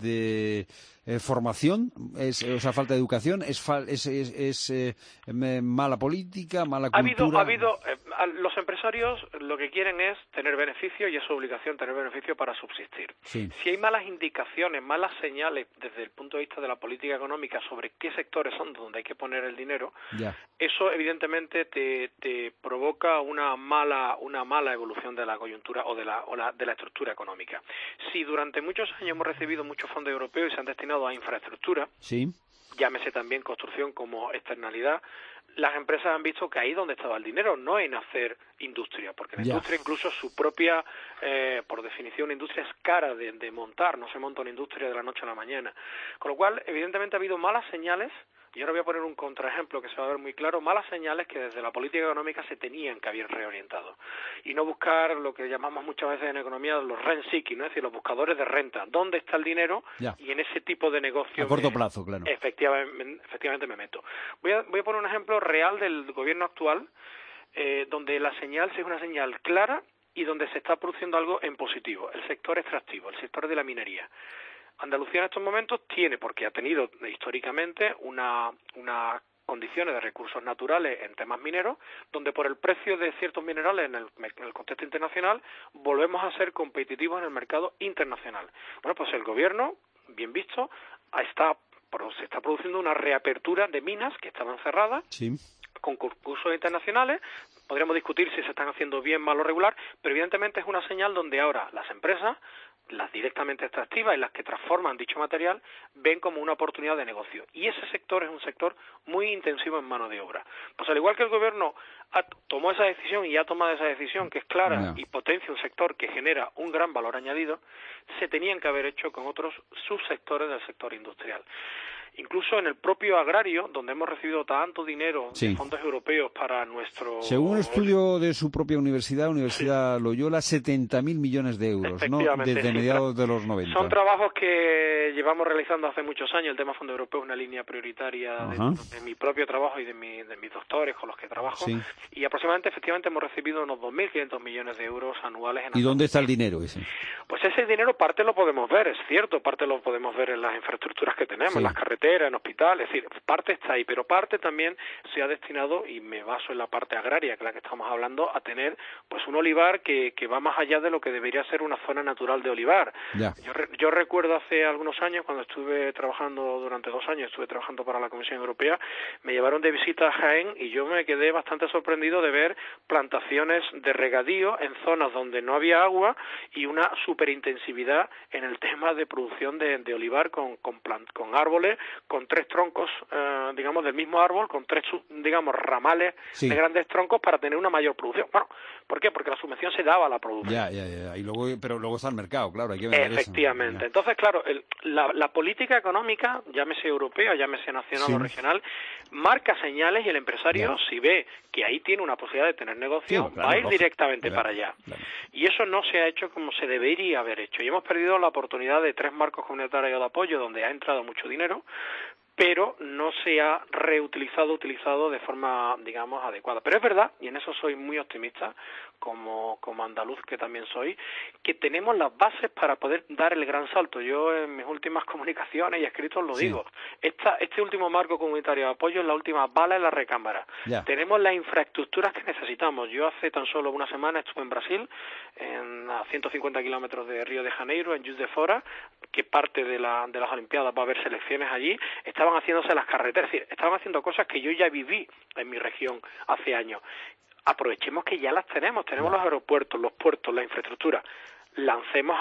de eh, formación, es, o sea, falta de educación, es, fal, es, es, es eh, mala política, mala cultura.
Ha habido, ha habido eh, los empresarios lo que quieren es tener beneficio y es su obligación tener beneficio para subsistir.
Sí.
Si hay malas indicaciones, malas señales desde el punto de vista de la política económica sobre qué sectores son donde hay que poner el dinero,
ya.
eso evidentemente te, te provoca una mala una mala evolución de la coyuntura o de la, o la de la estructura económica. Si durante muchos años hemos recibido muchos fondos europeos y se han destinado a infraestructura,
sí.
llámese también construcción como externalidad, las empresas han visto que ahí donde estaba el dinero, no en hacer industria, porque la
ya.
industria incluso su propia, eh, por definición, una industria es cara de, de montar, no se monta una industria de la noche a la mañana. Con lo cual, evidentemente ha habido malas señales, y ahora voy a poner un contraejemplo que se va a ver muy claro, malas señales que desde la política económica se tenían que haber reorientado. Y no buscar lo que llamamos muchas veces en economía los rent seeking, ¿no? Es decir, los buscadores de renta. ¿Dónde está el dinero?
Ya.
Y en ese tipo de negocio...
A corto
me,
plazo, claro.
Efectivamente, efectivamente me meto. Voy a, voy a poner un ejemplo real del gobierno actual, eh, donde la señal es una señal clara y donde se está produciendo algo en positivo. El sector extractivo, el sector de la minería. Andalucía en estos momentos tiene, porque ha tenido históricamente una, una condiciones de recursos naturales en temas mineros, donde por el precio de ciertos minerales en el, en el contexto internacional volvemos a ser competitivos en el mercado internacional. Bueno, pues el gobierno, bien visto, está, se está produciendo una reapertura de minas que estaban cerradas,
sí.
con concursos internacionales. Podríamos discutir si se están haciendo bien, mal o regular, pero evidentemente es una señal donde ahora las empresas, las directamente extractivas y las que transforman dicho material, ven como una oportunidad de negocio. Y ese sector es un sector muy intensivo en mano de obra. Pues al igual que el gobierno ha, tomó esa decisión y ha tomado esa decisión que es clara no. y potencia un sector que genera un gran valor añadido, se tenían que haber hecho con otros subsectores del sector industrial. Incluso en el propio agrario, donde hemos recibido tanto dinero
sí.
de fondos europeos para nuestro...
Según un estudio de su propia universidad, Universidad sí. Loyola, setenta mil millones de euros, ¿no? Desde sí, mediados de los noventa.
Son trabajos que llevamos realizando hace muchos años. El tema fondo europeo es una línea prioritaria de, de mi propio trabajo y de, mi, de mis doctores con los que trabajo.
Sí.
Y aproximadamente, efectivamente, hemos recibido unos dos mil quinientos millones de euros anuales. En
¿Y dónde está el dinero ese?
Pues ese dinero parte lo podemos ver, es cierto, parte lo podemos ver en las infraestructuras que tenemos, sí. en las carreteras, en hospitales, es decir, parte está ahí, pero parte también se ha destinado, y me baso en la parte agraria, que es la que estamos hablando, a tener pues un olivar que, que va más allá de lo que debería ser una zona natural de olivar.
Ya.
Yo, re, yo recuerdo hace algunos años, cuando estuve trabajando, durante dos años, estuve trabajando para la Comisión Europea, me llevaron de visita a Jaén y yo me quedé bastante sorprendido de ver plantaciones de regadío en zonas donde no había agua y una superintensividad en el tema de producción de, de olivar con, con, plant, con árboles, con tres troncos, eh, digamos, del mismo árbol, con tres, digamos, ramales sí. de grandes troncos para tener una mayor producción. Bueno, ¿por qué? Porque la subvención se daba a la producción.
Ya, ya, ya. Y luego, pero luego está el mercado, claro, hay que vender
Efectivamente.
Eso.
Entonces, claro, el, la, la política económica, llámese europea, llámese nacional sí. o regional, marca señales y el empresario, ya. si ve que ahí tiene una posibilidad de tener negocio, sí, claro, va a ir lógico. directamente claro, para allá. Claro. Y eso no se ha hecho como se debería haber hecho. Y hemos perdido la oportunidad de tres marcos comunitarios de apoyo donde ha entrado mucho dinero, pero no se ha reutilizado, utilizado de forma, digamos, adecuada. Pero es verdad, y en eso soy muy optimista, como, como andaluz que también soy, que tenemos las bases para poder dar el gran salto. Yo en mis últimas comunicaciones y escritos lo sí. digo. Esta, este último marco comunitario de apoyo es la última bala en la recámara.
Yeah.
Tenemos las infraestructuras que necesitamos. Yo hace tan solo una semana estuve en Brasil, en, a ciento cincuenta kilómetros de Río de Janeiro, en Juiz de Fora, que parte de, la, de las Olimpiadas va a haber selecciones allí. Estaban haciéndose las carreteras, es decir, estaban haciendo cosas que yo ya viví en mi región hace años. Aprovechemos que ya las tenemos, tenemos los aeropuertos, los puertos, la infraestructura, lancemos a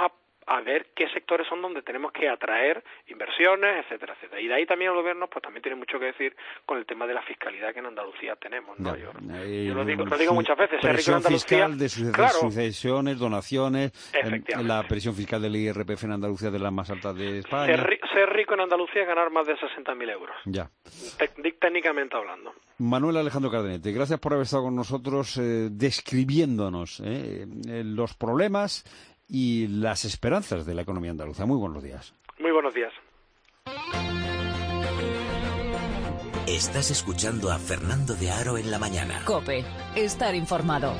a ver qué sectores son donde tenemos que atraer inversiones, etcétera, etcétera. Y de ahí también el gobierno pues también tiene mucho que decir con el tema de la fiscalidad que en Andalucía tenemos, ¿no? Yo,
eh,
yo lo digo, lo digo muchas veces,
ser rico en Andalucía, fiscal de suces
claro,
sucesiones, donaciones, eh, la presión fiscal del I R P F en Andalucía de las más altas de España.
Ser, ser rico en Andalucía es ganar más de sesenta mil euros.
Ya.
Tec- técnicamente hablando.
Manuel Alejandro Cardenete, gracias por haber estado con nosotros eh, describiéndonos eh, eh, los problemas y las esperanzas de la economía andaluza. Muy buenos días.
Muy buenos días.
Estás escuchando a Fernando de Aro en la mañana.
COPE, estar informado.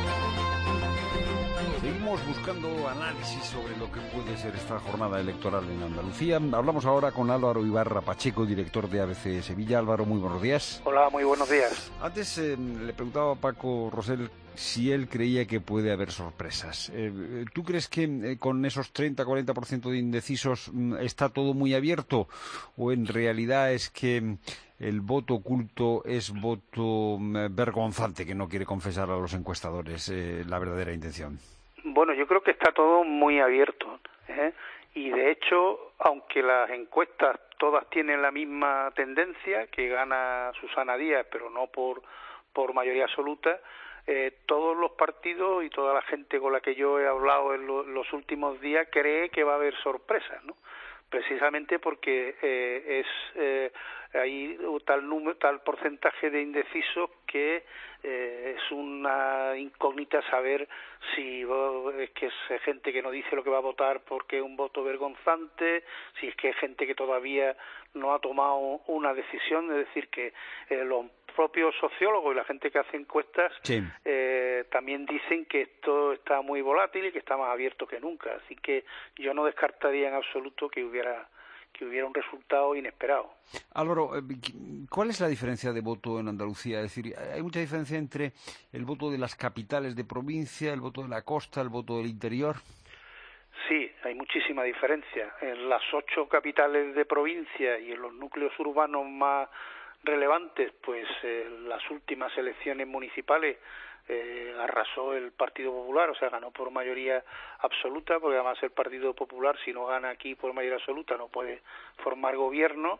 Seguimos buscando análisis sobre lo que puede ser esta jornada electoral en Andalucía. Hablamos ahora con Álvaro Ibarra Pacheco, director de A B C Sevilla. Álvaro, muy buenos días.
Hola, muy buenos días.
Antes eh, le preguntaba a Paco Rosell si él creía que puede haber sorpresas. Eh, ¿Tú crees que eh, con esos treinta a cuarenta por ciento de indecisos mm, está todo muy abierto? ¿O en realidad es que mm, el voto oculto es voto mm, vergonzante, que no quiere confesar a los encuestadores eh, la verdadera intención?
Bueno, yo creo que está todo muy abierto, ¿eh? Y de hecho, aunque las encuestas todas tienen la misma tendencia, que gana Susana Díaz, pero no por, por mayoría absoluta, eh, todos los partidos y toda la gente con la que yo he hablado en lo, los últimos días cree que va a haber sorpresas, ¿no? Precisamente porque eh, es eh, hay tal número, tal porcentaje de indecisos que eh, es una incógnita saber si es que es gente que no dice lo que va a votar porque es un voto vergonzante, si es que es gente que todavía no ha tomado una decisión, es decir, que eh, los propios sociólogos y la gente que hace encuestas sí. eh, también dicen que esto está muy volátil y que está más abierto que nunca, así que yo no descartaría en absoluto que hubiera que hubiera un resultado inesperado.
Álvaro, ¿cuál es la diferencia de voto en Andalucía? Es decir, ¿hay mucha diferencia entre el voto de las capitales de provincia, el voto de la costa, el voto del interior?
Sí, hay muchísima diferencia. En las ocho capitales de provincia y en los núcleos urbanos más relevantes, pues eh, las últimas elecciones municipales eh, arrasó el Partido Popular, o sea, ganó por mayoría absoluta, porque además el Partido Popular, si no gana aquí por mayoría absoluta, no puede formar gobierno.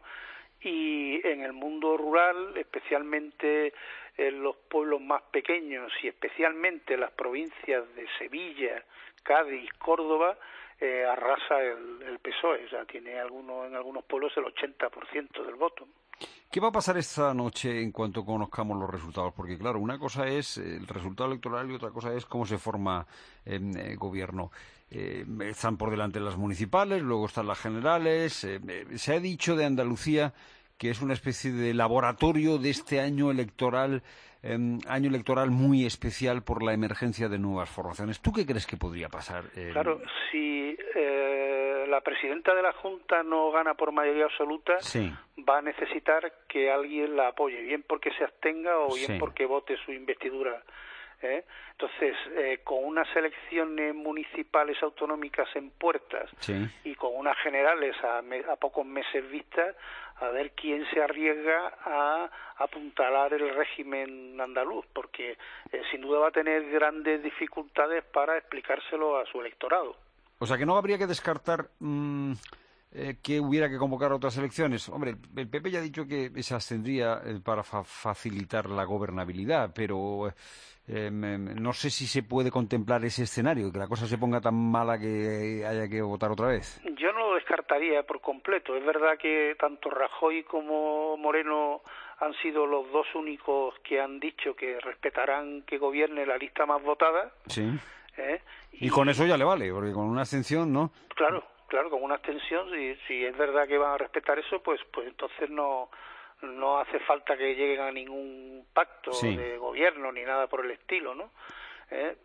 Y en el mundo rural, especialmente en los pueblos más pequeños y especialmente en las provincias de Sevilla, Cádiz, Córdoba, eh, arrasa el, el P S O E, o sea, tiene algunos, en algunos pueblos el ochenta por ciento del voto.
¿Qué va a pasar esta noche en cuanto conozcamos los resultados? Porque, claro, una cosa es el resultado electoral y otra cosa es cómo se forma eh, el gobierno. Eh, están por delante las municipales, luego están las generales. Eh, se ha dicho de Andalucía que es una especie de laboratorio de este año electoral, eh, año electoral muy especial por la emergencia de nuevas formaciones. ¿Tú qué crees que podría pasar? Eh,
claro, si eh, la presidenta de la Junta no gana por mayoría absoluta, sí. va a necesitar que alguien la apoye, bien porque se abstenga o bien sí. porque vote su investidura. ¿Eh? Entonces, eh, con unas elecciones municipales autonómicas en puertas sí. y con unas generales a, me, a pocos meses vistas, a ver quién se arriesga a apuntalar el régimen andaluz, porque eh, sin duda va a tener grandes dificultades para explicárselo a su electorado.
O sea, que no habría que descartar mmm, eh, que hubiera que convocar otras elecciones. Hombre, el P P ya ha dicho que se abstendría eh, para fa facilitar la gobernabilidad, pero... Eh, no sé si se puede contemplar ese escenario, que la cosa se ponga tan mala que haya que votar otra vez.
Yo no lo descartaría por completo. Es verdad que tanto Rajoy como Moreno han sido los dos únicos que han dicho que respetarán que gobierne la lista más votada.
Sí.
¿Eh?
Y, y con eso ya le vale, porque con una abstención, ¿no?
Claro, claro, con una abstención, si, si es verdad que van a respetar eso, pues, pues entonces no... no hace falta que lleguen a ningún pacto sí. de gobierno ni nada por el estilo, ¿no? Eh,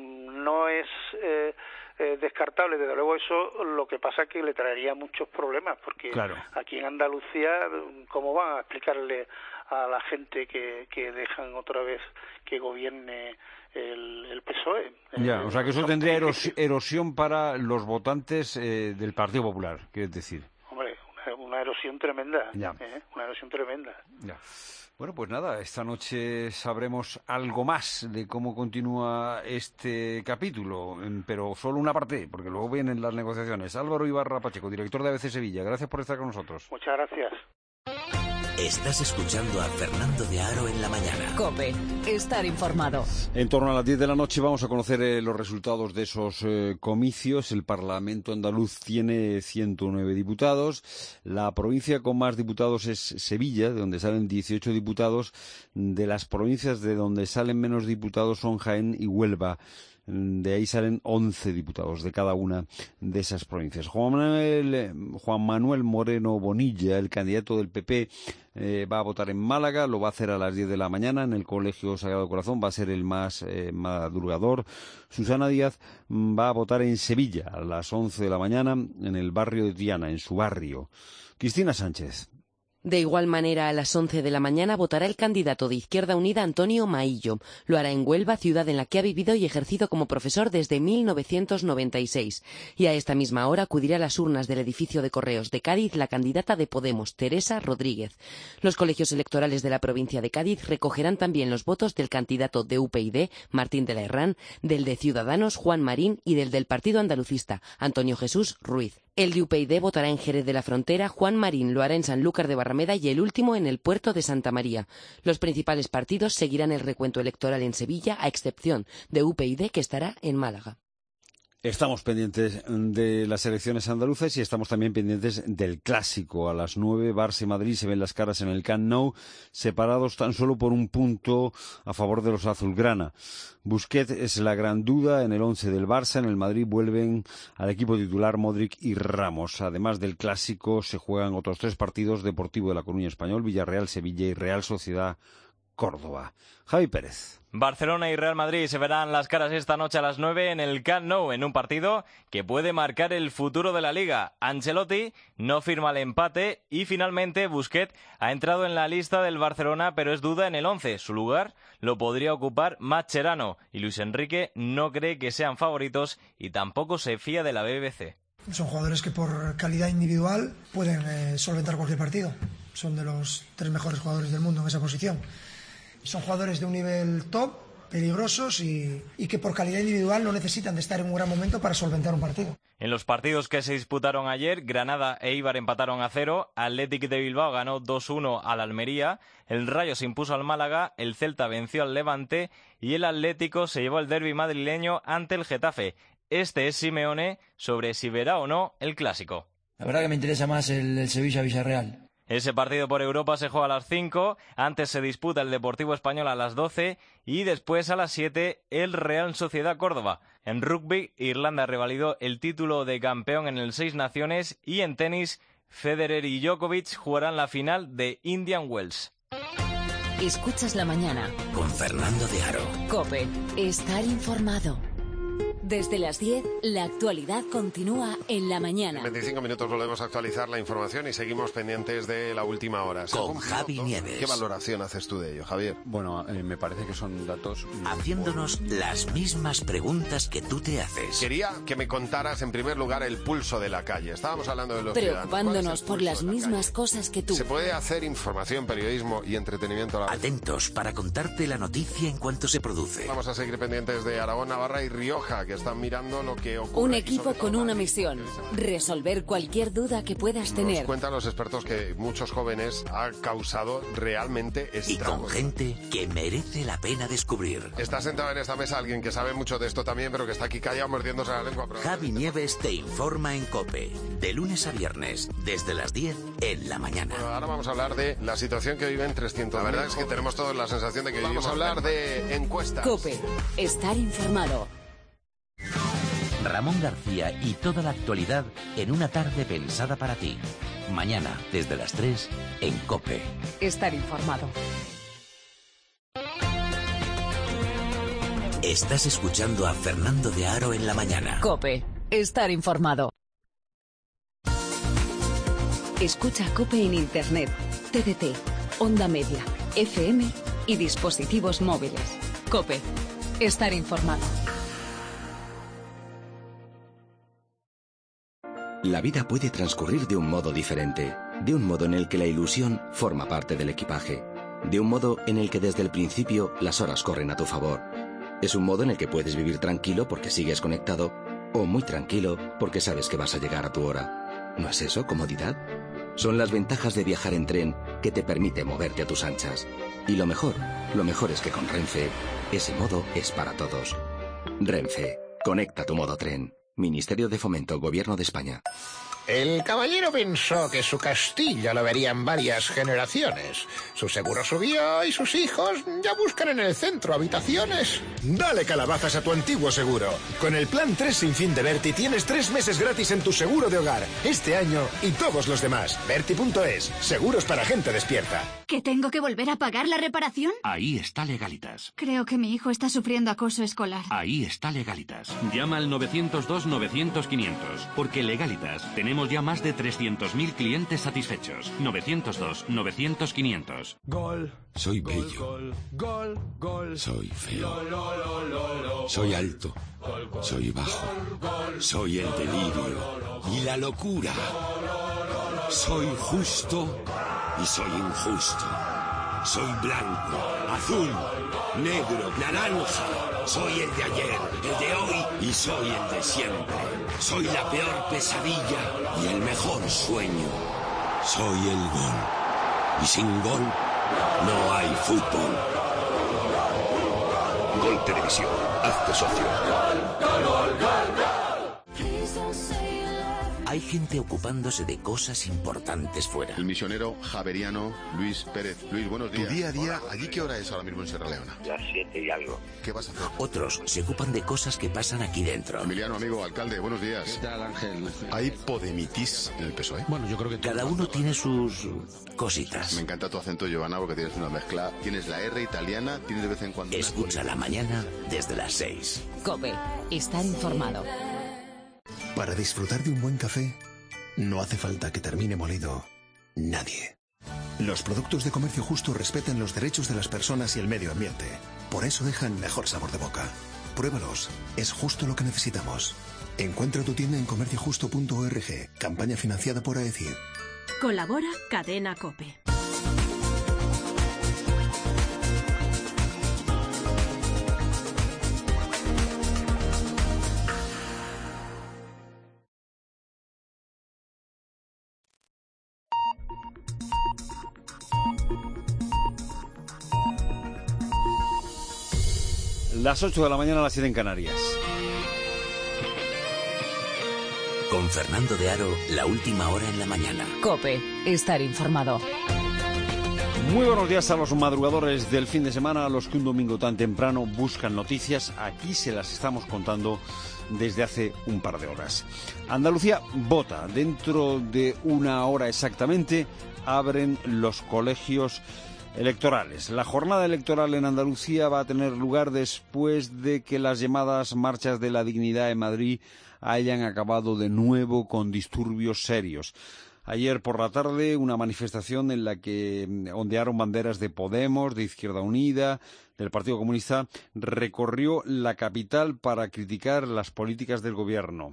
no es eh, eh, descartable, desde luego eso, lo que pasa es que le traería muchos problemas, porque claro. aquí en Andalucía, ¿cómo van a explicarle a la gente que, que dejan otra vez que gobierne el, el P S O E?
Ya,
eh,
o sea que eso tendría eros erosión para los votantes eh, del Partido Popular, ¿quieres decir?
Hombre, una erosión tremenda,
Ya.
¿eh? Una erosión tremenda.
Ya. Bueno, pues nada, esta noche sabremos algo más de cómo continúa este capítulo, pero solo una parte, porque luego vienen las negociaciones. Álvaro Ibarra Pacheco, director de A B C Sevilla, gracias por estar con nosotros.
Muchas gracias.
Estás escuchando a Fernando de Aro en la mañana.
COPE, estar informado.
En torno a las diez de la noche vamos a conocer eh, los resultados de esos eh, comicios. El Parlamento andaluz tiene ciento nueve diputados. La provincia con más diputados es Sevilla, de donde salen dieciocho diputados. De las provincias de donde salen menos diputados son Jaén y Huelva. De ahí salen once diputados de cada una de esas provincias. Juan Manuel, Juan Manuel Moreno Bonilla, el candidato del P P, eh, va a votar en Málaga, lo va a hacer a las diez de la mañana en el Colegio Sagrado Corazón, va a ser el más eh, madrugador. Susana Díaz va a votar en Sevilla a las once de la mañana en el barrio de Triana, en su barrio. Cristina Sánchez.
De igual manera, a las once de la mañana votará el candidato de Izquierda Unida, Antonio Maillo. Lo hará en Huelva, ciudad en la que ha vivido y ejercido como profesor desde mil novecientos noventa y seis. Y a esta misma hora acudirá a las urnas del edificio de Correos de Cádiz la candidata de Podemos, Teresa Rodríguez. Los colegios electorales de la provincia de Cádiz recogerán también los votos del candidato de U P YD, Martín de la Herrán, del de Ciudadanos, Juan Marín, y del del Partido Andalucista, Antonio Jesús Ruiz. El de U P YD votará en Jerez de la Frontera, Juan Marín lo hará en Sanlúcar de Barrameda y el último en el puerto de Santa María. Los principales partidos seguirán el recuento electoral en Sevilla, a excepción de U P YD, que estará en Málaga.
Estamos pendientes de las elecciones andaluzas y estamos también pendientes del clásico. A las nueve, Barça y Madrid se ven las caras en el Camp Nou, separados tan solo por un punto a favor de los azulgrana. Busquets es la gran duda en el once del Barça. En el Madrid vuelven al equipo titular Modric y Ramos. Además del clásico, se juegan otros tres partidos: Deportivo de La Coruña Español, Villarreal Sevilla y Real Sociedad Córdoba. Javi Pérez.
Barcelona y Real Madrid se verán las caras esta noche a las nueve en el Camp Nou, en un partido que puede marcar el futuro de la Liga. Ancelotti no firma el empate y finalmente Busquets ha entrado en la lista del Barcelona, pero es duda en el once. Su lugar lo podría ocupar Mascherano y Luis Enrique no cree que sean favoritos y tampoco se fía de la B B C.
Son jugadores que por calidad individual pueden eh, solventar cualquier partido. Son de los tres mejores jugadores del mundo en esa posición. Son jugadores de un nivel top, peligrosos y, y que por calidad individual no necesitan de estar en un gran momento para solventar un partido.
En los partidos que se disputaron ayer, Granada e Eibar empataron a cero, Athletic de Bilbao ganó dos uno al Almería, el Rayo se impuso al Málaga, el Celta venció al Levante y el Atlético se llevó el derbi madrileño ante el Getafe. Este es Simeone sobre si verá o no el clásico.
La verdad que me interesa más el, el Sevilla-Villarreal.
Ese partido por Europa se juega a las cinco, antes se disputa el Deportivo Español a las doce y después a las siete el Real Sociedad Córdoba. En rugby, Irlanda revalidó el título de campeón en el Seis Naciones y en tenis, Federer y Djokovic jugarán la final de Indian Wells.
Escuchas la mañana
con Fernando de Aro.
COPE, estar informado. Desde las diez, la actualidad continúa en la mañana.
En veinticinco minutos volvemos a actualizar la información y seguimos pendientes de la última hora.
Con Javi Nieves.
¿Qué valoración haces tú de ello, Javier?
Bueno, eh, me parece que son datos...
Haciéndonos las mismas preguntas que tú te haces.
Quería que me contaras en primer lugar el pulso de la calle. Estábamos hablando de los
Preocupándonos por las mismas
calle?
cosas que tú.
¿Se puede hacer información, periodismo y entretenimiento a la vez?
Atentos para contarte la noticia en cuanto se produce.
Vamos a seguir pendientes de Aragón, Navarra y Rioja, que están mirando lo que ocurre.
Un equipo con una misión: resolver cualquier duda que puedas tener.
Nos cuentan los expertos que muchos jóvenes ha causado realmente estragos.
Y con gente que merece la pena descubrir.
Está sentado en esta mesa alguien que sabe mucho de esto también, pero que está aquí callado mordiéndose la lengua.
Javi Nieves te informa en COPE, de lunes a viernes, desde las diez en la mañana.
Bueno, ahora vamos a hablar de la situación que viven trescientos. La verdad es que tenemos todos la sensación de que vamos a hablar de encuestas.
COPE, estar informado.
Ramón García y toda la actualidad en una tarde pensada para ti. Mañana, desde las tres, en COPE.
Estar informado.
Estás escuchando a Fernando de Aro en la mañana.
COPE, estar informado. Escucha COPE en Internet, T D T, Onda Media, F M y dispositivos móviles. COPE, estar informado.
La vida puede transcurrir de un modo diferente, de un modo en el que la ilusión forma parte del equipaje, de un modo en el que desde el principio las horas corren a tu favor. Es un modo en el que puedes vivir tranquilo porque sigues conectado, o muy tranquilo porque sabes que vas a llegar a tu hora. ¿No es eso comodidad? Son las ventajas de viajar en tren que te permite moverte a tus anchas. Y lo mejor, lo mejor es que con Renfe, ese modo es para todos. Renfe, conecta tu modo tren. Ministerio de Fomento, Gobierno de España.
El caballero pensó que su castillo lo verían varias generaciones. Su seguro subió y sus hijos ya buscan en el centro habitaciones.
Dale calabazas a tu antiguo seguro. Con el plan tres sin fin de Berti tienes tres meses gratis en tu seguro de hogar. Este año y todos los demás. Berti punto es. Seguros para gente despierta.
¿Que tengo que volver a pagar la reparación?
Ahí está Legalitas.
Creo que mi hijo está sufriendo acoso escolar.
Ahí está Legalitas. Llama al novecientos dos novecientos quinientos. Porque Legalitas tenemos ya más de trescientos mil clientes satisfechos. novecientos dos novecientos quinientos.
Gol.
Soy bello.
Gol, gol, gol.
Soy feo.
Gol, gol, gol, gol, gol.
Soy alto.
Gol, gol,
Soy bajo.
gol, gol.
Soy el delirio y la locura. Soy justo y soy injusto. Soy blanco, azul, negro, naranja. Soy el de ayer, el de hoy y soy el de siempre. Soy la peor pesadilla y el mejor sueño. Soy el gol. Y sin gol no hay fútbol.
Gol Televisión. Hazte socio.
Hay gente ocupándose de cosas importantes fuera.
El misionero javeriano Luis Pérez. Luis, buenos días.
Tu día a día, ¿allí qué hora es ahora mismo en Sierra Leona?
Las siete y algo.
¿Qué vas a hacer?
Otros se ocupan de cosas que pasan aquí dentro.
Emiliano, amigo, alcalde, buenos días.
¿Qué tal, Ángel?
¿Hay podemitis en el P S O E?
Bueno, yo creo que...
Cada uno tiene sus cositas.
Me encanta tu acento, Giovanna, porque tienes una mezcla. Tienes la R italiana, tienes de vez en cuando...
Escucha la mañana desde las seis.
COPE. Estar informado.
Para disfrutar de un buen café, no hace falta que termine molido nadie. Los productos de comercio justo respetan los derechos de las personas y el medio ambiente. Por eso dejan mejor sabor de boca. Pruébalos. Es justo lo que necesitamos. Encuentra tu tienda en comercio justo punto org. Campaña financiada por AECID.
Colabora Cadena COPE.
Las ocho de la mañana, a las siete en Canarias.
Con Fernando de Aro, la última hora en la mañana.
COPE. Estar informado.
Muy buenos días a los madrugadores del fin de semana, a los que un domingo tan temprano buscan noticias. Aquí se las estamos contando desde hace un par de horas. Andalucía vota. Dentro de una hora exactamente abren los colegios electorales. La jornada electoral en Andalucía va a tener lugar después de que las llamadas marchas de la dignidad en Madrid hayan acabado de nuevo con disturbios serios. Ayer por la tarde, una manifestación en la que ondearon banderas de Podemos, de Izquierda Unida, del Partido Comunista, recorrió la capital para criticar las políticas del gobierno.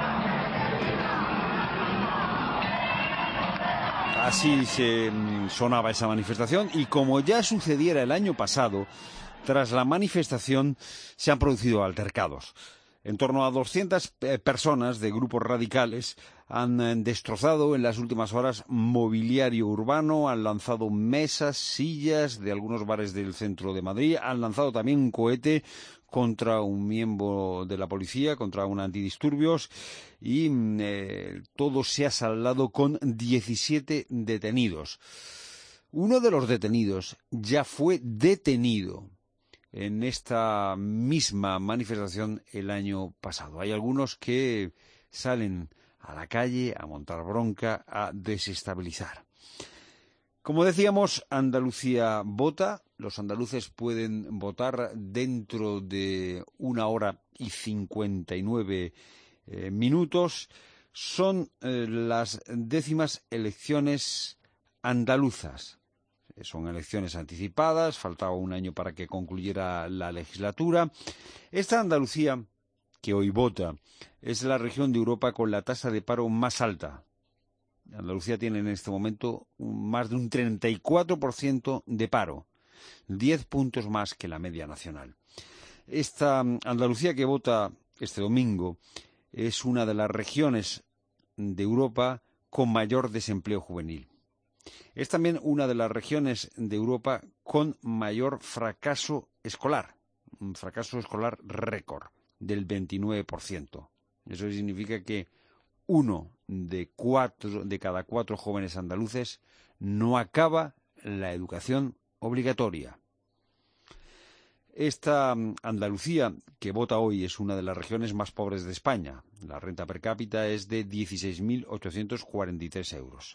Así se sonaba esa manifestación y como ya sucediera el año pasado, tras la manifestación se han producido altercados. En torno a doscientas personas de grupos radicales han destrozado en las últimas horas mobiliario urbano, han lanzado mesas, sillas de algunos bares del centro de Madrid, han lanzado también un cohete contra un miembro de la policía, contra un antidisturbios, y eh, todo se ha saldado con diecisiete detenidos. Uno de los detenidos ya fue detenido en esta misma manifestación el año pasado. Hay algunos que salen a la calle a montar bronca, a desestabilizar. Como decíamos, Andalucía vota. Los andaluces pueden votar dentro de una hora y cincuenta y nueve eh, minutos. Son eh, las décimas elecciones andaluzas. Son elecciones anticipadas, faltaba un año para que concluyera la legislatura. Esta Andalucía que hoy vota. Es la región de Europa con la tasa de paro más alta. Andalucía tiene en este momento más de un treinta y cuatro por ciento de paro, diez puntos más que la media nacional. Esta Andalucía que vota este domingo es una de las regiones de Europa con mayor desempleo juvenil. Es también una de las regiones de Europa con mayor fracaso escolar, un fracaso escolar récord del veintinueve por ciento. Eso significa que uno de, cuatro, de cada cuatro jóvenes andaluces no acaba la educación obligatoria. Esta Andalucía que vota hoy es una de las regiones más pobres de España. La renta per cápita es de dieciséis mil ochocientos cuarenta y tres euros.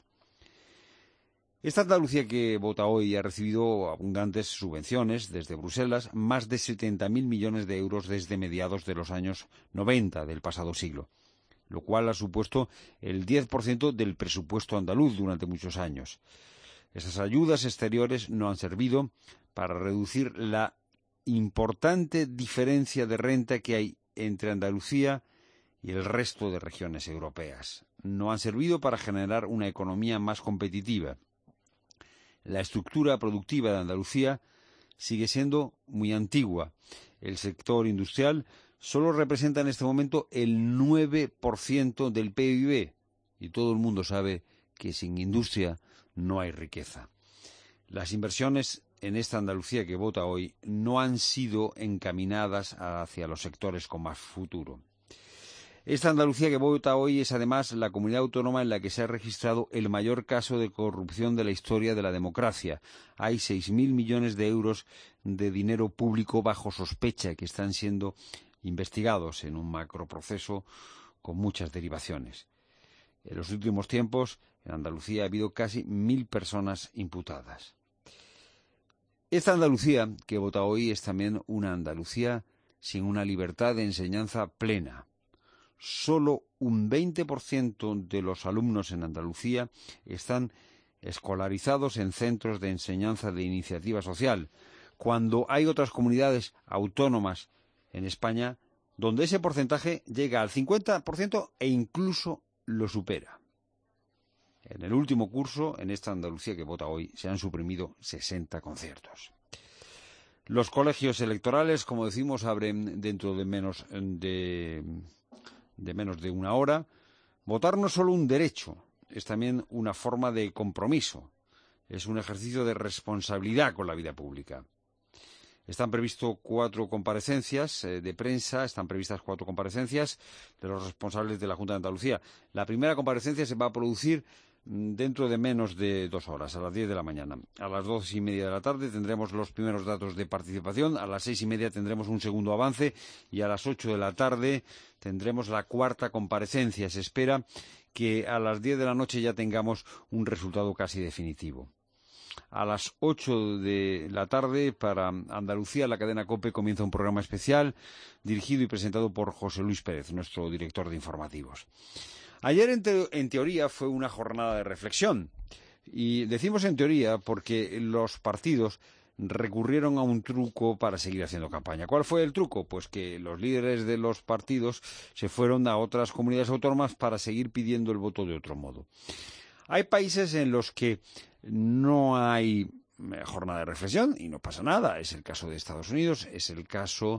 Esta Andalucía que vota hoy ha recibido abundantes subvenciones desde Bruselas, más de setenta mil millones de euros desde mediados de los años noventa del pasado siglo, lo cual ha supuesto el diez por ciento del presupuesto andaluz durante muchos años. Esas ayudas exteriores no han servido para reducir la importante diferencia de renta que hay entre Andalucía y el resto de regiones europeas. No han servido para generar una economía más competitiva. La estructura productiva de Andalucía sigue siendo muy antigua. El sector industrial solo representa en este momento el nueve por ciento del P I B y todo el mundo sabe que sin industria no hay riqueza. Las inversiones en esta Andalucía que vota hoy no han sido encaminadas hacia los sectores con más futuro. Esta Andalucía que vota hoy es además la comunidad autónoma en la que se ha registrado el mayor caso de corrupción de la historia de la democracia. Hay seis mil millones de euros de dinero público bajo sospecha que están siendo investigados en un macroproceso con muchas derivaciones. En los últimos tiempos, en Andalucía ha habido casi mil personas imputadas. Esta Andalucía que vota hoy es también una Andalucía sin una libertad de enseñanza plena. Solo un veinte por ciento de los alumnos en Andalucía están escolarizados en centros de enseñanza de iniciativa social, cuando hay otras comunidades autónomas en España donde ese porcentaje llega al cincuenta por ciento e incluso lo supera. En el último curso, en esta Andalucía que vota hoy, se han suprimido sesenta conciertos. Los colegios electorales, como decimos, abren dentro de menos de, de menos de una hora. Votar no es solo un derecho, es también una forma de compromiso. Es un ejercicio de responsabilidad con la vida pública. Están previstos cuatro comparecencias eh, de prensa, están previstas cuatro comparecencias de los responsables de la Junta de Andalucía. La primera comparecencia se va a producir dentro de menos de dos horas, a las diez de la mañana. A las doce y media de la tarde tendremos los primeros datos de participación, a las seis y media tendremos un segundo avance y a las ocho de la tarde tendremos la cuarta comparecencia. Se espera que a las diez de la noche ya tengamos un resultado casi definitivo. A las ocho de la tarde, para Andalucía, la cadena COPE comienza un programa especial dirigido y presentado por José Luis Pérez, nuestro director de informativos. Ayer, en, te en teoría, fue una jornada de reflexión. Y decimos en teoría porque los partidos recurrieron a un truco para seguir haciendo campaña. ¿Cuál fue el truco? Pues que los líderes de los partidos se fueron a otras comunidades autónomas para seguir pidiendo el voto de otro modo. Hay países en los que no hay jornada de reflexión y no pasa nada. Es el caso de Estados Unidos, es el caso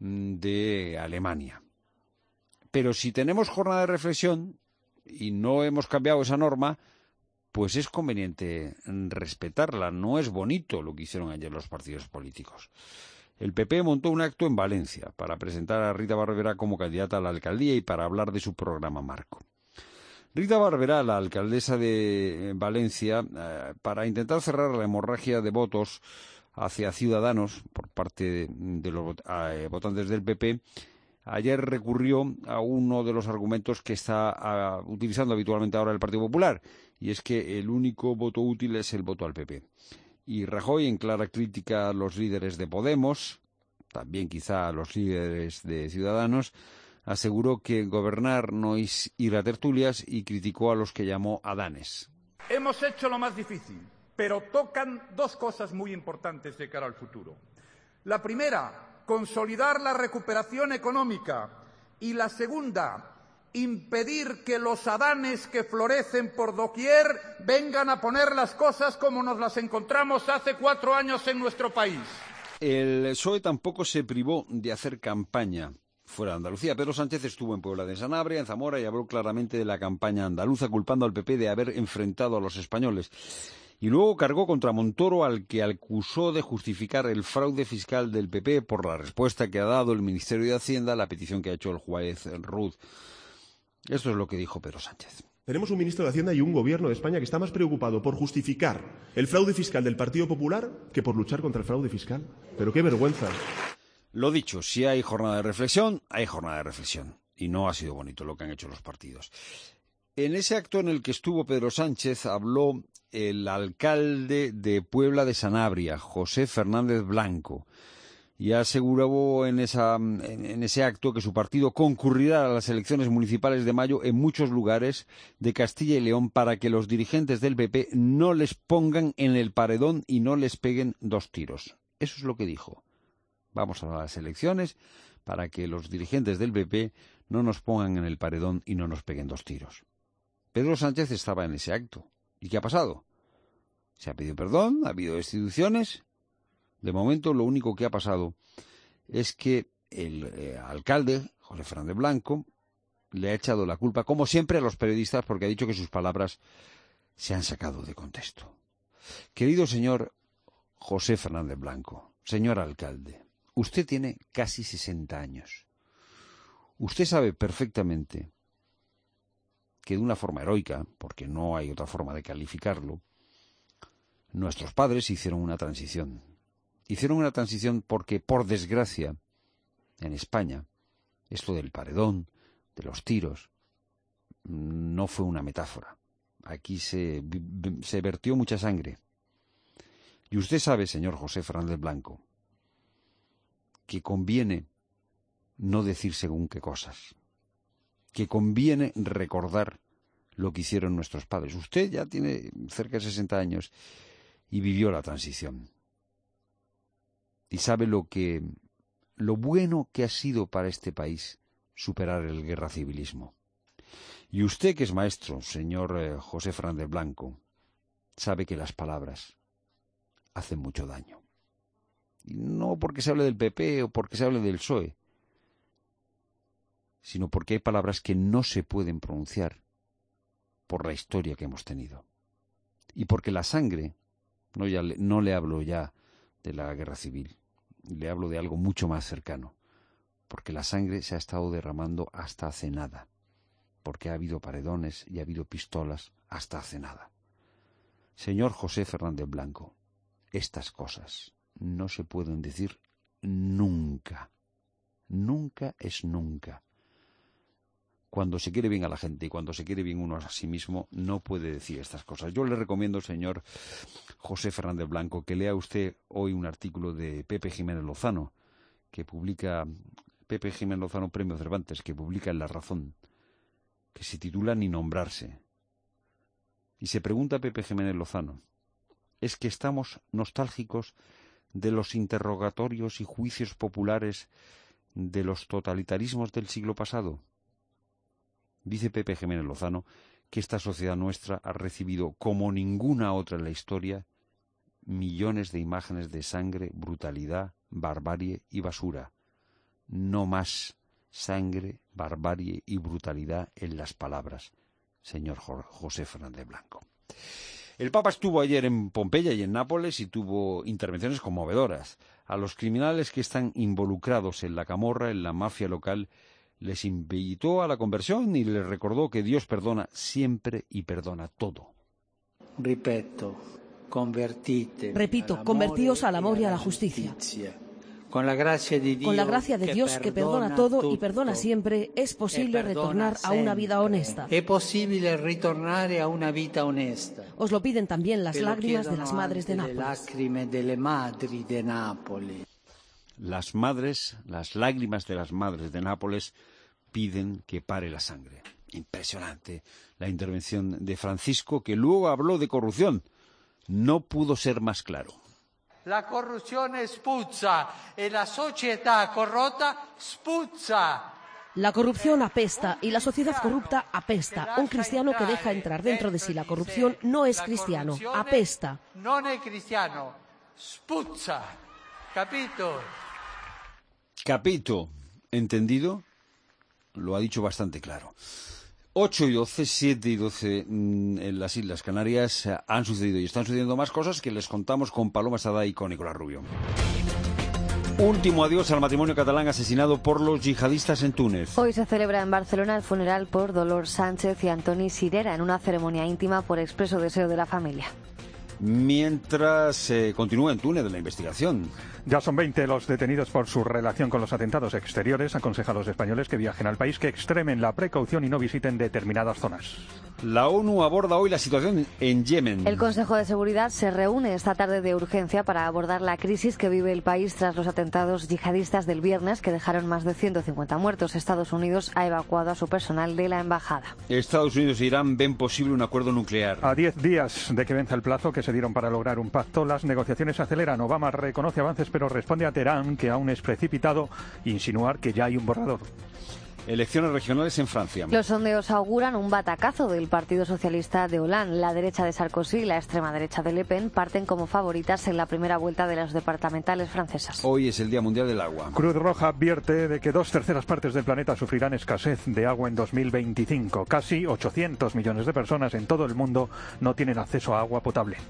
de Alemania. Pero si tenemos jornada de reflexión y no hemos cambiado esa norma, pues es conveniente respetarla. No es bonito lo que hicieron ayer los partidos políticos. El P P montó un acto en Valencia para presentar a Rita Barberá como candidata a la alcaldía y para hablar de su programa marco. Rita Barberá, la alcaldesa de Valencia, eh, para intentar cerrar la hemorragia de votos hacia Ciudadanos por parte de los eh, votantes del P P, ayer recurrió a uno de los argumentos que está a, utilizando habitualmente ahora el Partido Popular, y es que el único voto útil es el voto al P P. Y Rajoy, en clara crítica a los líderes de Podemos, también quizá a los líderes de Ciudadanos, aseguró que gobernar no es ir a tertulias y criticó a los que llamó Adanes.
Hemos hecho lo más difícil, pero tocan dos cosas muy importantes de cara al futuro. La primera, consolidar la recuperación económica Y la segunda, impedir que los adanes que florecen por doquier vengan a poner las cosas como nos las encontramos hace cuatro años en nuestro país.
El P S O E tampoco se privó de hacer campaña fuera de Andalucía. Pedro Sánchez estuvo en Puebla de Sanabria, en Zamora, y habló claramente de la campaña andaluza, culpando al P P de haber enfrentado a los españoles. Y luego cargó contra Montoro, al que acusó de justificar el fraude fiscal del P P por la respuesta que ha dado el Ministerio de Hacienda a la petición que ha hecho el juez Ruz. Esto es lo que dijo Pedro Sánchez.
Tenemos un ministro de Hacienda y un gobierno de España que está más preocupado por justificar el fraude fiscal del Partido Popular que por luchar contra el fraude fiscal. Pero qué vergüenza.
Lo dicho, si hay jornada de reflexión, hay jornada de reflexión. Y no ha sido bonito lo que han hecho los partidos. En ese acto en el que estuvo Pedro Sánchez habló el alcalde de Puebla de Sanabria, José Fernández Blanco, y aseguró en, esa, en, en ese acto que su partido concurrirá a las elecciones municipales de mayo en muchos lugares de Castilla y León para que los dirigentes del P P no les pongan en el paredón y no les peguen dos tiros. Eso es lo que dijo. Vamos a las elecciones para que los dirigentes del P P no nos pongan en el paredón y no nos peguen dos tiros. Pedro Sánchez estaba en ese acto. ¿Y qué ha pasado? Se ha pedido perdón, ha habido destituciones. De momento, lo único que ha pasado es que el eh, alcalde, José Fernández Blanco, le ha echado la culpa, como siempre, a los periodistas, porque ha dicho que sus palabras se han sacado de contexto. Querido señor José Fernández Blanco, señor alcalde, usted tiene casi sesenta años. Usted sabe perfectamente que de una forma heroica, porque no hay otra forma de calificarlo, nuestros padres hicieron una transición. Hicieron una transición porque, por desgracia, en España, esto del paredón, de los tiros, no fue una metáfora. Aquí se, se vertió mucha sangre. Y usted sabe, señor José Fernández Blanco, que conviene no decir según qué cosas, que conviene recordar lo que hicieron nuestros padres. Usted ya tiene cerca de sesenta años y vivió la transición. Y sabe lo que, lo bueno que ha sido para este país superar el guerra civilismo. Y usted, que es maestro, señor eh, José Fernández Blanco, sabe que las palabras hacen mucho daño. Y no porque se hable del P P o porque se hable del P S O E, sino porque hay palabras que no se pueden pronunciar por la historia que hemos tenido. Y porque la sangre, no, ya le, no le hablo ya de la guerra civil, le hablo de algo mucho más cercano, porque la sangre se ha estado derramando hasta hace nada, porque ha habido paredones y ha habido pistolas hasta hace nada. Señor José Fernández Blanco, estas cosas no se pueden decir nunca. Nunca es nunca. Cuando se quiere bien a la gente y cuando se quiere bien uno a sí mismo, no puede decir estas cosas. Yo le recomiendo, señor José Fernández Blanco, que lea usted hoy un artículo de Pepe Jiménez Lozano, que publica, Pepe Jiménez Lozano, Premio Cervantes, que publica en La Razón, que se titula Ni nombrarse. Y se pregunta Pepe Jiménez Lozano, ¿es que estamos nostálgicos de los interrogatorios y juicios populares de los totalitarismos del siglo pasado? Dice Pepe Jiménez Lozano que esta sociedad nuestra ha recibido, como ninguna otra en la historia, millones de imágenes de sangre, brutalidad, barbarie y basura. No más sangre, barbarie y brutalidad en las palabras, señor José Fernández Blanco. El Papa estuvo ayer en Pompeya y en Nápoles y tuvo intervenciones conmovedoras. A los criminales que están involucrados en la camorra, en la mafia local, les invitó a la conversión y les recordó que Dios perdona siempre y perdona todo.
Repito, convertite
Repito, convertíos al amor y a la justicia.
Con la gracia de Dios,
Con la gracia de Dios que perdona todo y perdona siempre, es posible retornar a una vida honesta.
Es posible retornar a una vida honesta.
Os lo piden también las lágrimas de las madres de Nápoles.
Las madres, las lágrimas de las madres de Nápoles piden que pare la sangre. Impresionante la intervención de Francisco, que luego habló de corrupción. No pudo ser más claro.
La corruzione spuzza e la società corrotta spuzza.
La corrupción apesta y la sociedad corrupta apesta. Un cristiano que deja entrar dentro de sí la corrupción no es cristiano, apesta.
No es cristiano, spuzza, capito.
Capito, ¿entendido? Lo ha dicho bastante claro. ocho y doce, siete y doce en las Islas Canarias han sucedido y están sucediendo más cosas que les contamos con Paloma Sada y con Nicolás Rubio. Último adiós al matrimonio catalán asesinado por los yihadistas en Túnez.
Hoy se celebra en Barcelona el funeral por Dolors Sánchez y Antoni Sirera en una ceremonia íntima por expreso deseo de la familia.
Mientras se eh, continúa en Túnez la investigación.
Ya son veinte los detenidos por su relación con los atentados exteriores. Aconseja a los españoles que viajen al país que extremen la precaución y no visiten determinadas zonas.
La ONU aborda hoy la situación en Yemen.
El Consejo de Seguridad se reúne esta tarde de urgencia para abordar la crisis que vive el país tras los atentados yihadistas del viernes que dejaron más de ciento cincuenta muertos. Estados Unidos ha evacuado a su personal de la embajada.
Estados Unidos e Irán ven posible un acuerdo nuclear.
A diez días de que venza el plazo que se dieron para lograr un pacto, las negociaciones se aceleran. Obama reconoce avances, pero responde a Teherán que aún es precipitado insinuar que ya hay un borrador.
Elecciones regionales en Francia.
Los sondeos auguran un batacazo del Partido Socialista de Hollande. La derecha de Sarkozy y la extrema derecha de Le Pen parten como favoritas en la primera vuelta de las departamentales francesas.
Hoy es el Día Mundial del Agua.
Cruz Roja advierte de que dos terceras partes del planeta sufrirán escasez de agua en dos mil veinticinco. Casi ochocientos millones de personas en todo el mundo no tienen acceso a agua potable.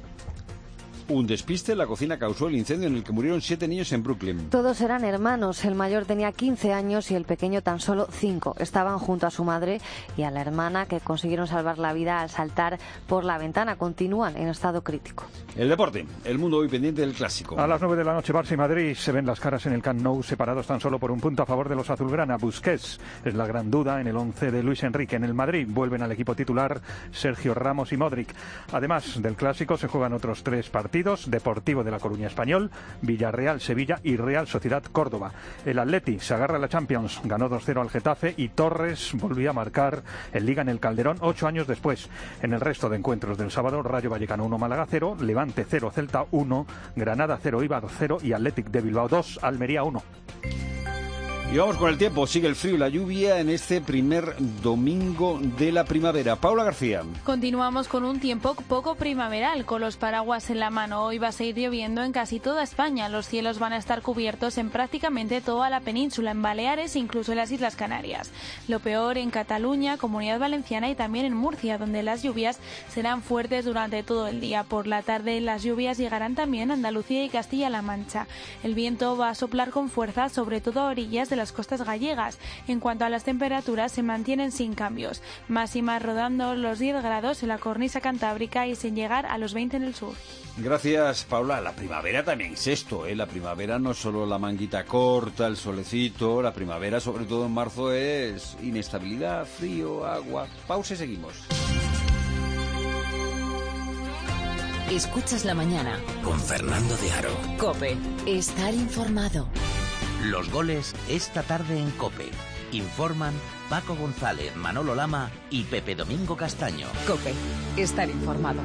Un despiste en la cocina causó el incendio en el que murieron siete niños en Brooklyn.
Todos eran hermanos. El mayor tenía quince años y el pequeño tan solo cinco. Estaban junto a su madre y a la hermana, que consiguieron salvar la vida al saltar por la ventana. Continúan en estado crítico.
El deporte. El mundo hoy pendiente del clásico.
A las nueve de la noche, Barça y Madrid se ven las caras en el Camp Nou, separados tan solo por un punto a favor de los azulgrana. Busquets es la gran duda en el once de Luis Enrique. En el Madrid vuelven al equipo titular Sergio Ramos y Modric. Además del clásico, se juegan otros tres partidos. Deportivo de La Coruña Español, Villarreal Sevilla y Real Sociedad Córdoba. El Atleti se agarra a la Champions, ganó dos cero al Getafe y Torres volvió a marcar en Liga en el Calderón ocho años después. En el resto de encuentros del sábado, Rayo Vallecano uno, Málaga cero, Levante cero, Celta uno, Granada cero, Eibar cero y Athletic de Bilbao dos, Almería uno.
Y vamos con el tiempo. Sigue el frío y la lluvia en este primer domingo de la primavera. Paula García.
Continuamos con un tiempo poco primaveral, con los paraguas en la mano. Hoy va a seguir lloviendo en casi toda España. Los cielos van a estar cubiertos en prácticamente toda la península, en Baleares e incluso en las Islas Canarias. Lo peor en Cataluña, Comunidad Valenciana y también en Murcia, donde las lluvias serán fuertes durante todo el día. Por la tarde las lluvias llegarán también a Andalucía y Castilla-La Mancha. El viento va a soplar con fuerza, sobre todo a orillas de las costas gallegas. En cuanto a las temperaturas, se mantienen sin cambios, máximas rodando los diez grados en la cornisa cantábrica y sin llegar a los veinte en el sur.
Gracias, Paula. La primavera también es esto, ¿eh? La primavera no es solo la manguita corta, el solecito. La primavera, sobre todo en marzo, es inestabilidad, frío, agua. Pausa y seguimos.
Escuchas la mañana
con Fernando de Aro.
COPE. Estar informado.
Los goles esta tarde en COPE. Informan Paco González, Manolo Lama y Pepe Domingo Castaño.
COPE. Estar informado.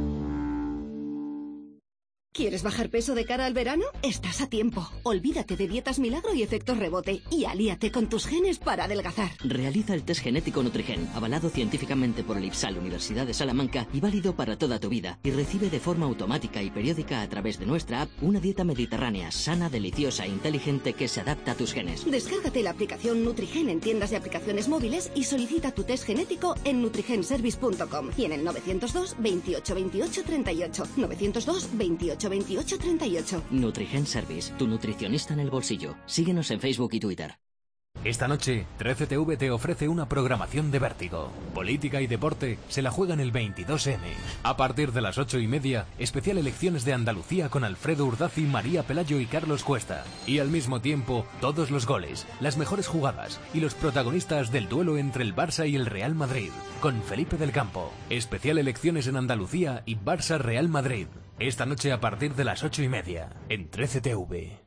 ¿Quieres bajar peso de cara al verano? Estás a tiempo. Olvídate de dietas milagro y efectos rebote y alíate con tus genes para adelgazar.
Realiza el test genético Nutrigen, avalado científicamente por el IPSAL Universidad de Salamanca y válido para toda tu vida. Y recibe de forma automática y periódica a través de nuestra app una dieta mediterránea, sana, deliciosa e inteligente que se adapta a tus genes.
Descárgate la aplicación Nutrigen en tiendas de aplicaciones móviles y solicita tu test genético en nutrigenservice punto com y en el novecientos dos, veintiocho, veintiocho, treinta y ocho. novecientos dos, veintiocho, veintiocho, treinta y ocho.
Nutrigen Service, tu nutricionista en el bolsillo. Síguenos en Facebook y Twitter.
Esta noche, trece T V te ofrece una programación de vértigo. Política y deporte se la juegan el veintidós eme. A partir de las ocho y media, especial Elecciones de Andalucía con Alfredo Urdazi, María Pelayo y Carlos Cuesta. Y al mismo tiempo, todos los goles, las mejores jugadas y los protagonistas del duelo entre el Barça y el Real Madrid, con Felipe del Campo. Especial Elecciones en Andalucía y Barça-Real Madrid. Esta noche a partir de las ocho y media, en trece T V.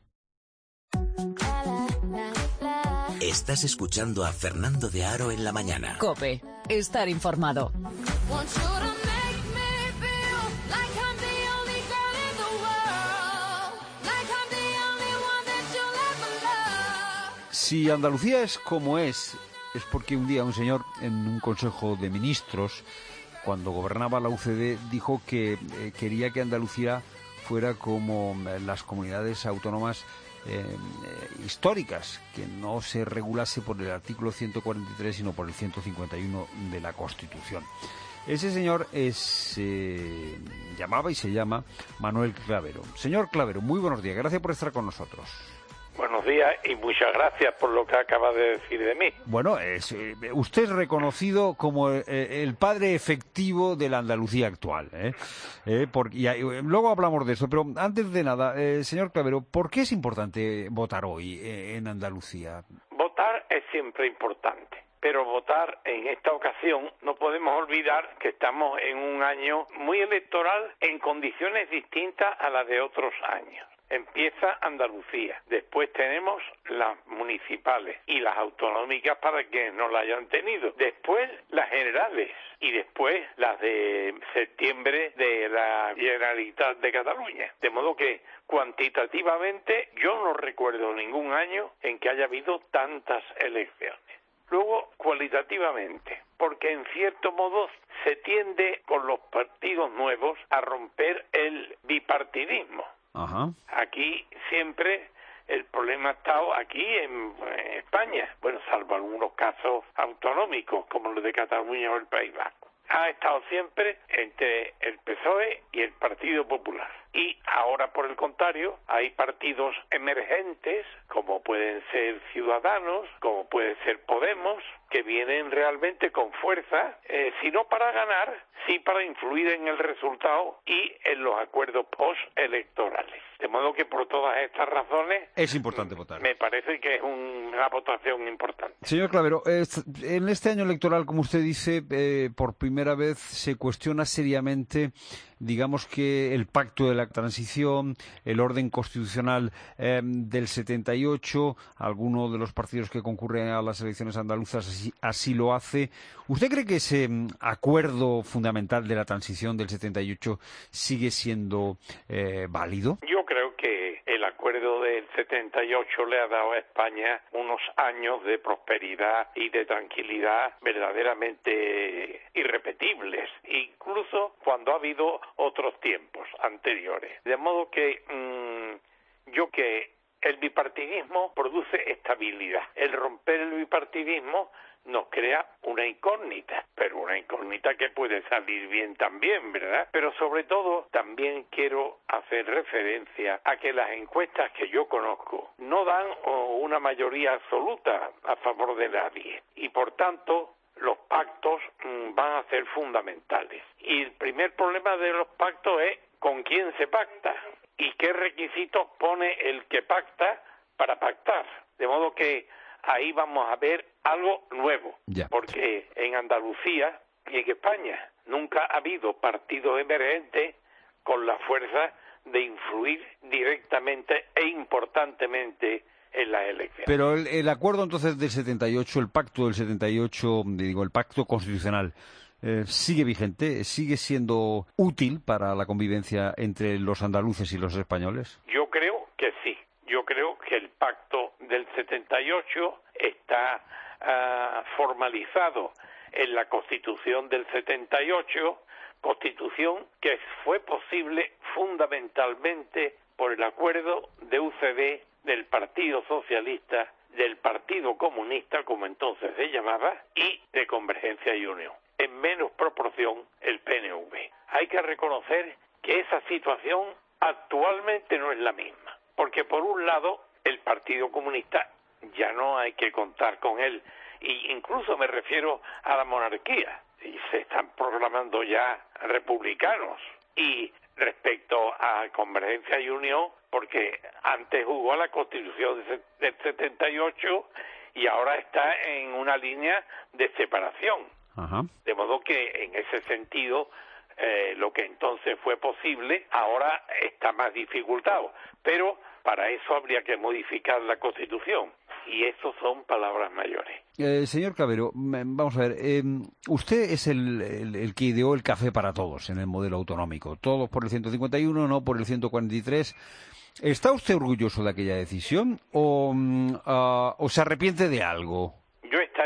Estás escuchando a Fernando de Aro en la mañana.
COPE. Estar informado.
Si Andalucía es como es es porque un día un señor en un consejo de ministros, cuando gobernaba la U C D, dijo que eh, quería que Andalucía fuera como eh, las comunidades autónomas eh, eh, históricas, que no se regulase por el artículo ciento cuarenta y tres, sino por el ciento cincuenta y uno de la Constitución. Ese señor es, eh, llamaba y se llama Manuel Clavero. Señor Clavero, muy buenos días, gracias por estar con nosotros.
Buenos días y muchas gracias por lo que acaba de decir de mí.
Bueno, es, eh, usted es reconocido como eh, el padre efectivo de la Andalucía actual, ¿eh? Eh, porque, y, y, luego hablamos de eso, pero antes de nada, eh, señor Clavero, ¿por qué es importante votar hoy eh, en Andalucía?
Votar es siempre importante. Pero votar en esta ocasión no podemos olvidar que estamos en un año muy electoral en condiciones distintas a las de otros años. Empieza Andalucía, después tenemos las municipales y las autonómicas para quienes no las hayan tenido, después las generales y después las de septiembre de la Generalitat de Cataluña. De modo que cuantitativamente yo no recuerdo ningún año en que haya habido tantas elecciones. Luego, cualitativamente, porque en cierto modo se tiende con los partidos nuevos a romper el bipartidismo.
Ajá.
Aquí siempre el problema ha estado aquí en, en España, bueno, salvo algunos casos autonómicos como los de Cataluña o el País Vasco. Ha estado siempre entre el P S O E y el Partido Popular. Y ahora, por el contrario, hay partidos emergentes, como pueden ser Ciudadanos, como puede ser Podemos, que vienen realmente con fuerza, eh, si no para ganar, sí para influir en el resultado y en los acuerdos postelectorales. De modo que por todas estas razones
es importante votar.
Me parece que es un, una votación importante.
Señor Clavero, en este año electoral, como usted dice, eh, por primera vez se cuestiona seriamente, digamos que el pacto de la transición, el orden constitucional eh, del setenta y ocho, alguno de los partidos que concurren a las elecciones andaluzas así, así lo hace. ¿Usted cree que ese um, acuerdo fundamental de la transición del setenta y ocho sigue siendo eh, válido?
Yo creo que el acuerdo del setenta y ocho le ha dado a España unos años de prosperidad y de tranquilidad verdaderamente irrepetibles, incluso cuando ha habido otros tiempos anteriores. De modo que mmm, yo que el bipartidismo produce estabilidad. El romper el bipartidismo nos crea una incógnita, pero una incógnita que puede salir bien también, ¿verdad? Pero sobre todo también quiero hacer referencia a que las encuestas que yo conozco no dan una mayoría absoluta a favor de nadie y por tanto los pactos mmm, van a ser fundamentales. Y el primer problema de los pactos es con quién se pacta y qué requisitos pone el que pacta para pactar. De modo que ahí vamos a ver algo nuevo,
ya.
Porque en Andalucía y en España nunca ha habido partidos emergentes con la fuerza de influir directamente e importantemente en las elecciones.
Pero el, el acuerdo entonces del setenta y ocho, el pacto del setenta y ocho, digo, el pacto constitucional, eh, ¿sigue vigente? ¿Sigue siendo útil para la convivencia entre los andaluces y los españoles?
Yo creo que sí. Yo creo que el pacto del setenta y ocho está uh, formalizado en la Constitución del setenta y ocho, Constitución que fue posible fundamentalmente por el acuerdo de U C D, del Partido Socialista, del Partido Comunista, como entonces se llamaba, y de Convergencia y Unión. En menos proporción el P N V. Hay que reconocer que esa situación actualmente no es la misma. Porque por un lado el Partido Comunista ya no hay que contar con él, e incluso me refiero a la monarquía, y se están proclamando ya republicanos. Y respecto a Convergencia y Unión, porque antes jugó a la Constitución del setenta y ocho y ahora está en una línea de separación.
Ajá.
De modo que en ese sentido eh, lo que entonces fue posible ahora está más dificultado, pero para eso habría que modificar la Constitución, y eso son palabras mayores.
Eh, señor Clavero, vamos a ver, eh, usted es el, el, el que ideó el café para todos en el modelo autonómico, todos por el ciento cincuenta y uno, no por el ciento cuarenta y tres. ¿Está usted orgulloso de aquella decisión o, uh, o se arrepiente de algo?
Yo estaría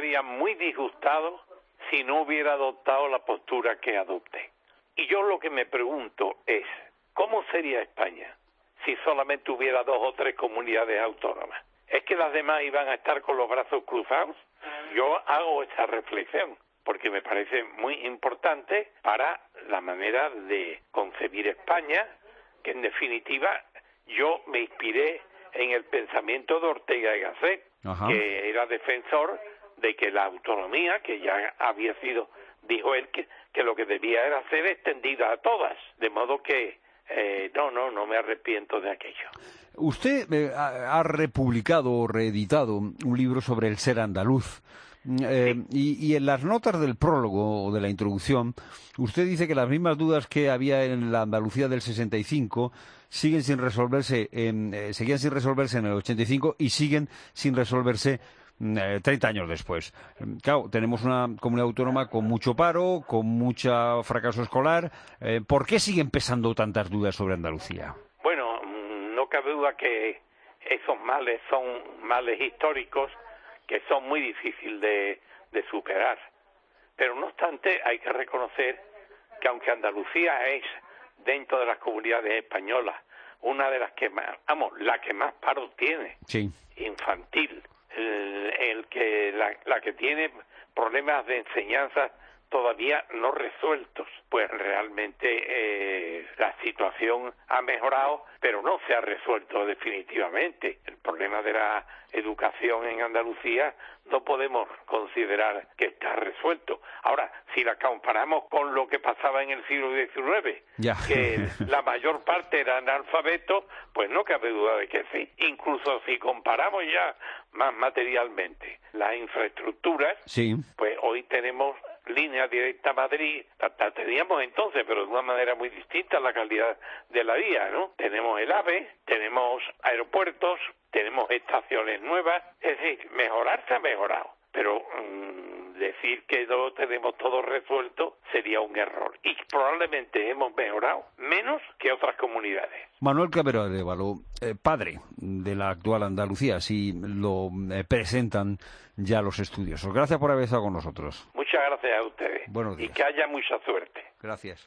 estaría muy disgustado si no hubiera adoptado la postura que adopté. Y yo lo que me pregunto es, ¿cómo sería España si solamente hubiera dos o tres comunidades autónomas? ¿Es que las demás iban a estar con los brazos cruzados? Yo hago esa reflexión porque me parece muy importante para la manera de concebir España, que en definitiva yo me inspiré en el pensamiento de Ortega y Gasset, Ajá. que era defensor de que la autonomía, que ya había sido, dijo él, que, que lo que debía era ser extendida a todas, de modo que eh, no, no, no me arrepiento de aquello.
Usted eh, ha, ha republicado o reeditado un libro sobre el ser andaluz. Eh, sí. y, y en las notas del prólogo o de la introducción, usted dice que las mismas dudas que había en la Andalucía del sesenta y cinco siguen sin resolverse, en, eh, seguían sin resolverse en el ochenta y cinco y siguen sin resolverse eh, treinta años después. Claro, tenemos una comunidad autónoma con mucho paro, con mucho fracaso escolar. Eh, ¿Por qué siguen pesando tantas dudas sobre Andalucía?
Bueno, no cabe duda que esos males son males históricos que son muy difíciles de, de superar. Pero no obstante, hay que reconocer que aunque Andalucía es, dentro de las comunidades españolas, una de las que más, vamos, la que más paro tiene,
sí.
infantil, el, el que la, la que tiene problemas de enseñanza todavía no resueltos, pues realmente eh, la situación ha mejorado, pero no se ha resuelto definitivamente. El problema de la educación en Andalucía no podemos considerar que está resuelto. Ahora, si la comparamos con lo que pasaba en el siglo diecinueve,
ya.
que la mayor parte eran analfabetos, pues no cabe duda de que sí. Incluso si comparamos ya más materialmente las infraestructuras,
sí.
pues hoy tenemos línea directa a Madrid, la teníamos entonces, pero de una manera muy distinta la calidad de la vía, ¿no? Tenemos el AVE, tenemos aeropuertos, tenemos estaciones nuevas, es decir, mejorar se ha mejorado, pero mmm, decir que no tenemos todo resuelto sería un error, y probablemente hemos mejorado menos que otras comunidades.
Manuel Clavero Arévalo, eh, padre de la actual Andalucía, si lo eh, presentan ya los estudiosos. Gracias por haber estado con nosotros.
Muchas gracias a ustedes.
Buenos días.
Y que haya mucha suerte.
Gracias.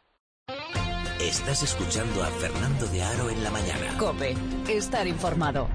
Estás escuchando a Fernando de Aro en la mañana.
COPE, estar informado.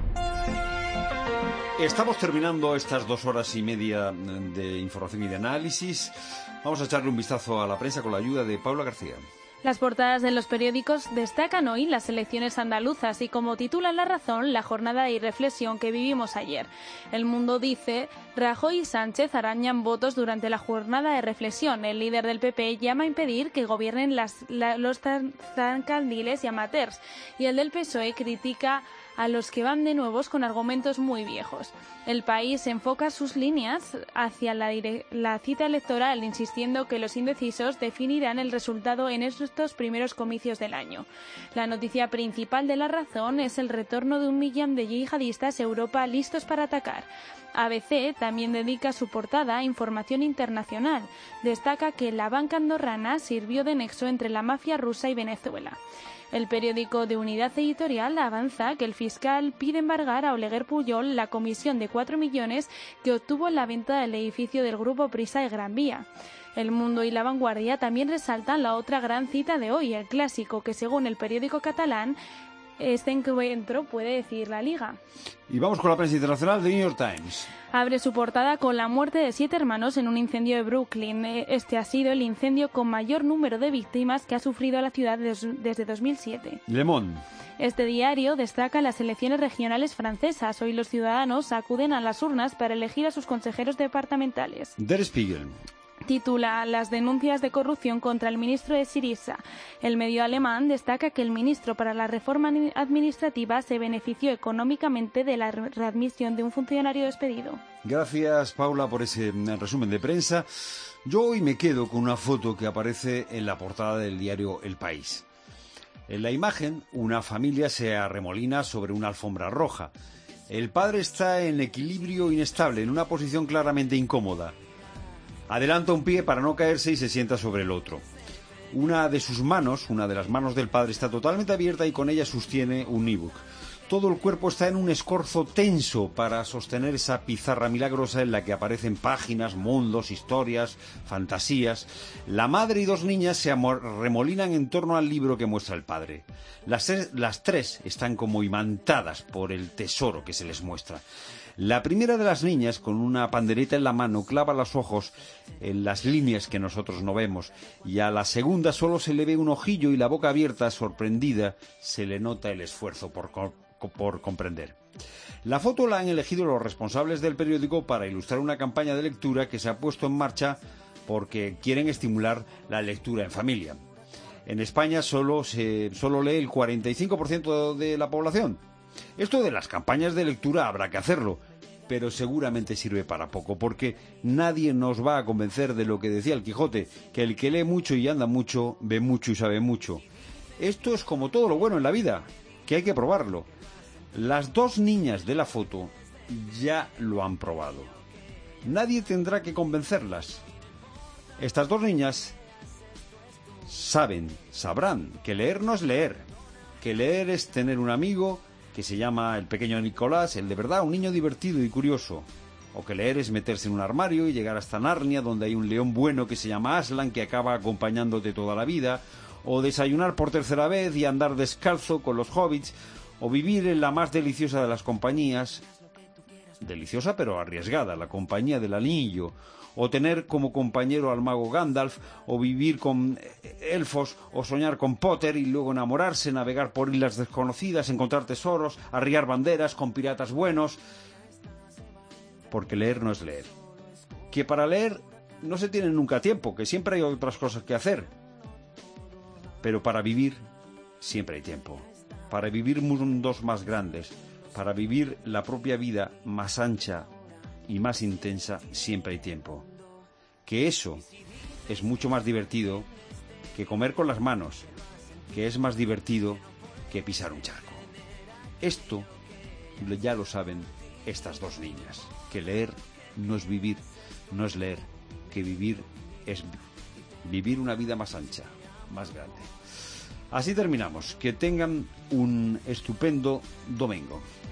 Estamos terminando estas dos horas y media de información y de análisis. Vamos a echarle un vistazo a la prensa con la ayuda de Paula García.
Las portadas de los periódicos destacan hoy las elecciones andaluzas y, como titula La Razón, la jornada de irreflexión que vivimos ayer. El Mundo dice: Rajoy y Sánchez arañan votos durante la jornada de reflexión. El líder del P P llama a impedir que gobiernen las, la, los zancandiles y amateurs. Y el del P S O E critica a los que van de nuevos con argumentos muy viejos. El País enfoca sus líneas hacia la, la cita electoral, insistiendo que los indecisos definirán el resultado en estos primeros comicios del año. La noticia principal de La Razón es el retorno de un millón de yihadistas a Europa listos para atacar. A B C también dedica su portada a información internacional. Destaca que la banca andorrana sirvió de nexo entre la mafia rusa y Venezuela. El periódico de Unidad Editorial avanza que el fiscal pide embargar a Oleguer Pujol la comisión de cuatro millones que obtuvo en la venta del edificio del Grupo Prisa de Gran Vía. El Mundo y La Vanguardia también resaltan la otra gran cita de hoy, el clásico, que según el periódico catalán, este encuentro puede decidir la Liga.
Y vamos con la prensa internacional de New York Times.
Abre su portada con la muerte de siete hermanos en un incendio de Brooklyn. Este ha sido el incendio con mayor número de víctimas que ha sufrido la ciudad desde dos mil siete.
Le Monde.
Este diario destaca las elecciones regionales francesas. Hoy los ciudadanos acuden a las urnas para elegir a sus consejeros departamentales.
Der Spiegel.
Titula Las denuncias de corrupción contra el ministro de Syriza. El medio alemán destaca que el ministro para la reforma administrativa se benefició económicamente de la readmisión de un funcionario despedido.
Gracias, Paula, por ese resumen de prensa. Yo hoy me quedo con una foto que aparece en la portada del diario El País. En la imagen, una familia se arremolina sobre una alfombra roja. El padre está en equilibrio inestable, en una posición claramente incómoda. Adelanta un pie para no caerse y se sienta sobre el otro. Una de sus manos, una de las manos del padre, está totalmente abierta y con ella sostiene un ebook. Todo el cuerpo está en un escorzo tenso para sostener esa pizarra milagrosa en la que aparecen páginas, mundos, historias, fantasías. La madre y dos niñas se remolinan en torno al libro que muestra el padre. Las tres, las tres están como imantadas por el tesoro que se les muestra. La primera de las niñas, con una pandereta en la mano, clava los ojos en las líneas que nosotros no vemos, y a la segunda solo se le ve un ojillo y la boca abierta, sorprendida, se le nota el esfuerzo por, por comprender. La foto la han elegido los responsables del periódico para ilustrar una campaña de lectura que se ha puesto en marcha porque quieren estimular la lectura en familia. En España solo, se, solo lee el cuarenta y cinco por ciento de la población. Esto de las campañas de lectura habrá que hacerlo, pero seguramente sirve para poco, porque nadie nos va a convencer de lo que decía el Quijote, que el que lee mucho y anda mucho, ve mucho y sabe mucho. Esto es como todo lo bueno en la vida, que hay que probarlo. Las dos niñas de la foto ya lo han probado. Nadie tendrá que convencerlas. Estas dos niñas saben, sabrán que leer no es leer, que leer es tener un amigo que se llama el pequeño Nicolás, el de verdad, un niño divertido y curioso. O que leer es meterse en un armario y llegar hasta Narnia, donde hay un león bueno que se llama Aslan, que acaba acompañándote toda la vida. O desayunar por tercera vez y andar descalzo con los hobbits. O vivir en la más deliciosa de las compañías. Deliciosa pero arriesgada, la compañía del anillo. O tener como compañero al mago Gandalf, o vivir con elfos, o soñar con Potter y luego enamorarse, navegar por islas desconocidas, encontrar tesoros, arriar banderas con piratas buenos. Porque leer no es leer. Que para leer no se tiene nunca tiempo, que siempre hay otras cosas que hacer. Pero para vivir siempre hay tiempo. Para vivir mundos más grandes, para vivir la propia vida más ancha y más intensa, siempre hay tiempo. Que eso es mucho más divertido que comer con las manos, que es más divertido que pisar un charco. Esto ya lo saben estas dos niñas, que leer no es vivir, no es leer, que vivir es vivir una vida más ancha, más grande. Así terminamos. Que tengan un estupendo domingo.